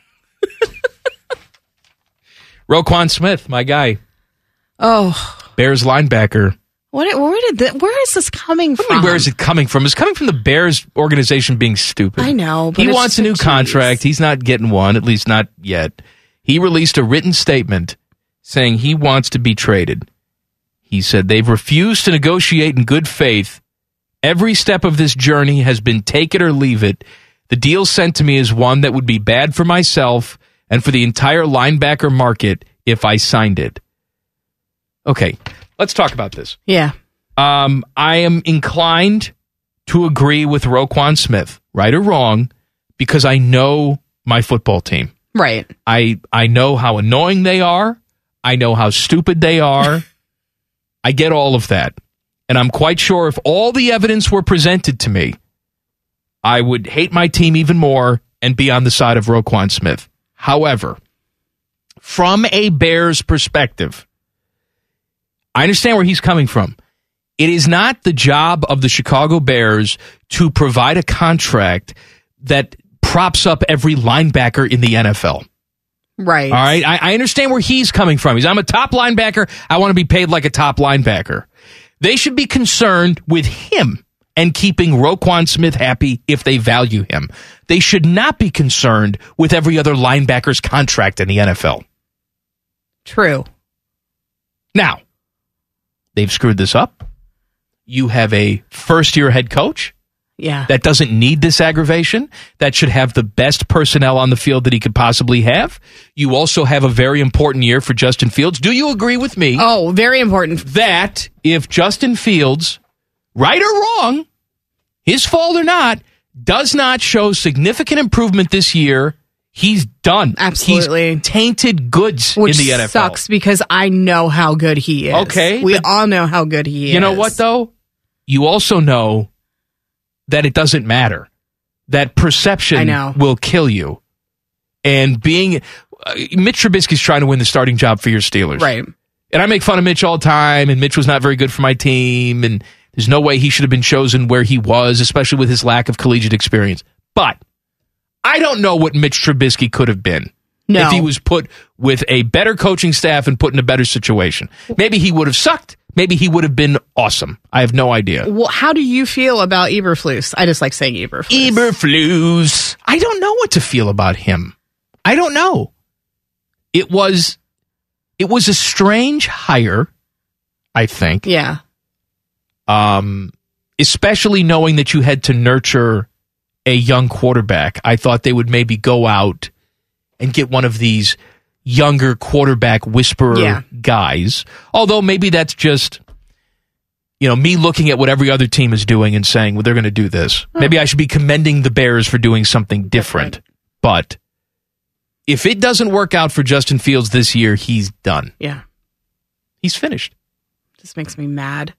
Roquan Smith, my guy,
Oh,
Bears linebacker.
what? Where did that? Where is this coming
I
from?
mean, where is it coming from? It's coming from the Bears organization being stupid.
I know, but
He
it's
wants a
just
new
geez.
contract. He's not getting one, at least not yet. He released a written statement saying he wants to be traded. He said, they've refused to negotiate in good faith. Every step of this journey has been take it or leave it. The deal sent to me is one that would be bad for myself and for the entire linebacker market if I signed it. Okay, let's talk about this.
Yeah.
Um, I am inclined to agree with Roquan Smith, right or wrong, because I know my football team.
Right.
I I know how annoying they are. I know how stupid they are. I get all of that. And I'm quite sure if all the evidence were presented to me, I would hate my team even more and be on the side of Roquan Smith. However, from a Bears perspective, I understand where he's coming from. It is not the job of the Chicago Bears to provide a contract that props up every linebacker in the N F L.
Right.
All right. I, I understand where he's coming from. He's, I'm a top linebacker. I want to be paid like a top linebacker. They should be concerned with him and keeping Roquan Smith happy if they value him. They should not be concerned with every other linebacker's contract in the N F L.
True.
Now, they've screwed this up. You have a first-year head coach
Yeah.
that doesn't need this aggravation, that should have the best personnel on the field that he could possibly have. You also have a very important year for Justin Fields. Do you agree with me?
Oh, very important.
That if Justin Fields, right or wrong, his fault or not, does not show significant improvement this year, he's done.
Absolutely.
He's tainted goods
Which
in the N F L.
sucks because I know how good he is.
Okay,
We
but-
all know how good he is.
You know what, though? You also know that it doesn't matter. That perception
I know.
will kill you. And being... Uh, Mitch Trubisky's trying to win the starting job for your Steelers.
Right.
And I make fun of Mitch all the time, and Mitch was not very good for my team, and there's no way he should have been chosen where he was, especially with his lack of collegiate experience. But I don't know what Mitch Trubisky could have been
No.
if he was put with a better coaching staff and put in a better situation. Maybe he would have sucked. Maybe he would have been awesome. I have no idea.
Well, how do you feel about Eberflus? I just like saying Eberflus.
Eberflus. I don't know what to feel about him. I don't know. It was it was a strange hire, I think.
Yeah.
Um, especially knowing that you had to nurture a young quarterback. I thought they would maybe go out and get one of these younger quarterback whisperer
Yeah.
guys. Although maybe that's just, you know, me looking at what every other team is doing and saying, well, they're going to do this. Maybe I should be commending the Bears for doing something different. But if it doesn't work out for Justin Fields this year, he's done.
Yeah.
He's finished.
This makes me mad.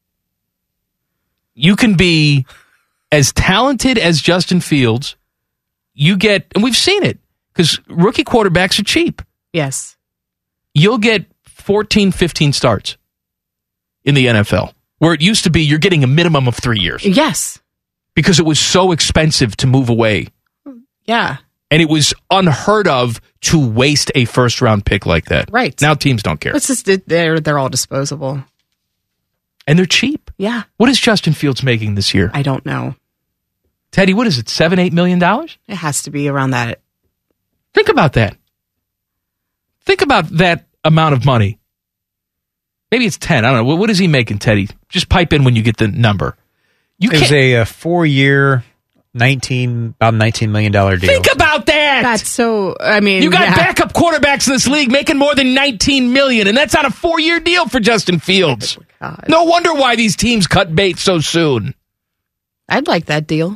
You can be as talented as Justin Fields. You get, and we've seen it, because rookie quarterbacks are cheap.
Yes.
You'll get fourteen, fifteen starts in the N F L, where it used to be you're getting a minimum of three years.
Yes.
Because it was so expensive to move away.
Yeah.
And it was unheard of to waste a first-round pick like that.
Right.
Now teams don't care.
It's just, they're, they're all disposable.
And they're cheap.
Yeah.
What is Justin Fields making this year?
I don't know.
Teddy, what is it, seven, eight million dollars?
It has to be around that.
Think about that. Think about that amount of money. Maybe it's ten. I don't know. What, what is he making, Teddy? Just pipe in when you get the number. You
it was
can't-
a, uh four-year, nineteen about nineteen million dollar deal.
Think about that.
That's so, I mean.
You got
yeah.
backup quarterbacks in this league making more than nineteen million dollars, and that's on a four-year deal for Justin Fields.
Oh,
No wonder why these teams cut bait so soon.
I'd like that deal.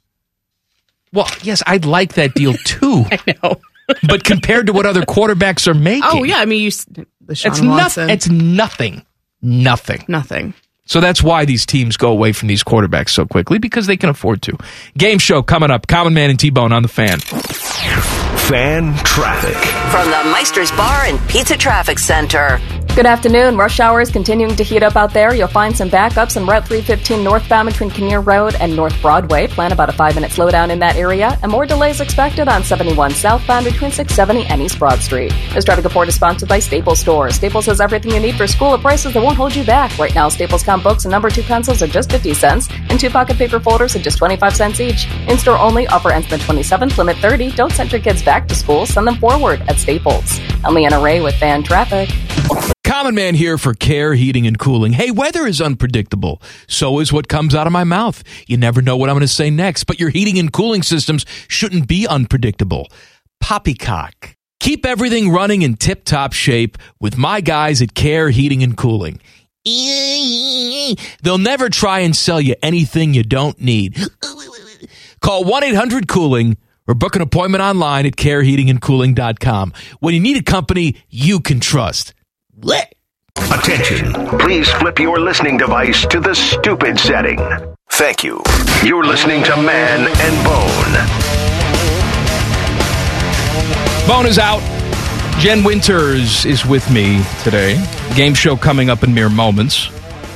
Well, yes, I'd like that deal too.
I know.
But compared to what other quarterbacks are making,
Oh, yeah. I mean, you, the Deshaun
it's
Watson.
nothing. It's nothing. Nothing.
Nothing.
So that's why these teams go away from these quarterbacks so quickly, because they can afford to. Game show coming up. Common Man and T-Bone on the Fan.
Fan traffic.
From the Meister's Bar and Pizza Traffic Center.
Good afternoon. Rush hour is continuing to heat up out there. You'll find some backups on Route three fifteen northbound between Kinnear Road and North Broadway. Plan about a five-minute slowdown in that area. And more delays expected on seventy-one southbound between six seventy and East Broad Street. This traffic report is sponsored by Staples Stores. Staples has everything you need for school at prices that won't hold you back. Right now, Staples comp books and number two pencils are just fifty cents, and two pocket paper folders are just twenty-five cents each. In-store only, offer ends the twenty-seventh, limit thirty. Don't send your kids back to school, send them forward at Staples. I'm Leanna Ray with Fan Traffic.
Common Man here for Care Heating and Cooling. Hey, weather is unpredictable. So is what comes out of my mouth. You never know what I'm going to say next, but your heating and cooling systems shouldn't be unpredictable. Poppycock. Keep everything running in tip-top shape with my guys at Care Heating and Cooling. They'll never try and sell you anything you don't need. Call one eight hundred cooling or book an appointment online at care heating and cooling dot com. When you need a company you can trust.
Attention. Please flip your listening device to the stupid setting. Thank you. You're listening to Man and Bone.
Bone is out. Jen Winters is with me today. Game show coming up in mere moments.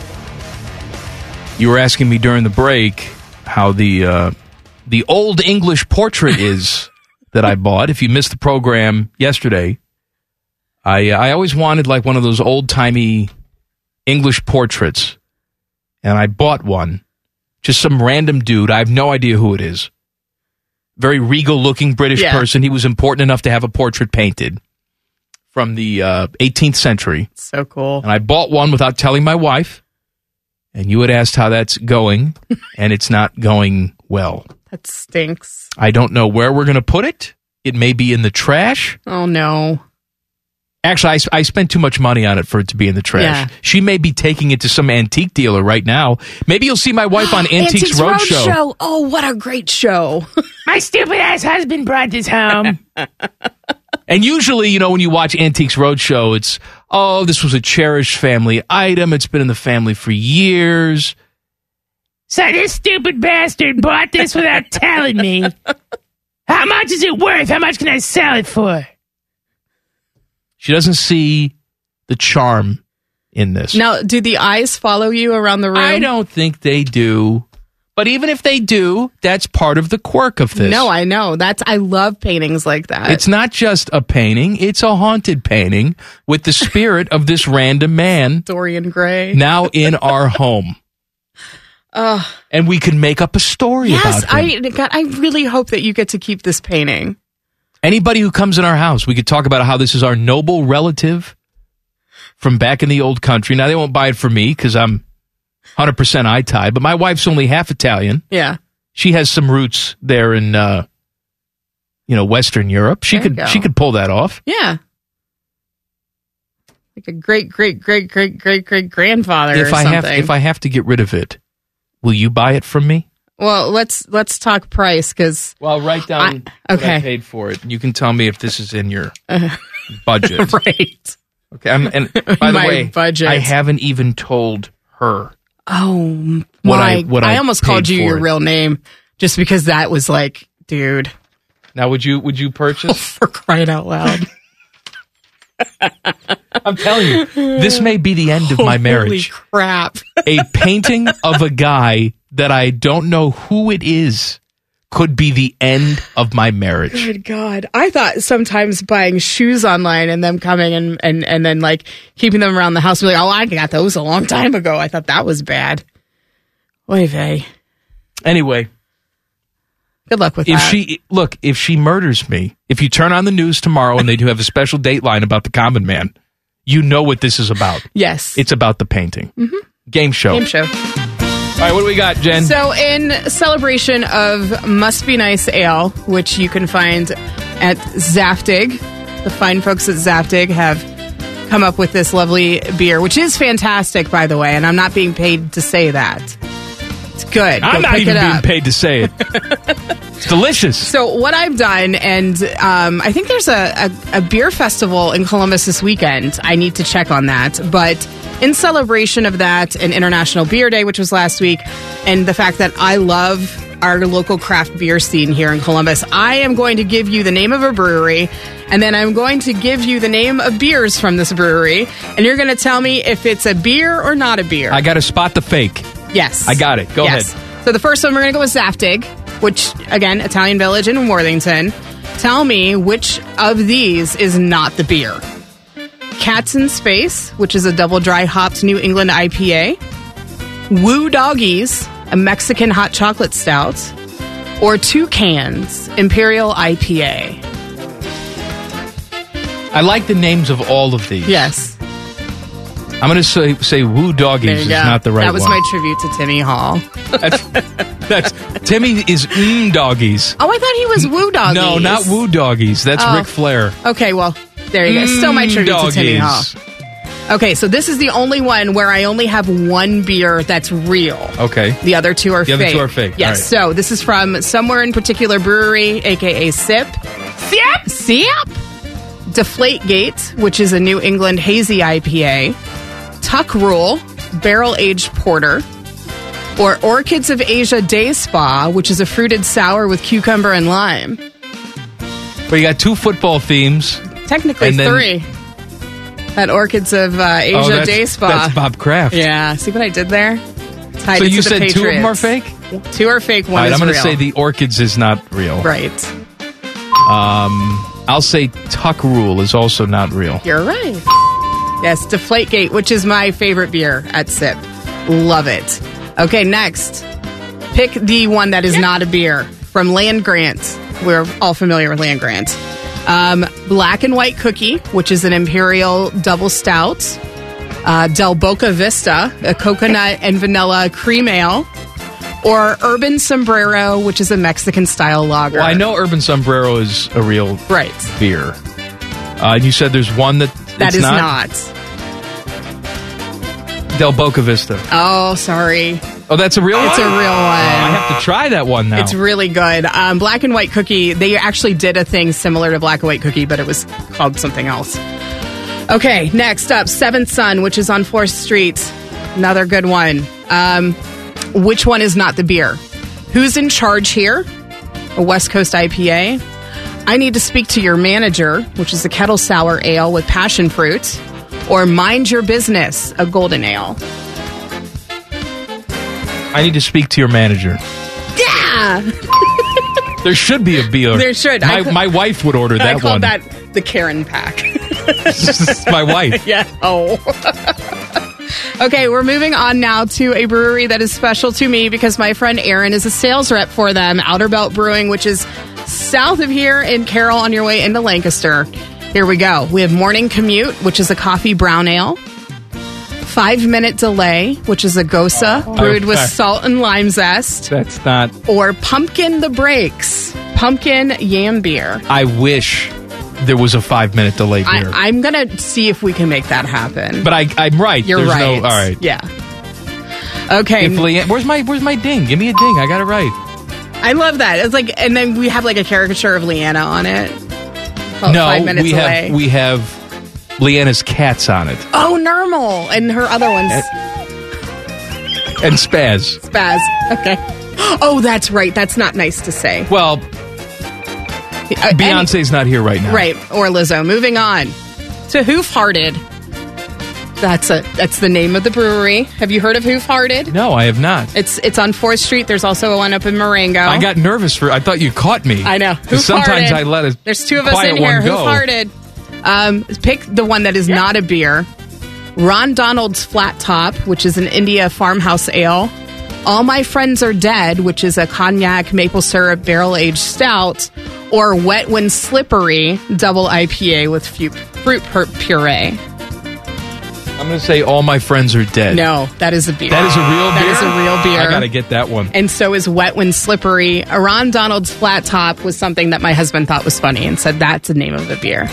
You were asking me during the break how the uh, the old English portrait is that I bought. If you missed the program yesterday, I I always wanted like one of those old timey English portraits, and I bought one. Just some random dude. I have no idea who it is. Very regal-looking British
Yeah.
person. He was important enough to have a portrait painted from the uh, eighteenth century.
So cool.
And I bought one without telling my wife. And you had asked how that's going, and it's not going well.
That stinks.
I don't know where we're going to put it. It may be in the trash.
Oh, no.
Actually, I, s- I spent too much money on it for it to be in the trash.
Yeah.
She may be taking it to some antique dealer right now. Maybe you'll see my wife on Antiques, Roadshow.
Roadshow. Oh, what a great show.
My stupid ass husband brought this home.
And usually, you know, when you watch Antiques Roadshow, it's, oh, this was a cherished family item. It's been in the family for years.
So this stupid bastard bought this without telling me. How much is it worth? How much can I sell it for?
She doesn't see the charm in this.
Now, do the eyes follow you around the room?
I don't think they do. But even if they do, that's part of the quirk of this.
No, I know. That's I love paintings like that.
It's not just a painting, it's a haunted painting with the spirit of this random man
Dorian Gray.
now in our home.
Uh,
And we can make up a story
yes,
about him.
I God, I really hope that you get to keep this painting.
Anybody who comes in our house, we could talk about how this is our noble relative from back in the old country. Now, they won't buy it for me because I'm one hundred percent Itai, but my wife's only half Italian.
Yeah.
She has some roots there in, uh, you know, Western Europe. She
There you
could
go.
she could pull that off.
Yeah. Like a great, great, great, great, great, great grandfather
If
or
I
something.
have if I have to get rid of it, will you buy it from me?
well, let's let's talk price because
Well, write down
I-
what I
okay.
paid for it. You can tell me if this is in your
Uh,
budget.
right.
Okay. I'm, and by the
My
way,
budget.
I haven't even told her.
Oh
What
my!
I- what I
almost
paid
called you
for
your
it.
real name just because that was like, dude,
Now, would you would you purchase?
for crying out loud.
I'm telling you, this may be the end of my marriage.
Holy crap!
A painting of a guy that I don't know who it is could be the end of my marriage.
Good God. I thought sometimes buying shoes online and them coming and, and, and then like keeping them around the house, be like, oh, I got those a long time ago. I thought that was bad. Oy vey.
Anyway,
Good luck with
if
that.
she look, if she murders me, if you turn on the news tomorrow and they do have a special Dateline about the Common Man, you know what this is about.
Yes.
It's about the painting.
Mhm.
Game show.
Game show.
All right, what do we got, Jen?
So, in celebration of Must Be Nice Ale, which you can find at Zaftig, the fine folks at Zaftig have come up with this lovely beer, which is fantastic, by the way, and I'm not being paid to say that. It's good.
I'm
Go
not
pick
even
it
being
up.
paid to say it. It's delicious.
So what I've done, and um, I think there's a, a, a beer festival in Columbus this weekend. I need to check on that. But in celebration of that and International Beer Day, which was last week, and the fact that I love our local craft beer scene here in Columbus, I am going to give you the name of a brewery, and then I'm going to give you the name of beers from this brewery, and you're going to tell me if it's a beer or not a beer.
I got to spot the fake.
Yes.
I got it. Go
Yes.
ahead.
So the first one, we're going to go with Zaftig, which, again, Italian Village in Worthington. Tell me which of these is not the beer. Cat's in Space, which is a double dry hopped New England I P A. Woo Doggies, a Mexican hot chocolate stout. Or Two Cans, Imperial I P A.
I like the names of all of these.
Yes.
I'm going to say, say Woo
There
Doggies
you
is
go.
not the right
That was
one.
my tribute to Timmy Hall.
That's Timmy is Mmm Doggies.
Oh, I thought he was Woo Doggies.
No, not Woo Doggies. That's
Oh.
Ric Flair.
Okay, well, there you go. Still my
Mm,
tribute to Timmy Hall.
doggies.
Okay, so this is the only one where I only have one beer that's real.
Okay.
The other two are
The
fake.
other two are fake.
Yes.
All right.
So this is from Somewhere in Particular Brewery, aka Sip. Sip. Sip. Deflategate, which is a New England hazy I P A. Tuck Rule, barrel aged porter. Or Orchids of Asia Day Spa, which is a fruited sour with cucumber and lime.
But you got two football themes.
Technically
And then-
three. At Orchids of uh, Asia
Oh, that's-
Day Spa.
that's Bob Kraft.
Yeah, see what I did there? Tied
So
it
you
to the
said two of them are
Patriots.
fake?
Two are fake, one
All right,
is
I'm going to
real.
say the Orchids is not real.
Right.
Um, I'll say Tuck Rule is also not real.
You're right. Yes, Deflategate, which is my favorite beer at Sip. Love it. Okay, next. Pick the one that is not a beer. From Land Grant. We're all familiar with Land Grant. Um, Black and White Cookie, which is an Imperial Double Stout. Uh, Del Boca Vista, a coconut and vanilla cream ale. Or Urban Sombrero, which is a Mexican-style lager.
Well, I know Urban Sombrero is a real
right.
beer. Uh, and you said there's one that
That
it's
is
not?
not.
Del Boca Vista.
Oh, sorry.
Oh, that's a real one?
It's a real one.
I have to try that one now.
It's really good. Um, Black and White Cookie, they actually did a thing similar to Black and White Cookie, but it was called something else. Okay, next up, Seventh Son, which is on fourth Street. Another good one. Um, which one is not the beer? Who's in charge here? A West Coast I P A. I need to speak to your manager, which is a kettle sour ale with passion fruit. Or Mind Your Business, a golden ale.
I need to speak to your manager.
Yeah!
There should be a beer.
There should.
My,
ca-
my wife would order that
I call
one.
that the Karen pack.
It's my wife.
Yeah. Oh. Okay, we're moving on now to a brewery that is special to me because my friend Aaron is a sales rep for them, Outer Belt Brewing, which is south of here in Carroll on your way into Lancaster. Here we go. We have Morning Commute, which is a coffee brown ale. Five Minute Delay, which is a Gosa brewed with salt and lime zest.
That's not...
Or Pumpkin the Breaks, pumpkin yam beer.
I wish there was a five-minute delay beer.
I, I'm going to see if we can make that happen.
But I, I'm right.
You're
There's
right.
No, all right.
Yeah. Okay.
If Leanne, where's my Where's my ding? Give me a ding. I got it right.
I love that. It's like, and then we have like a caricature of Leanna on it. Oh,
no,
five minutes
we
away.
have we have Leanna's cats on it
Oh, Normal. And her other ones.
and Spaz.
Spaz. Okay. Oh, that's right. That's not nice to say.
Well,
Uh,
Beyonce's not here right now.
Right. Or Lizzo. Moving on to Hoof Hearted. That's a that's the name of the brewery. Have you heard of Hoof Hearted?
No, I have not.
It's it's on fourth Street. There's also one up in Marengo.
I got nervous for. I thought you caught me.
I know.
'Cause sometimes
Hoof-hearted.
I let a
There's two of us
quiet
in here.
one
Hoof
go.
Hearted. Um, pick the one that is not a beer. Ron Donald's Flat Top, which is an India farmhouse ale. All My Friends Are Dead, which is a cognac maple syrup barrel aged stout. Or Wet When Slippery double I P A with fu- fruit pur- puree.
I'm going to say All My Friends Are Dead.
No, that is a beer.
That is a real beer?
That is a real beer.
I got to get that one.
And so is Wet When Slippery. A Ron Donald's Flat Top was something that my husband thought was funny and said that's the name of the beer.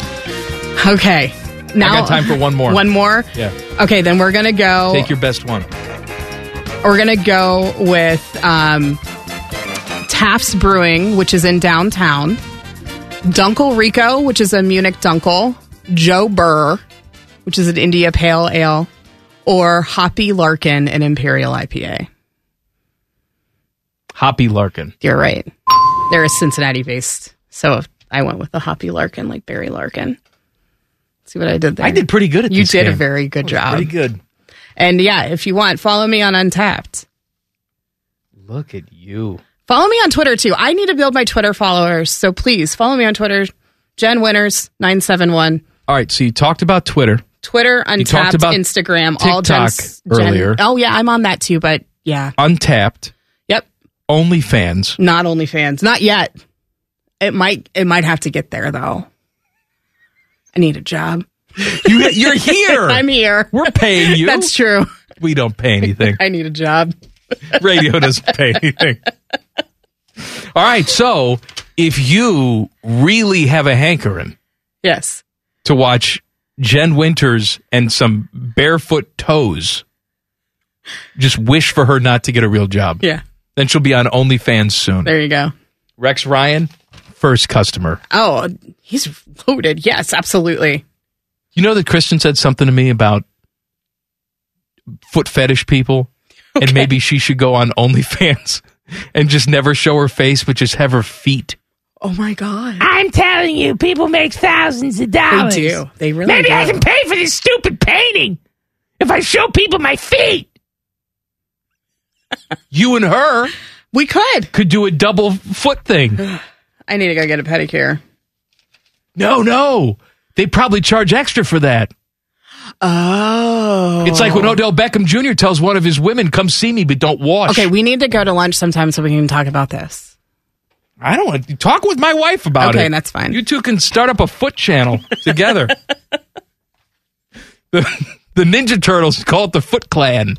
Okay. Now,
I got time for one more.
One more?
Yeah.
Okay, then we're going to go.
Take your best one.
We're going to go with um, Taft's Brewing, which is in downtown. Dunkel Rico, which is a Munich Dunkel. Joe Burr, which is an India Pale Ale. Or Hoppy Larkin, an Imperial I P A.
Hoppy Larkin.
You're right. They're a Cincinnati-based. So I went with the Hoppy Larkin, like Barry Larkin. See what I did there?
I did pretty good at
you
this
You did
game.
a very good
That was
job.
pretty good.
And yeah, if you want, follow me on Untapped.
Look at you.
Follow me on Twitter, too. I need to build my Twitter followers, so please follow me on Twitter. Jen Winters, nine seven one.
All right, so you talked about Twitter.
Twitter,
You talked
Untapped,
about
Instagram, all
TikTok
Jen's,
earlier.
Jen, oh, yeah, I'm on that, too, but yeah.
Untapped.
Yep.
OnlyFans.
Not OnlyFans. Not yet. It might, it might have to get there, though. I need a job.
You, you're here.
I'm here.
We're paying you.
That's true.
We don't pay anything.
I need a job.
Radio doesn't pay anything. All right, so if you really have a hankering
Yes.
to watch Jen Winters and some barefoot toes, just wish for her not to get a real job.
Yeah.
Then she'll be on OnlyFans soon.
There you go.
Rex Ryan, first customer.
Oh, he's loaded. Yes, absolutely.
You know that Kristen said something to me about foot fetish people,
Okay.
and maybe she should go on OnlyFans and just never show her face, but just have her feet.
Oh, my God.
I'm telling you, people make thousands of dollars.
They do. They really
Maybe
do.
I can pay for this stupid painting if I show people my feet.
You and her,
we could
could do a double foot thing.
I need to go get a pedicure.
No, no. They probably charge extra for that.
Oh.
It's like when Odell Beckham Junior tells one of his women, come see me, but don't wash.
Okay, we need to go to lunch sometime so we can talk about this.
I don't want to talk with my wife about
Okay,
it.
that's fine.
You two can start up a foot channel together. the, the Ninja Turtles call it the Foot Clan.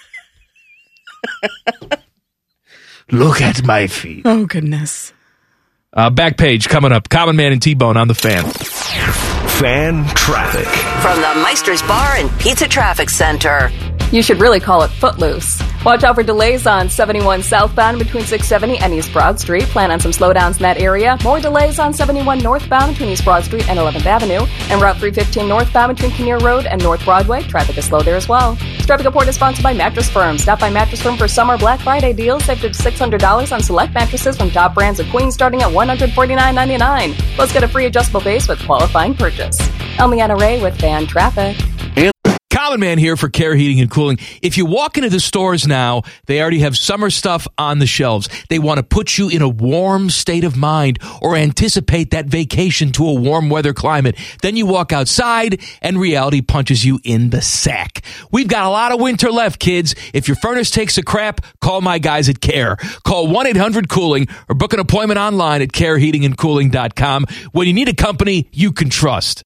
Look at my feet.
Oh, goodness.
Uh, back page coming up. Common Man and T-Bone on the Fan.
Fan traffic.
From the Meister's Bar and Pizza Traffic Center.
You should really call it Footloose. Watch out for delays on seventy-one southbound between six seventy and East Broad Street. Plan on some slowdowns in that area. More delays on seventy-one northbound between East Broad Street and eleventh Avenue. And Route three fifteen northbound between Kinnear Road and North Broadway. Traffic is slow there as well. This traffic report is sponsored by Mattress Firm. Stop by Mattress Firm for summer Black Friday deals. Save up to six hundred dollars on select mattresses from top brands of Queen starting at one hundred forty-nine ninety-nine. Plus get a free adjustable base with qualifying purchase. I'm Leanna Ray with Fan Traffic.
Common Man here for Care Heating and Cooling. If you walk into the stores now, they already have summer stuff on the shelves. They want to put you in a warm state of mind or anticipate that vacation to a warm weather climate. Then you walk outside and reality punches you in the sack. We've got a lot of winter left, kids. If your furnace takes a crap, call my guys at Care. Call one eight hundred cooling or book an appointment online at care heating and cooling dot com when you need a company you can trust.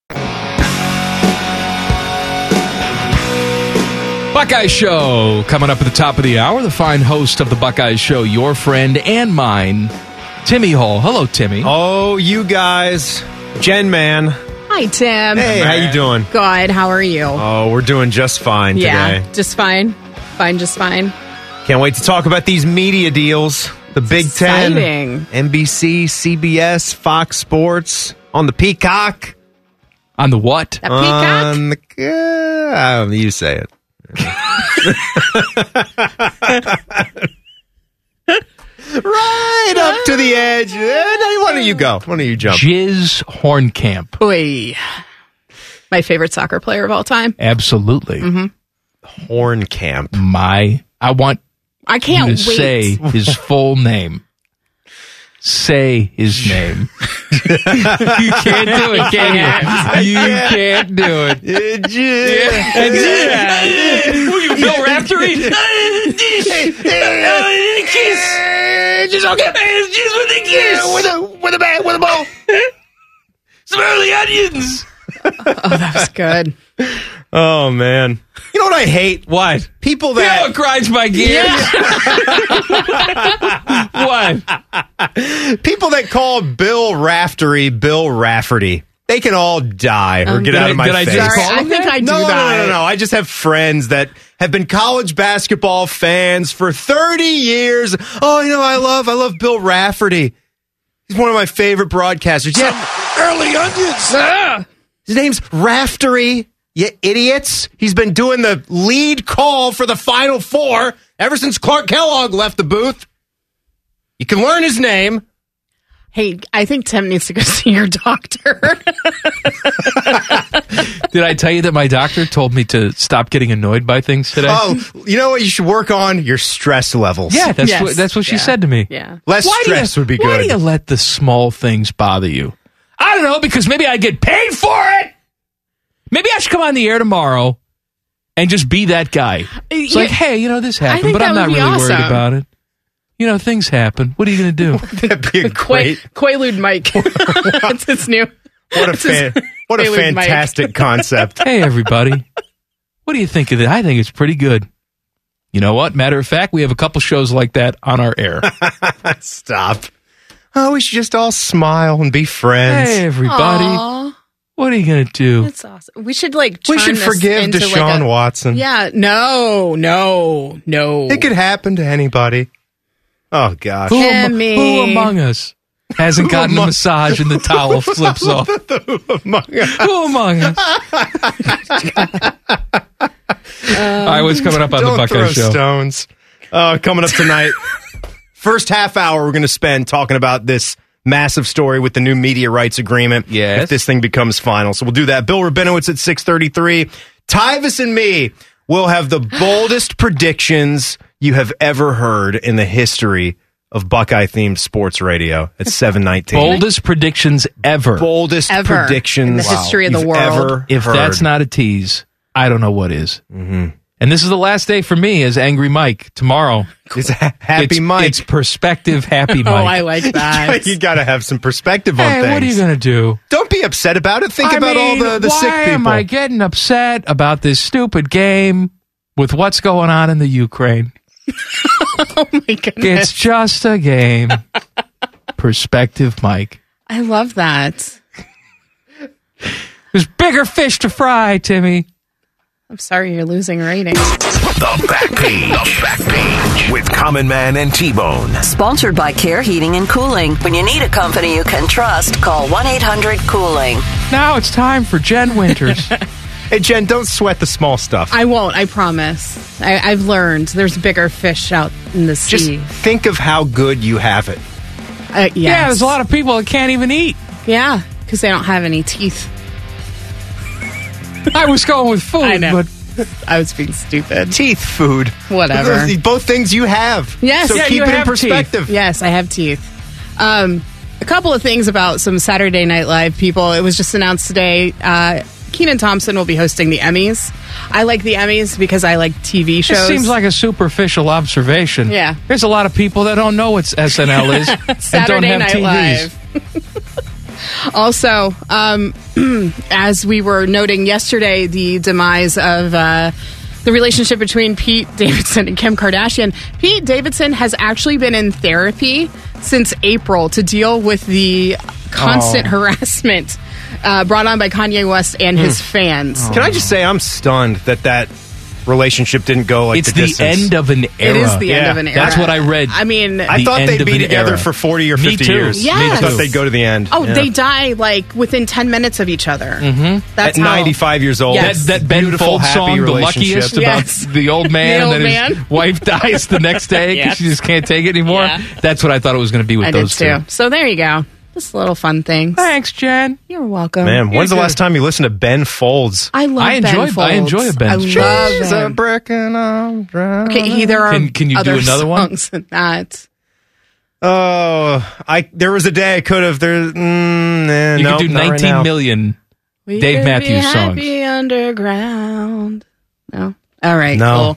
Buckeye Show coming up at the top of the hour. The fine host of the Buckeye Show, your friend and mine, Timmy Hall. Hello, Timmy.
Oh, you guys. Jen, man.
Hi, Tim.
Hey, how you doing?
Good. How are you?
Oh, we're doing just fine
yeah,
today.
just fine. Fine, just fine.
Can't wait to talk about these media deals. The Big
exciting.
Ten, N B C, C B S, Fox Sports, on the Peacock.
On the what?
The Peacock?
On the, uh, I don't know, you say it. Right up to the edge. Eh, why don't you go? Why don't you jump?
Jizz Hornkamp.
Oy. My favorite soccer player of all time.
Absolutely.
Mm-hmm.
Hornkamp.
My, I want
I can't
you to
wait.
say his full name. Say his name. You can't do it, can you? You can't do it.
Yeah.
Yeah. Who you, Bill Raftery? Kiss. Just okay. Just with a kiss. With a with a bat with a ball. Some early onions.
Oh, that was good.
Oh man. You know what I hate?
What?
People
You know
that
what grinds my gears? What?
people that call Bill Raftery Bill Rafferty. They can all die or
Um,
get
did
out
I-
of my
did I
face.
just
Sorry, I think I do
no, no,
that.
no, no, no. I just have friends that have been college basketball fans for thirty years. Oh, you know, I love, I love Bill Rafferty. He's one of my favorite broadcasters. Yeah,
Early onions.
Ah! His name's Raftery. You idiots. He's been doing the lead call for the Final Four ever since Clark Kellogg left the booth. You can learn his name.
Hey, I think Tim needs to go see your doctor.
Did I tell you that my doctor told me to stop getting annoyed by things today?
Oh, you know what you should work on? Your stress levels.
Yeah, that's
Yes.
what that's what she
Yeah.
said to me.
Yeah.
Less
Why do you-
stress would be
Why
good.
do you let the small things bother you? I don't know, because maybe I get paid for it. Maybe I should come on the air tomorrow and just be that guy. It's
Yeah.
like, hey, you know, this
I
happened,
think
but
that
I'm
would
not
be
really worried
awesome.
about it. You know, things happen. What are you going to do?
That'd be a
Quay,
great.
Quaalude Mike. That's his new.
What a
that's his
fan, what a
Quaalude Mike.
fantastic concept.
Hey, everybody. What do you think of it? I think it's pretty good. You know what? Matter of fact, we have a couple shows like that on our air.
Stop. Oh, we should just all smile and be friends.
Hey, everybody.
Aw,
What are you going to do?
that's awesome. We should like.
we
turn
should
this
forgive
into
Deshaun
like a,
Watson.
Yeah. No. No. No.
It could happen to anybody. Oh, gosh.
Who, am-
Timmy.
who among us hasn't gotten a
among-
massage and the towel flips off?
Who among us?
Who among us? All right, what's coming up on the
Don't
Buckeye
throw
Show?
stones. Uh, coming up tonight, first half hour we're going to spend talking about this massive story with the new media rights agreement.
Yes.
If this thing becomes final. So we'll do that. Bill Rabinowitz at six thirty-three. Tyvis and me will have the boldest predictions you have ever heard in the history of Buckeye-themed sports radio at seven nineteen.
Boldest predictions ever.
Boldest
Ever
predictions
in the history of the
you've
world.
ever
If
heard.
that's not a tease, I don't know what is.
Mm-hmm.
And this is the last day for me as Angry Mike. Tomorrow,
it's Happy
it's,
Mike.
It's Perspective Happy Mike.
Oh, I like that.
You got to have some perspective on
Hey,
things.
what are you going to do?
Don't be upset about it. Think
I
about
mean,
all the, the
why
sick people.
am I getting upset about this stupid game with what's going on in the Ukraine?
Oh my goodness.
It's just a game. Perspective Mike.
I love that.
There's bigger fish to fry, Timmy.
I'm sorry you're losing ratings.
The Back Page. The Back Page with Common Man and T-Bone.
Sponsored by Care Heating and Cooling. When you need a company you can trust, call one eight hundred cooling.
Now it's time for Jen Winters.
Hey, Jen, don't sweat the small stuff.
I won't, I promise. I, I've learned there's bigger fish out in the
Just
sea.
think of how good you have it.
Uh, yes.
Yeah, there's a lot of people that can't even eat.
Yeah, because they don't have any teeth.
I was going with food,
I know.
but
I was being stupid.
Teeth, food.
Whatever.
Those- Both things you have.
Yes.
So
Yeah,
keep
you
it in
have
perspective.
teeth. Yes, I have teeth. Um, a couple of things about some Saturday Night Live people. It was just announced today. Uh, Kenan Thompson will be hosting the Emmys. I like the Emmys because I like T V shows.
it seems like a superficial observation.
Yeah.
There's a lot of people that don't know what S N L is and
Saturday
don't have
Night
T Vs.
Live. Also, um, as we were noting yesterday, the demise of uh, the relationship between Pete Davidson and Kim Kardashian. Pete Davidson has actually been in therapy since April to deal with the constant
Oh.
harassment uh, brought on by Kanye West and his fans.
Can I just say I'm stunned that that relationship didn't go like
It's
the
the
distance.
end of an era.
It is the end
Yeah,
of an era.
That's what I read.
I mean,
I
The
thought
end
they'd
of
be
an
together
era.
for forty or
Me
fifty
too.
years.
Yes.
I thought they'd go to the end.
oh,
Yeah.
they die like within ten minutes of each other.
Mm-hmm.
That's
At
how-
ninety-five years old.
Yes.
That, that Ben
Beautiful,
Folds
happy
song, The
relationship.
Luckiest,
Yes.
about the old man,
The old
that
man.
his wife dies the next day because
Yes.
she just can't take it anymore.
Yeah.
That's what I thought it was going to be with
I
those
did
two.
too. So there you go. Just a little fun thing.
Thanks, Jen.
You're welcome.
Man, when's the
You're
last
good.
time you listened to Ben Folds?
I love
I
Ben
enjoy-
Folds.
I enjoy a Ben
I
Folds.
love
She's a
him.
brick and I'm drowning.
Okay, he, there are
Can- can you do
other
another one?
songs than that.
Oh, I there was a day I could have. There, mm, nah,
You
no,
could do
not right
nineteen
now.
million
We
Dave
could
Matthews
be
songs.
happy underground. No. All right.
No.
Cool.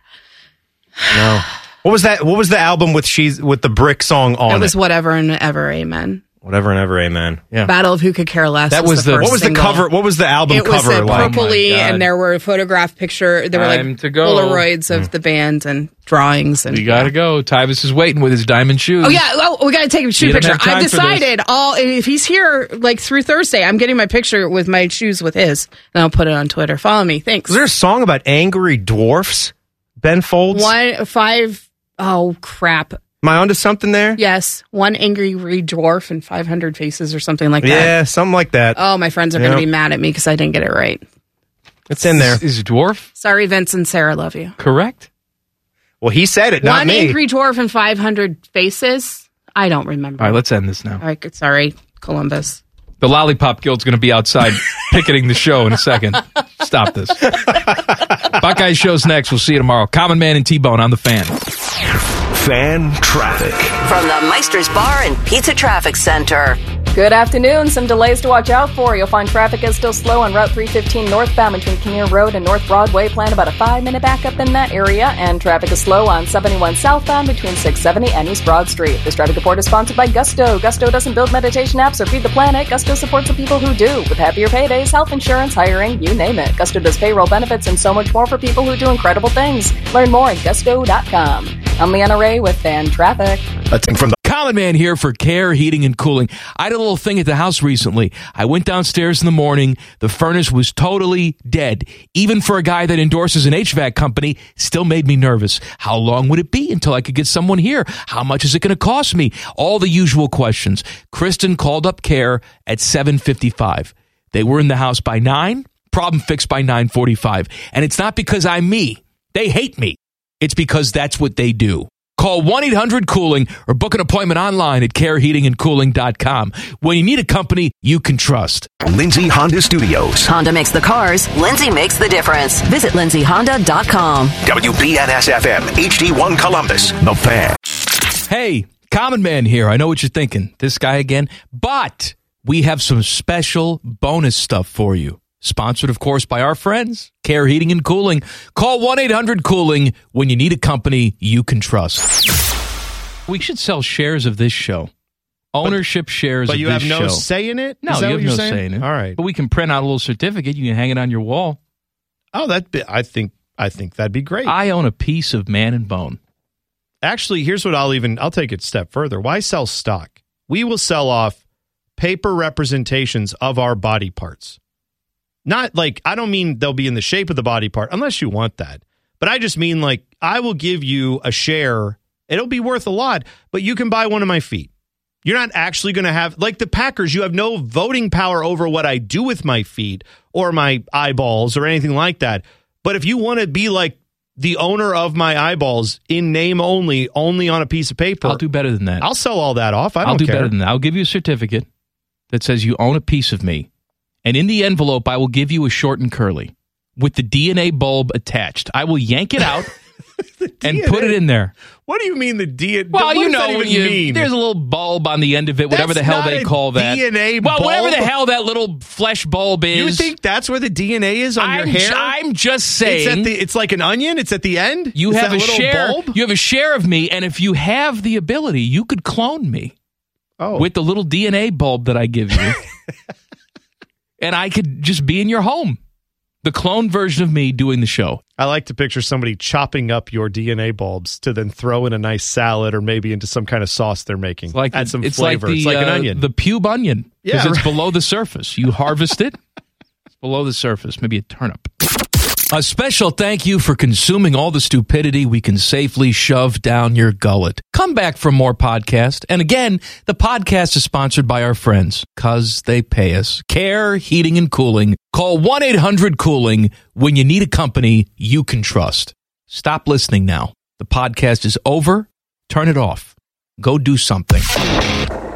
No. What was that? What was the album with she's with the brick song on
It
it?
was whatever and ever. Amen.
Whatever and ever, amen. Yeah.
Battle of Who Could Care Less.
That was the-
first
what was the
single.
cover- what was the album
it
cover
was a
like?
purpley,
Oh my God.
and there were photograph picture. There were
Time
like
to go.
Polaroids of the band and drawings. And
We got to go. Tyvus is waiting with his diamond shoes.
Oh yeah, oh, we got to take a shoe
You don't
picture.
have time
I've
for this.
decided all if he's here like through Thursday, I'm getting my picture with my shoes with his, and I'll put it on Twitter. Follow me, thanks.
Was there a song about angry dwarfs? Ben Folds.
One five oh crap.
Am I onto something there?
Yes, one angry re dwarf and five hundred faces or something like that.
Yeah, something like that.
Oh, my friends are going
Yep.
to be mad at me because I didn't get it right.
It's in there.
Is, is dwarf
Sorry, Vince and Sarah, love you.
correct?
Well, he said it, not
One
me.
angry dwarf and five hundred faces. I don't remember.
All right, let's end this now.
All right, sorry, Columbus.
The Lollipop Guild's going to be outside picketing the show in a second. Stop this. Buckeye Show's next. We'll see you tomorrow. Common Man and T-Bone on the Fan.
Fan traffic.
From the Meister's Bar and Pizza Traffic Center.
Good afternoon. Some delays to watch out for. You'll find traffic is still slow on Route three fifteen northbound between Kinnear Road and North Broadway. Plan about a five-minute backup in that area. And traffic is slow on seventy-one southbound between six seventy and East Broad Street. This traffic report is sponsored by Gusto. Gusto doesn't build meditation apps or feed the planet. Gusto supports the people who do. With happier paydays, health insurance, hiring, you name it. Gusto does payroll benefits and so much more for people who do incredible things. Learn more at gusto dot com. I'm Leanna Ray with Fan Traffic.
That's from the
Common Man here for Care Heating and Cooling. I had a little thing at the house recently. I went downstairs in the morning. The furnace was totally dead. Even for a guy that endorses an H V A C company, still made me nervous. How long would it be until I could get someone here? How much is it going to cost me? All the usual questions. Kristen called up Care at seven fifty-five. They were in the house by nine. Problem fixed by nine forty-five. And it's not because I'm me. They hate me. It's because that's what they do. Call one eight hundred cooling or book an appointment online at care heating and cooling dot com. When you need a company you can trust.
Lindsay Honda Studios.
Honda makes the cars. Lindsay makes the difference. Visit lindsay honda dot com.
W B N S F M, H D one Columbus, The Fan.
Hey, Common Man here. I know what you're thinking. This guy again. But we have some special bonus stuff for you. Sponsored, of course, by our friends, Care Heating and Cooling. Call one eight hundred cooling when you need a company you can trust. We should sell shares of this show. Ownership
but,
shares
but
of
you
this
have no
show.
say in it?
No,
Is that
you
what
have
you're
no
saying?
say in it.
All right.
But we can print out a little certificate. You can hang it on your wall.
Oh, that be, I think I think that'd be great.
I own a piece of Man and Bone.
Actually, here's what I'll even I'll take it a step further. Why sell stock? We will sell off paper representations of our body parts. Not like, I don't mean they'll be in the shape of the body part, unless you want that. But I just mean like, I will give you a share. It'll be worth a lot, but you can buy one of my feet. You're not actually going to have, like the Packers, you have no voting power over what I do with my feet or my eyeballs or anything like that. But if you want to be like the owner of my eyeballs in name only, only on a piece of paper,
I'll do better than that.
I'll sell all that off. I don't
I'll do
care.
better than that. I'll give you a certificate that says you own a piece of me. And in the envelope, I will give you a short and curly with the D N A bulb attached. I will yank it out and
D N A?
put it in there.
What do you mean the D N A?
Well,
what
you
does
know,
that
when
even
you,
mean?
there's a little bulb on the end of it, whatever
That's
the hell
not
they
a
call that.
D N A
well, whatever the
bulb?
hell that little flesh bulb is.
You think that's where the D N A is on your
I'm,
hair?
I'm just saying.
It's, at the, it's like an onion. It's at the end.
You
It's
have
that
a
little
share.
bulb?
You have a share of me, and if you have the ability, you could clone me
oh.
with the little D N A bulb that I give you, and I could just be in your home. The clone version of me doing the show.
I like to picture somebody chopping up your D N A bulbs to then throw in a nice salad or maybe into some kind of sauce they're making. It's
like
Add some
it's
flavor.
Like the,
it's like an
uh,
onion.
The pube onion. Because
Yeah,
it's
right.
below the surface. You harvest it. It's below the surface. Maybe a turnip. A special thank you for consuming all the stupidity we can safely shove down your gullet. Come back for more podcast. And again, the podcast is sponsored by our friends, because they pay us. Care Heating and Cooling. Call one eight hundred cooling when you need a company you can trust. Stop listening now. The podcast is over. Turn it off. Go do something.